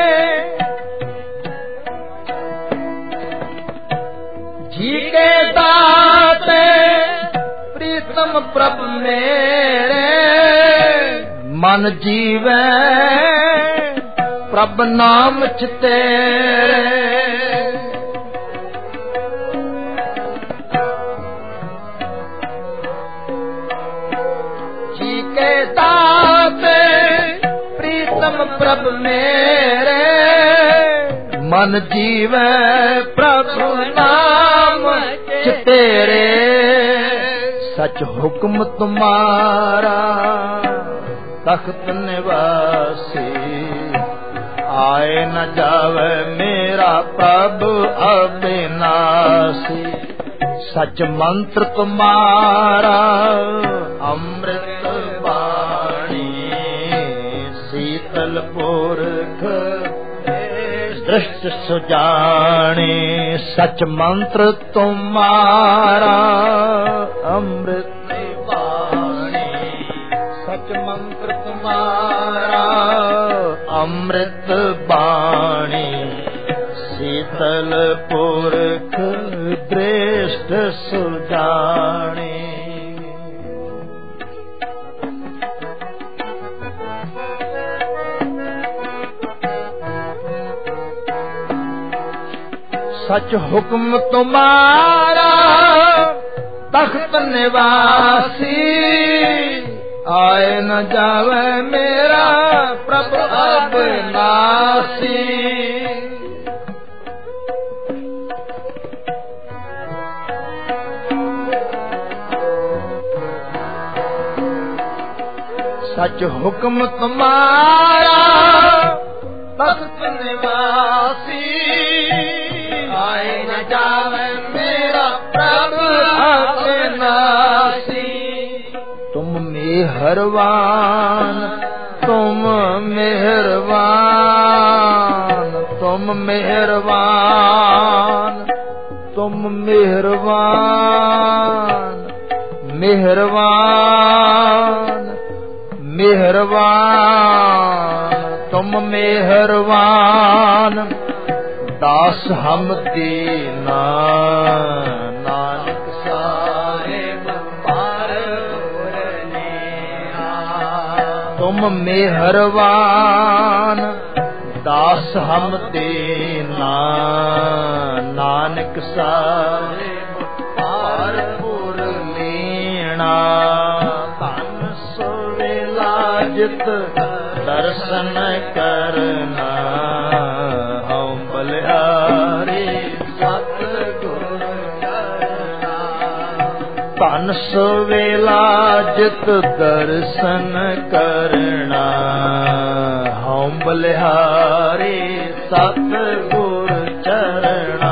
Speaker 1: ਜੀ ਕੇ ਦਾਤੇ ਪ੍ਰੀਤਮ ਪ੍ਰਭ ਮੇਰੇ ਮਨ ਜੀਵੈ ਪ੍ਰਭ ਨਾਮ ਚ ਤੇਰੇ। ਜੀ ਕੇ ਦਾਤੇ ਪ੍ਰੀਤਮ ਪ੍ਰਭ ਮੇਰੇ ਮਨ ਜੀਵੈ ਪ੍ਰਭ ਨਾਮ ਚ ਤੇਰੇ। ਸਚ ਹੁਕਮ ਤੁਮਾਰਾ ਤਖਤ ਨਿਵਾਸੀ ਆਏ ਨ ਜਾਵੇ ਮੇਰਾ ਪ੍ਰਭ ਅਬਿਨਾਸੀ। ਸਚ ਮੰਤਰ ਤੁਮਾਰਾ ਅੰਮ੍ਰਿਤ ਬਾਣੀ ਸੀਤਲ ਪੁਰਖ ਦ੍ਰਿਸ਼ਟ ਸੁਜਾਣੀ। ਸਚ ਮੰਤਰ ਤੁਮਾਰਾ ਅੰਮ੍ਰਿਤ ਬਾਣੀ ਸਚ ਮੰਤਰ ਤੁਮਾਰਾ ਅੰਮ੍ਰਿਤ ਬਾਣੀ ਸੀਤਲ ਪੁਰਖ ਦ੍ਰਿਸ਼ਟ ਸੁਜਾਣੀ। सच हुक्म तुम्हारा तख्त निवासी आए न जावे मेरा प्रभु अविनाशी। सच हुक्म तुम्हारा तख्त निवासी आए न जावे मेरा प्रभु अविनाशी। तुम मेहरबान तुम मेहरबान तुम मेहरबान तुम मेहरबान मेहरबान मेहरबान तुम मेहरबान। दास हम दीना नानक साहेब पार तुम मेहरबान। दास हम दीना नानक साहेब पार पुर लीना। धन सवेला जित दर्शन करना हम ਬਲਿਹਾਰੀ ਸਤਿਗੁਰ ਚਰਣਾ। ਧਨ ਸਵੇਲਾ ਜਿਤ ਦਰਸ਼ਨ ਕਰਨਾ, ਹਉ ਬਲਿਹਾਰੀ ਸਤਿਗੁਰ ਚਰਣਾ।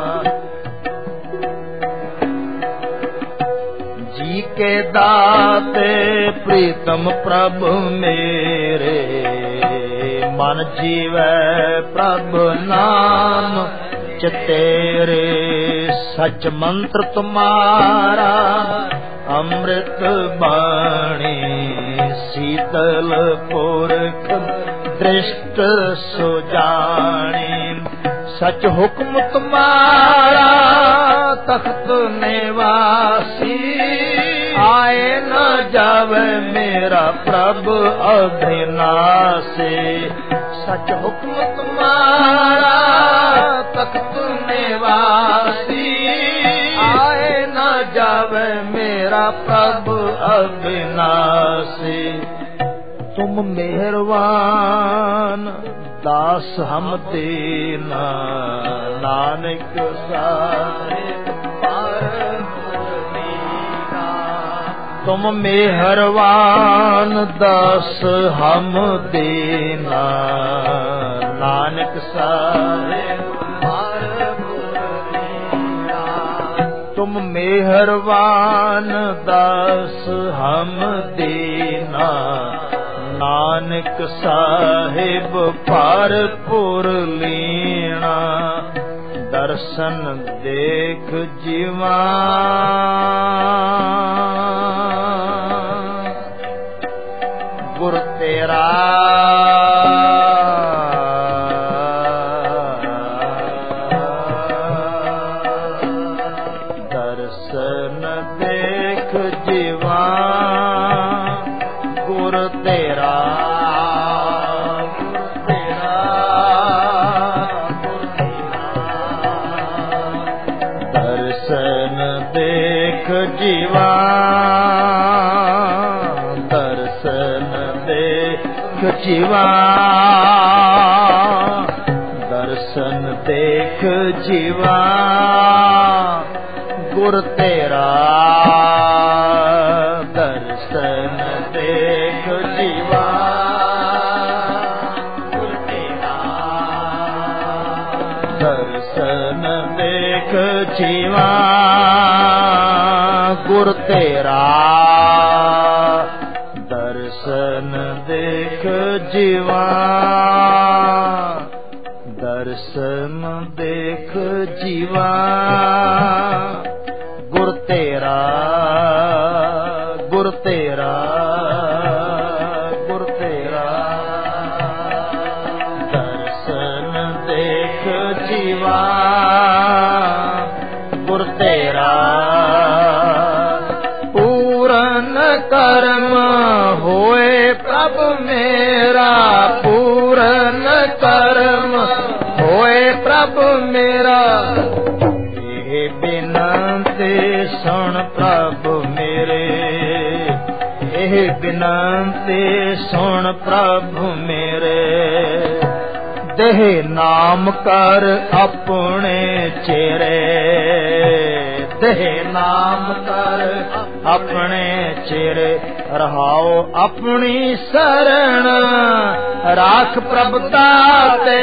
Speaker 1: ਜੀ ਕੇ ਦਾਤੇ ਪ੍ਰੀਤਮ ਪ੍ਰਭ ਮੇਰੇ, ਮਨ ਜੀਵੈ ਪ੍ਰਭ ਨਾਮ ਚਤੇਰੇ। ਸਚ ਮੰਤਰ ਤੁਮਾਰਾ ਅੰਮ੍ਰਿਤ ਬਾਣੀ, ਸੀਤਲ ਪੁਰਖ ਦ੍ਰਿਸ਼ਟ ਸੁਜਾਣੀ। ਸਚ ਹੁਕਮ ਤੁਮਾਰਾ ਤਖਤ ਨਿਵਾਸੀ, ਆਏ ਨ ਜਾਵੇ ਮੇਰਾ ਪ੍ਰਭ ਅਭਿਨਾਸੀ। ਸਚ ਹੁਕਮ ਤੁਮਾਰਾ ਤਖਤ ਨਿਵਾਸੀ, ਆਏ ਨ ਜਾਵੇ ਮੇਰਾ ਪ੍ਰਭ ਅਭਿਨਾਸੀ। ਤੁਮ ਮਿਹਰਬਾਨ ਦਾਸ ਹਮ ਦੇਨਾ, ਨਾਨਕ ਸਾਹਿਬ ਪਰ ਮੁਰਲੀਨਾ। ਤੁਮ ਮਿਹਰਬਾਨ ਦਾਸ ਹਮ ਦੇਨਾ, ਨਾਨਕ ਸਾਹਿਬ ਪਰ ਮੁਰਲੀਨਾ। ਤੁਮ ਮਿਹਰਬਾਨ ਦਾਸ ਹਮ ਦੇਨਾ, ਨਾਨਕ ਸਾਹਿਬ ਭਰਪੂਰ ਲੀਣਾ। ਦਰਸ਼ਨ ਦੇਖ ਜੀਵਾ, ਗੁਰ ਤੇਰਾ ਦਰਸ਼ਨ ਦੇਖ ਜੀਵਾ, ਗੁਰ ਤੇਰਾ ਜੀਵਾ। ਦਰਸ਼ਨ ਦੇਖ ਜੀਵਾ, ਦਰਸ਼ਨ ਦੇਖ ਜੀਵਾ, ਗੁਰ ਤੇਰਾ ਦਰਸ਼ਨ ਦੇਖ ਜੀਵਾ, ਗੁਰ ਤੇਰਾ ਦਰਸ਼ਨ ਦੇਖ ਜੀਵਾ, ਗੁਰ ਤੇਰਾ ਦਰਸ਼ਨ ਦੇਖ ਜੀਵਾ, ਦਰਸ਼ਨ ਦੇਖ ਜੀਵਾ, ਗੁਰ ਤੇਰਾ ਗੁਰ ਤੇਰਾ ਗੁਰ ਤੇਰਾ ਦਰਸ਼ਨ ਦੇਖ ਜੀਵਾ, ਗੁਰ ਤੇਰਾ ਕਰਮ ਹੋਏ ਪ੍ਰਭ ਮੇਰਾ, ਪੂਰਨ ਕਰਮ ਹੋਏ ਪ੍ਰਭ ਮੇਰਾ। ਇਹ ਬਿਨਤੀ ਸੁਣ ਪ੍ਰਭ ਮੇਰੇ, ਇਹ ਬਿਨਤੀ ਸੁਣ ਪ੍ਰਭ ਮੇਰੇ। ਦੇਹ ਨਾਮ ਕਰ ਆਪਣੇ ਚਿਹਰੇ, ਦੇਹ ਨਾਮ ਕਰ ਆਪਣੇ ਚਿਹਰੇ। ਰਹਾਓ ਆਪਣੀ ਸਰਣ ਰਾਖ ਪ੍ਰਭ ਦਾਤੇ,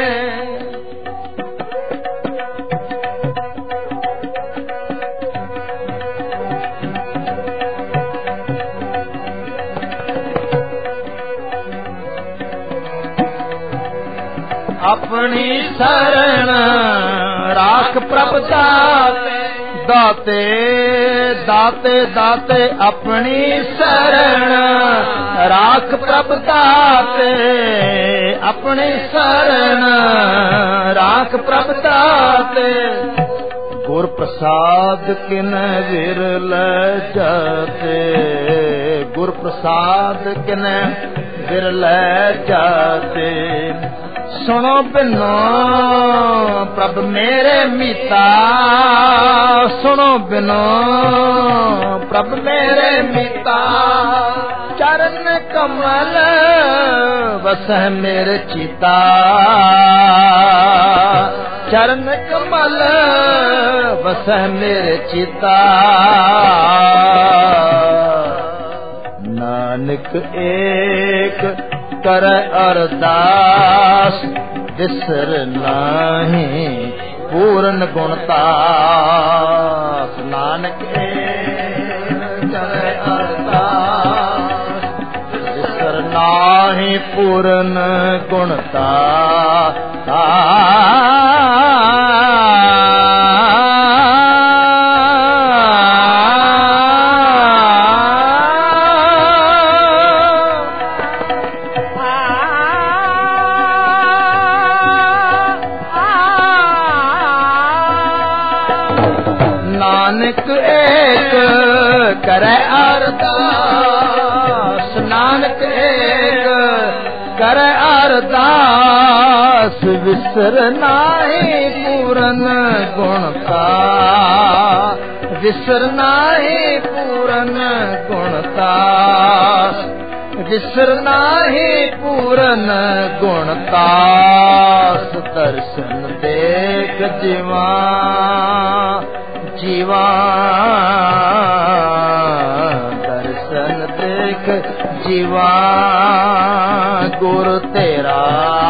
Speaker 1: ਆਪਣੀ ਸਰਣ ਰਾਖ ਪ੍ਰਭ ਦਾਤੇ। ਦਾਤੇ ਦਾਤੇ ਦਾਤੇ ਆਪਣੀ ਸਰਣ ਰਾਖ ਪ੍ਰਭ ਦਾਤੇ, ਆਪਣੀ ਸਰਣ ਰਾਖ ਪ੍ਰਭ ਦਾਤੇ। ਗੁਰ ਪ੍ਰਸਾਦ ਕਿਨ ਵਿਰਲ ਜਾਤੇ, ਗੁਰ ਪ੍ਰਸਾਦ ਕਿਨ ਵਿਰਲ ਜਾਤੇ। ਸੁਣੋ ਬਿਨੋ ਪ੍ਰਭ ਮੇਰੇ ਮੀਤਾ, ਸੁਣੋ ਬਿਨੋ ਪ੍ਰਭ ਮੇਰੇ ਮੀਤਾ। ਚਰਨ ਕਮਲ ਵਸੈ ਮੇਰੇ ਚੀਤਾ, चरण कमल बसै मेरे चिता नानक एक कर अरदास बिसर नाही पूर्ण गुणतास नानक एक कर अरदास बिसर नाही पूर्ण गुणतास नानक एक करे अरदास नानक एक करे अरदास विसर नाही पूरन गुण का विसर नाही पूरन गुण का विसर नाही पूरन गुण का दर्शन देख जीवा जीवा दर्शन देख जीवा गुरु तेरा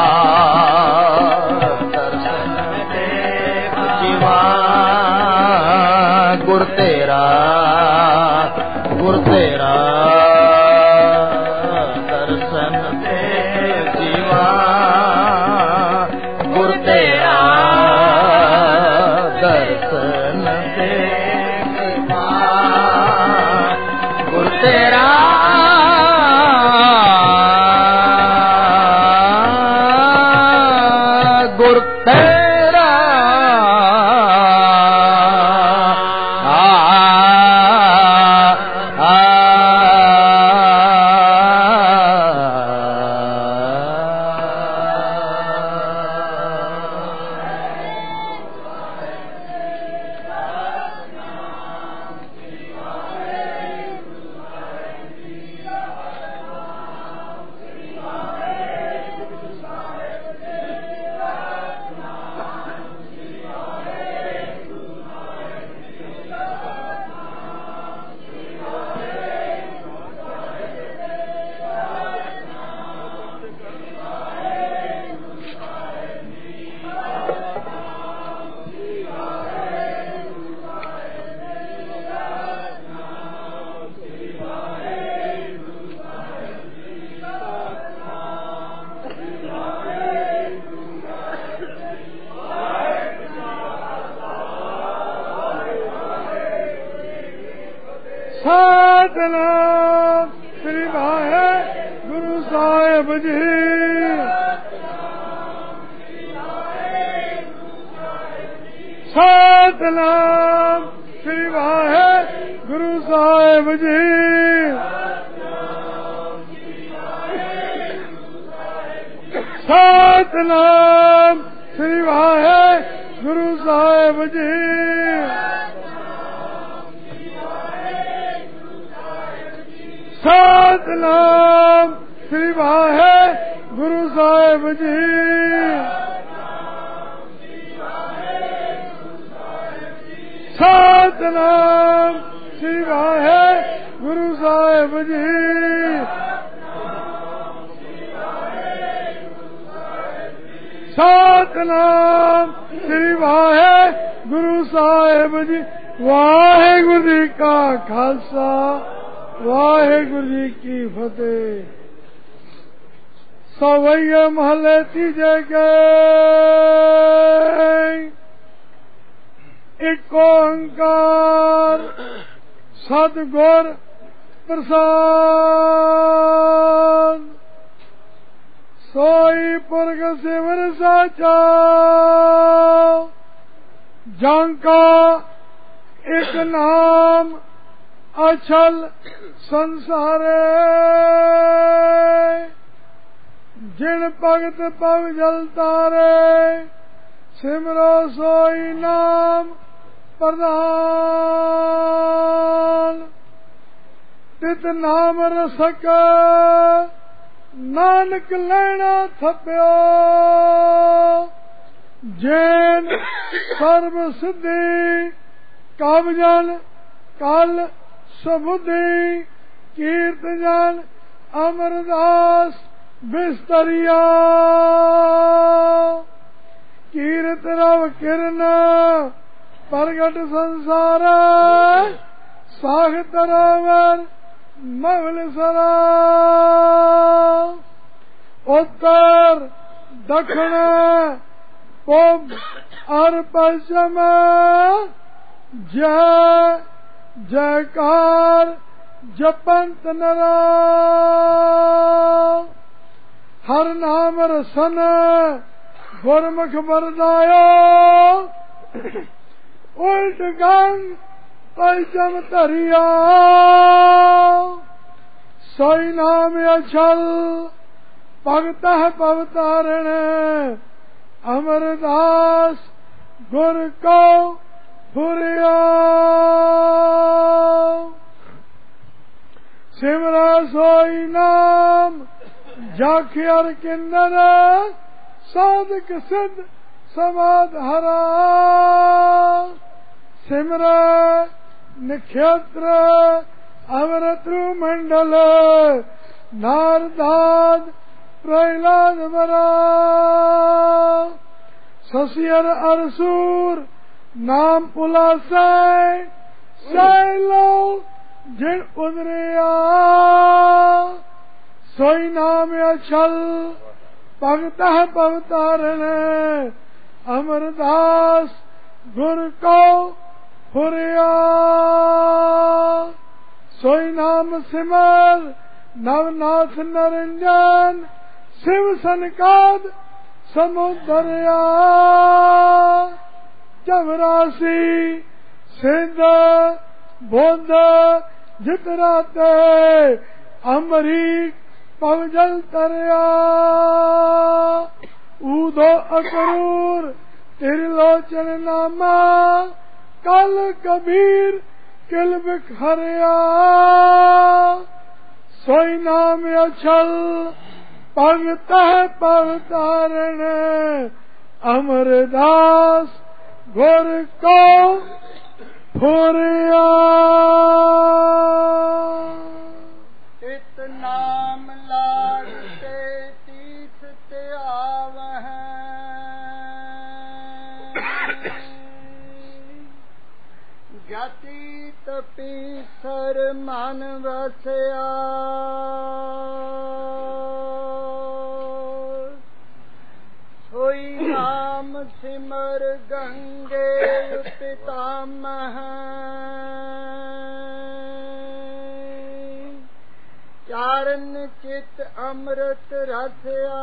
Speaker 1: दर्शन देख जीवा गुरु तेरा दर्शन देख जीवा गुरु तेरा दर्शन तेरा गुरु तेरा
Speaker 4: सतनाम श्री वाहेगुरु साहिब जी सतनाम श्री वाहेगुरु साहिब जी सतनाम श्री वाहेगुरु साहिब जी सतनाम श्री वाहेगुरु साहिब जी सतनाम श्री वाहेगुरु साहिब जी सतनाम श्री वाहेगुरु साहिब जी वाहेगुरु जी का खालसा वाहेगुरु जी की फतेह। सवैया महले तीजे गए एक ओंकार सतगुर प्रसाद सोई पुरख सिमर साचा जांका एक नाम अछल संसारे जिन भगत पग जल तारे सिमरो सोई नाम प्रधान तित नाम रसक नानक लेना थप्यो ਜੈਨ ਸਰਬ ਸਿੱਧੀ ਕਬ ਜਨ ਕਲ ਸਬੁੱਧੀ ਕੀਰਤ ਜਨ ਅਮਰਦਾਸ ਬਿਸਤਰੀਆ ਕੀਰਤ ਰਵ ਕਿਰਨ ਪ੍ਰਗਟ ਸੰਸਾਰ ਸਾਖਤ ਰਵਰ ਮਵਲ ਸਰਾ ਉੱਤਰ ਦੱਖਣ ਪੂਬ ਅਰ ਪശ്ਚਮ ਜੈ ਜੈਕਾਰ ਜਪੰਤ ਨਰਾ ਹਰ ਨਾਮ ਰਸਨ ਗੁਰਮੁਖ ਵਰਦਾਇਓ ਉਲਟ ਗੰਗ ਪੰਚਮ ਧਰਿਆ ਸੋਈ ਨਾਮ ਅਛਲ ਭਗਤ ਹੈ ਪਵਤਾਰਣ ਅਮਰਦਾਸ ਗੁਰ ਕੋ ਫੁਰਿਆ ਸਿਮਰਾ ਸੋਈ ਨਾਮ ਜਾਖਿਆਰ ਕਿੰਨਰ ਸਾਧਕ ਸਿੱਧ ਸਮਾਧ ਹਰਾ ਸਿਮਰ ਨਖੇਤਰ ਅਵਰਤਰੂ ਮੰਡਲ ਨਾਰਦਾਦ ਪ੍ਰਹਿਲਾਦ ਵਰਾ ਸਸਿਅਰ ਅਰਸੂਰ ਨਾਮ ਪੁਲਾਸੈ ਸੈਲੋ ਜਿਨ ਉਦਰਿਆ ਸੋਈ ਨਾਮ ਅਛਲ ਭਗਤ ਹੈ ਪਵਤਾਰਣ ਅਮਰਦਾਸ ਗੁਰ ਕੋ ਫੁਰਿਆ ਸੋਈ ਨਾਮ ਸਿਮਰ ਨਵਨਾਥ ਨਰਿੰਜਨ शिव सनकाद समुदरिया चवरासी सिंध बोध जितराते अमरीक पवजल तरिया ऊदो अकरूर त्रिलोचन नामा कल कबीर किल बिखरिया सोई नाम अछल भगत है पवतारण अमरदास गुर को फुरिया
Speaker 2: इत नाम लाडते तीर्थ ते आवह जाति तपी सर मन वसया सोई नाम सिमर गंगे पितामह चारण चित अमृत रसया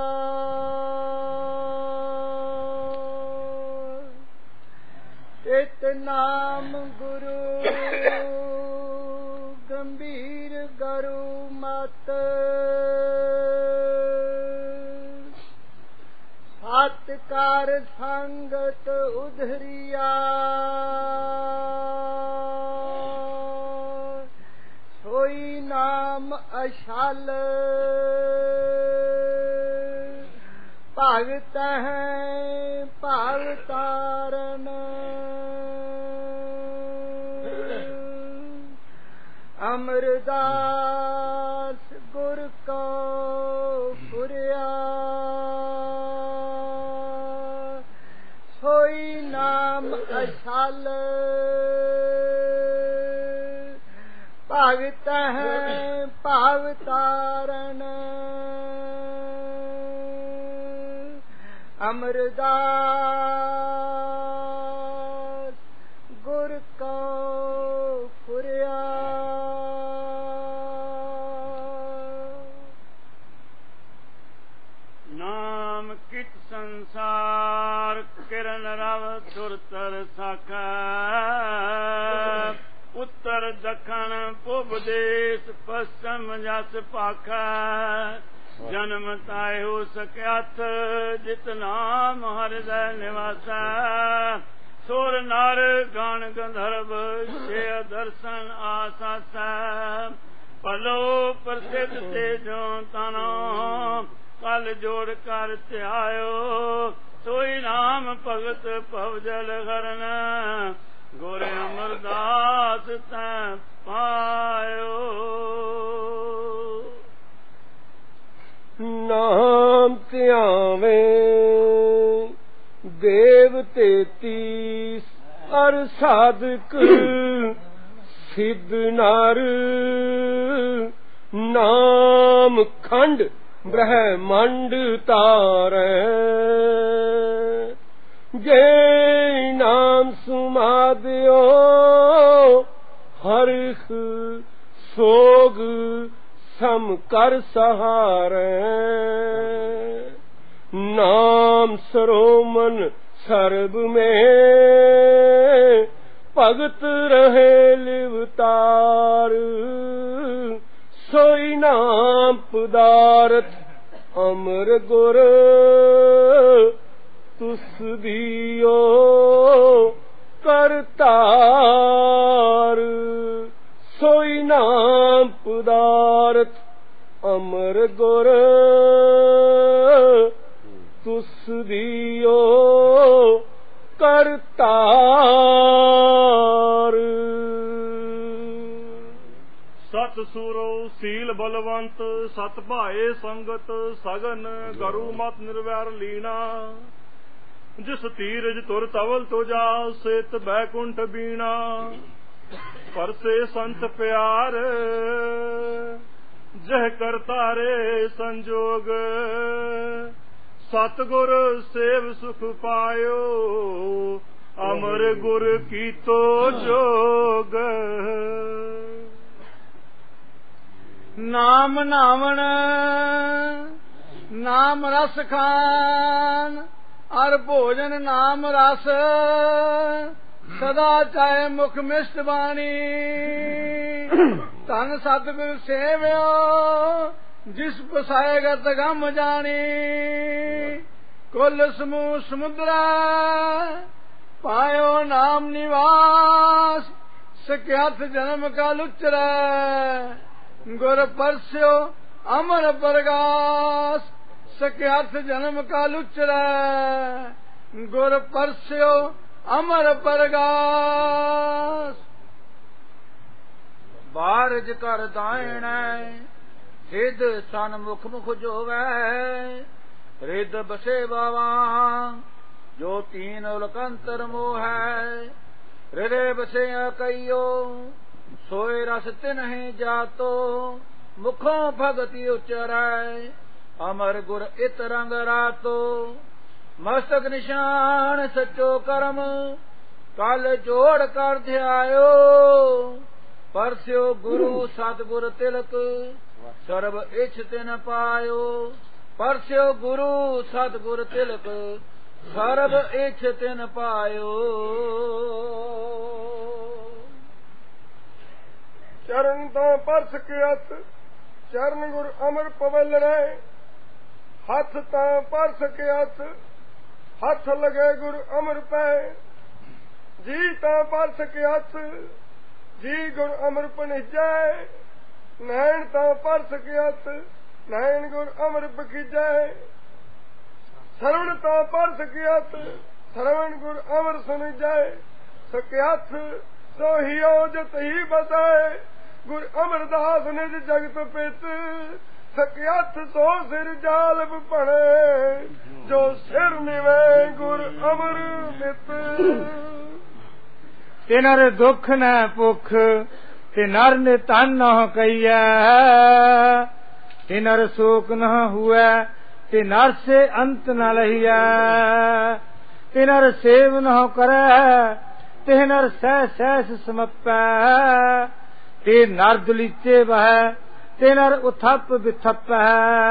Speaker 2: चित नाम गुरु गंभीर गरु मत सत्कार संगत उधरिया सोई नाम अशाल भगत है भवतारण अमरदास गुर को फुरिया सोई नाम अशाल भगत है भवतारण अमरदास गुर को फुरिया
Speaker 1: नाम कित संसार किरण रव सुरतर साखा उत्तर दखण पूब देश पश्चिम जस पाखा जन्म ताय हो सक्याथ जित नाम हृदय निवासा सुर नर गण गंधर्व छे दर्शन आसासा पलो प्रसिद्ध तेजो तनो कल जोड़ कर त्यायो
Speaker 5: ਸੋਈ ਨਾਮ ਭਗਤ ਭਵਜਲ ਹਰਨ ਗੁਰ ਅਮਰਦਾਸ ਤੈ ਪਾਇਓ।
Speaker 6: ਨਾਮ ਧਿਆਵੇ ਦੇਵ 33 ਅਰ ਸਾਧਕ ਸਿੱਧ ਨਰ ਨਾਮ ਖੰਡ ਬ੍ਰਹਮੰਡ ਤਾਰੈ। ਜੇ ਨਾਮ ਸੁਮਾਦਿਓ ਹਰਿਖ ਸੋਗ ਸਮ ਕਰ ਸਹਾਰੈ। ਨਾਮ ਸਰੋਮਨ ਸਰਬ में ਭਗਤ ਰਹੇ ਲਿਵਤਾਰ। ਸੋਈ ਨਾਮ ਪਦਾਰਥ ਅਮਰ ਗੁਰ ਤੁਸ ਦੀਓ ਕਰਤਾਰ। ਸੋਈ ਨਾਮ ਪਦਾਰਥ ਅਮਰ ਗੁਰ ਤੁਸ ਦੀਓ ਕਰਤਾਰ।
Speaker 5: ਸਤ ਸੂਰੋ ਸੀਲ ਬਲਵੰਤ ਸਤ ਭਾਏ ਸੰਗਤ ਸਗਨ ਗਰੂ ਮਤ ਨਿਰਵੈਰ ਲੀਣਾ। ਜਿਸ ਤੀਰਜ ਤੁਰ ਤਵਲ ਤੁਜਾ ਸੇਤ ਬੈਕੁੰਠ ਬੀਣਾ। ਪਰਸੇ ਸੰਤ ਪਿਆਰ ਜਹ ਕਰਤਾਰੇ ਸੰਜੋਗ। ਸਤਿਗੁਰ ਸੇਵ ਸੁਖ ਪਾਇਓ ਅਮਰ ਗੁਰ ਕੀਤੋ ਜੋਗ।
Speaker 3: ਨਾਮ ਨਾਵਣ ਨਾਮ ਰਸ ਖਾਨ ਅਰ ਭੋਜਨ ਨਾਮ ਰਸ। ਸਦਾ ਚਾਹੇ ਮੁਖ ਮਿਸ਼ਟ ਬਾਣੀ। ਧਨ ਸਤਿਗੁਰ ਸੇਵਿਓ ਜਿਸ ਪਸਾਏਗਤ ਗਮ ਜਾਣੀ। ਕੁਲ ਸਮੂਹ ਸਮੁੰਦਰਾ ਪਾਇਓ ਨਾਮ ਨਿਵਾਸ। ਸਕਿਆਥ ਜਨਮ ਕਾਲ ਉਚਰੈ ਗੁਰ ਪਰਸਿਓ ਅਮਰ ਪ੍ਰਗਾਸ। ਸਕਿਆਥ ਜਨਮ ਕਾਲ ਉਚਰੈ ਗੁਰ ਪਰਸਿਓ ਅਮਰ ਪ੍ਰਗਾਸ। ਬਾਰਜ ਕਰ ਦਾਇਣੈ ਸਿਧ ਸਨ ਮੁਖ ਮੁਖ ਜੋਵੈ। ਰਿਦ ਬਸੇ ਬਾਵਾ ਜੋ ਤੀਨ ਉਲਕੰਤਰ ਮੋਹੈ। ਹਿਰਦੇ ਬਸੇ ਕਈਓ ਸੋਏ ਰਸ ਤਿਨਹਿ ਜਾਤੋ। ਮੁਖੋਂ ਭਗਤੀ ਉਚਰੈ ਅਮਰ ਗੁਰ ਇਤ ਰੰਗ ਰਾਤੋ। ਮਸਤਕ ਨਿਸ਼ਾਨ ਸਚੋ ਕਰਮ ਕਲ ਜੋੜ ਕਰ ਧਿਆਇਓ। ਪਰਸਿਓ ਗੁਰੂ ਸਤਿਗੁਰ ਤਿਲਕ ਸਰਬ ਇਛ ਤਿਨ ਪਾਇਓ। ਪਰਸਿਓ ਗੁਰੂ ਸਤਿਗੁਰ ਤਿਲਕ ਸਰਬ ਇਛ ਤਿਨ ਪਾਇਓ।
Speaker 6: ਚਰਨ ਤਾਂ ਪਰਸ ਕੇ ਹੱਥ ਚਰਨ ਗੁਰ ਅਮਰ ਪਵਲ ਰਹਿ। ਹੱਥ ਤਾਂ ਪਰਸ ਕੇ ਹੱਥ ਹੱਥ ਲਗੇ ਗੁਰ ਅਮਰ ਪੈ। ਜੀ ਤਾਂ ਪਰਸ ਕੇ ਹੱਥ ਜੀ ਗੁਰ ਅਮਰ ਪਨਿਜੈ। ਨੈਣ ਤਾਂ ਪਰਸ ਕੇ ਹੱਥ ਨੈਣ ਗੁਰ ਅਮਰ ਬਖੀਜੈ। ਸਰਵਣ ਤਾਂ ਪਰਸ ਕੇ ਹੱਥ ਸਰਵਣ ਗੁਰ ਅਮਰ ਸੁਨਿਜੈ। ਸਕੇ ਹੱਥ ਸੋਹੀਓ ਜਤ ਹੀ ਬਸੈ ਗੁਰ ਅਮਰਦਾਸ ਨਿਜ ਜਗਤ ਪਿਤ। ਸਕੇ ਹੱਥ ਸੋ ਸਿਰ ਜਾਲਬ ਭਣੇ ਜੋ ਸਿਰ ਨਿਵੇ ਗੁਰ ਅਮਰ ਮਿਤ।
Speaker 3: ਤੇ ਨਰ ਦੁਖ ਨ ਭੁਖ ਤੇ ਨਰ ਨੇ ਤਨ ਨ ਕਈਐ। ਤੇ ਨਰ ਸ਼ੋਕ ਨ ਹੁਐ ਤੇ ਨਰ ਸੇ ਅੰਤ ਨ ਲਹੀਐ। ਤੇ ਨਰ ਸੇਵ ਨ ਕਰੈ ਤੇ ਨਰ ਸਹਿ ਸਹਿਸ ਸਮਪੈ। ਤੇ ਨਰ ਦਲੀਚੇ ਬਹੈ ਤੇ ਨਰ ਉਥਪ ਬਿਥਪੈ।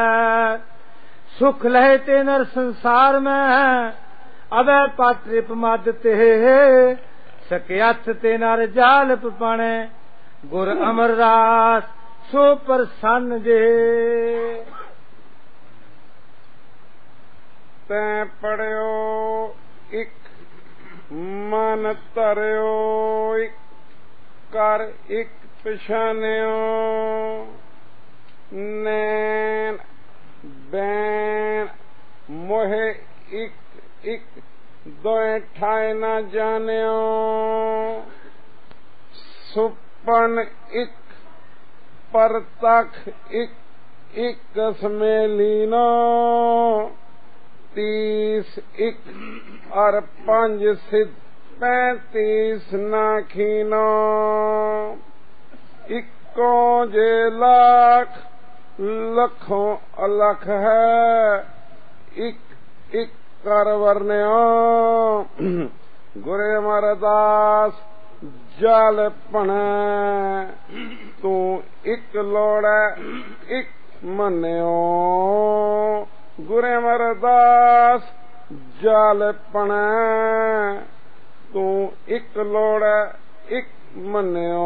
Speaker 3: ਸੁਖ ਲਹੇ ਤੇ ਨਰ ਸੰਸਾਰ ਮੈਂ ਅਬੈ ਪਾਤ੍ਰਿਪ ਮਦ ਤੇ। ਸਕੇ ਹੱਥ ਤੇ ਨਰ ਜਾਲ ਪਪਾਣੇ ਗੁਰ ਅਮਰ ਰਾਸ ਸੋ ਪ੍ਰਸੰਨ ਜੇ।
Speaker 6: ਤੈਂ ਪੜਿਓ ਇੱਕ ਮਨ ਧਰਿਓ ਇੱਕ ਕਰ ਇੱਕ ਪਛਾਨਿਓ। ਨੈਣ ਬੈਣ ਮੋਹਿ ਇੱਕ
Speaker 7: ਮੈਂ ਨਾ ਜਾਣਿਓ ਸੁਪਨ ਇੱਕ ਪਰਤਖ ਇੱਕ ਸਮੇਲੀਨੋ 30 ਇੱਕ ਅਰ 5 ਸਿੱਧ 35 ਨਾ ਖੀਨੋ ਇੱਕੋ ਜੇ ਲੱਖ ਲੱਖੋਂ ਅਲਖ ਹੈ ਇੱਕ ਇੱਕ ਕਰ ਵਰਨਿਓ ਗੁਰੇ ਅਮਰਦਾਸ ਜਲ ਭਣੈ ਤੂੰ ਇੱਕ ਲੋੜੈ ਇੱਕ ਮੰਨਿਓ ਗੁਰੇ ਅਮਰਦਾਸ ਜਲ ਭਣੈ ਤੂੰ ਇੱਕ ਲੋੜੈ ਇੱਕ ਮੰਨਿਓ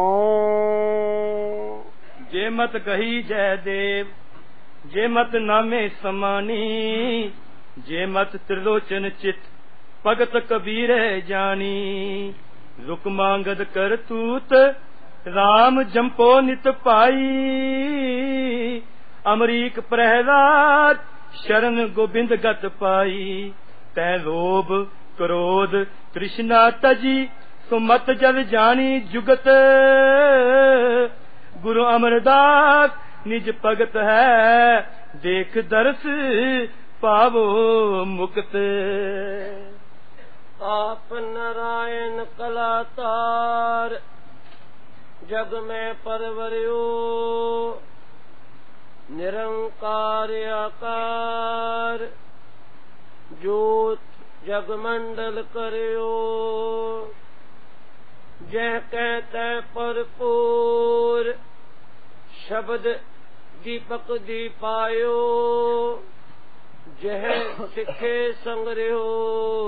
Speaker 5: ਜੇ ਮਤ ਕਹੀ ਜੈ ਦੇਵ ਜੇ ਮਤ ਨਾਮੇ ਸਮਾਨੀ ਜੇ ਮਤ ਤ੍ਰਿਲੋਚਨ ਚਿਤ ਭਗਤ ਕਬੀਰੇ ਜਾਣੀ ਰੁਕ ਮੰਗਦ ਕਰਤੂਤ ਰਾਮ ਜੰਪੋ ਨਿਤ ਪਾਈ ਅਮਰੀਕ ਪ੍ਰਹਿਲਾਦ ਸ਼ਰਨ ਗੋਬਿੰਦ ਗਤ ਪਾਈ ਤੈ ਲੋਭ ਕ੍ਰੋਧ ਤ੍ਰਿਸ਼ਨਾ ਤਜੀ ਸੋ ਮਤ ਜਲ ਜਾਣੀ ਜੁਗਤ ਗੁਰੂ ਅਮਰਦਾਸ ਨਿਜ ਭਗਤ ਹੈ ਦੇਖ ਦਰਸ ਪਾਵੋ ਮੁਕਤ
Speaker 3: आप नारायण कलातार जग में परवरियो निरंकार आकार ज्योत जगमंडल करियो जय कहते भरपूर शब्द दीपक दीपायो जह सिखे संगरियो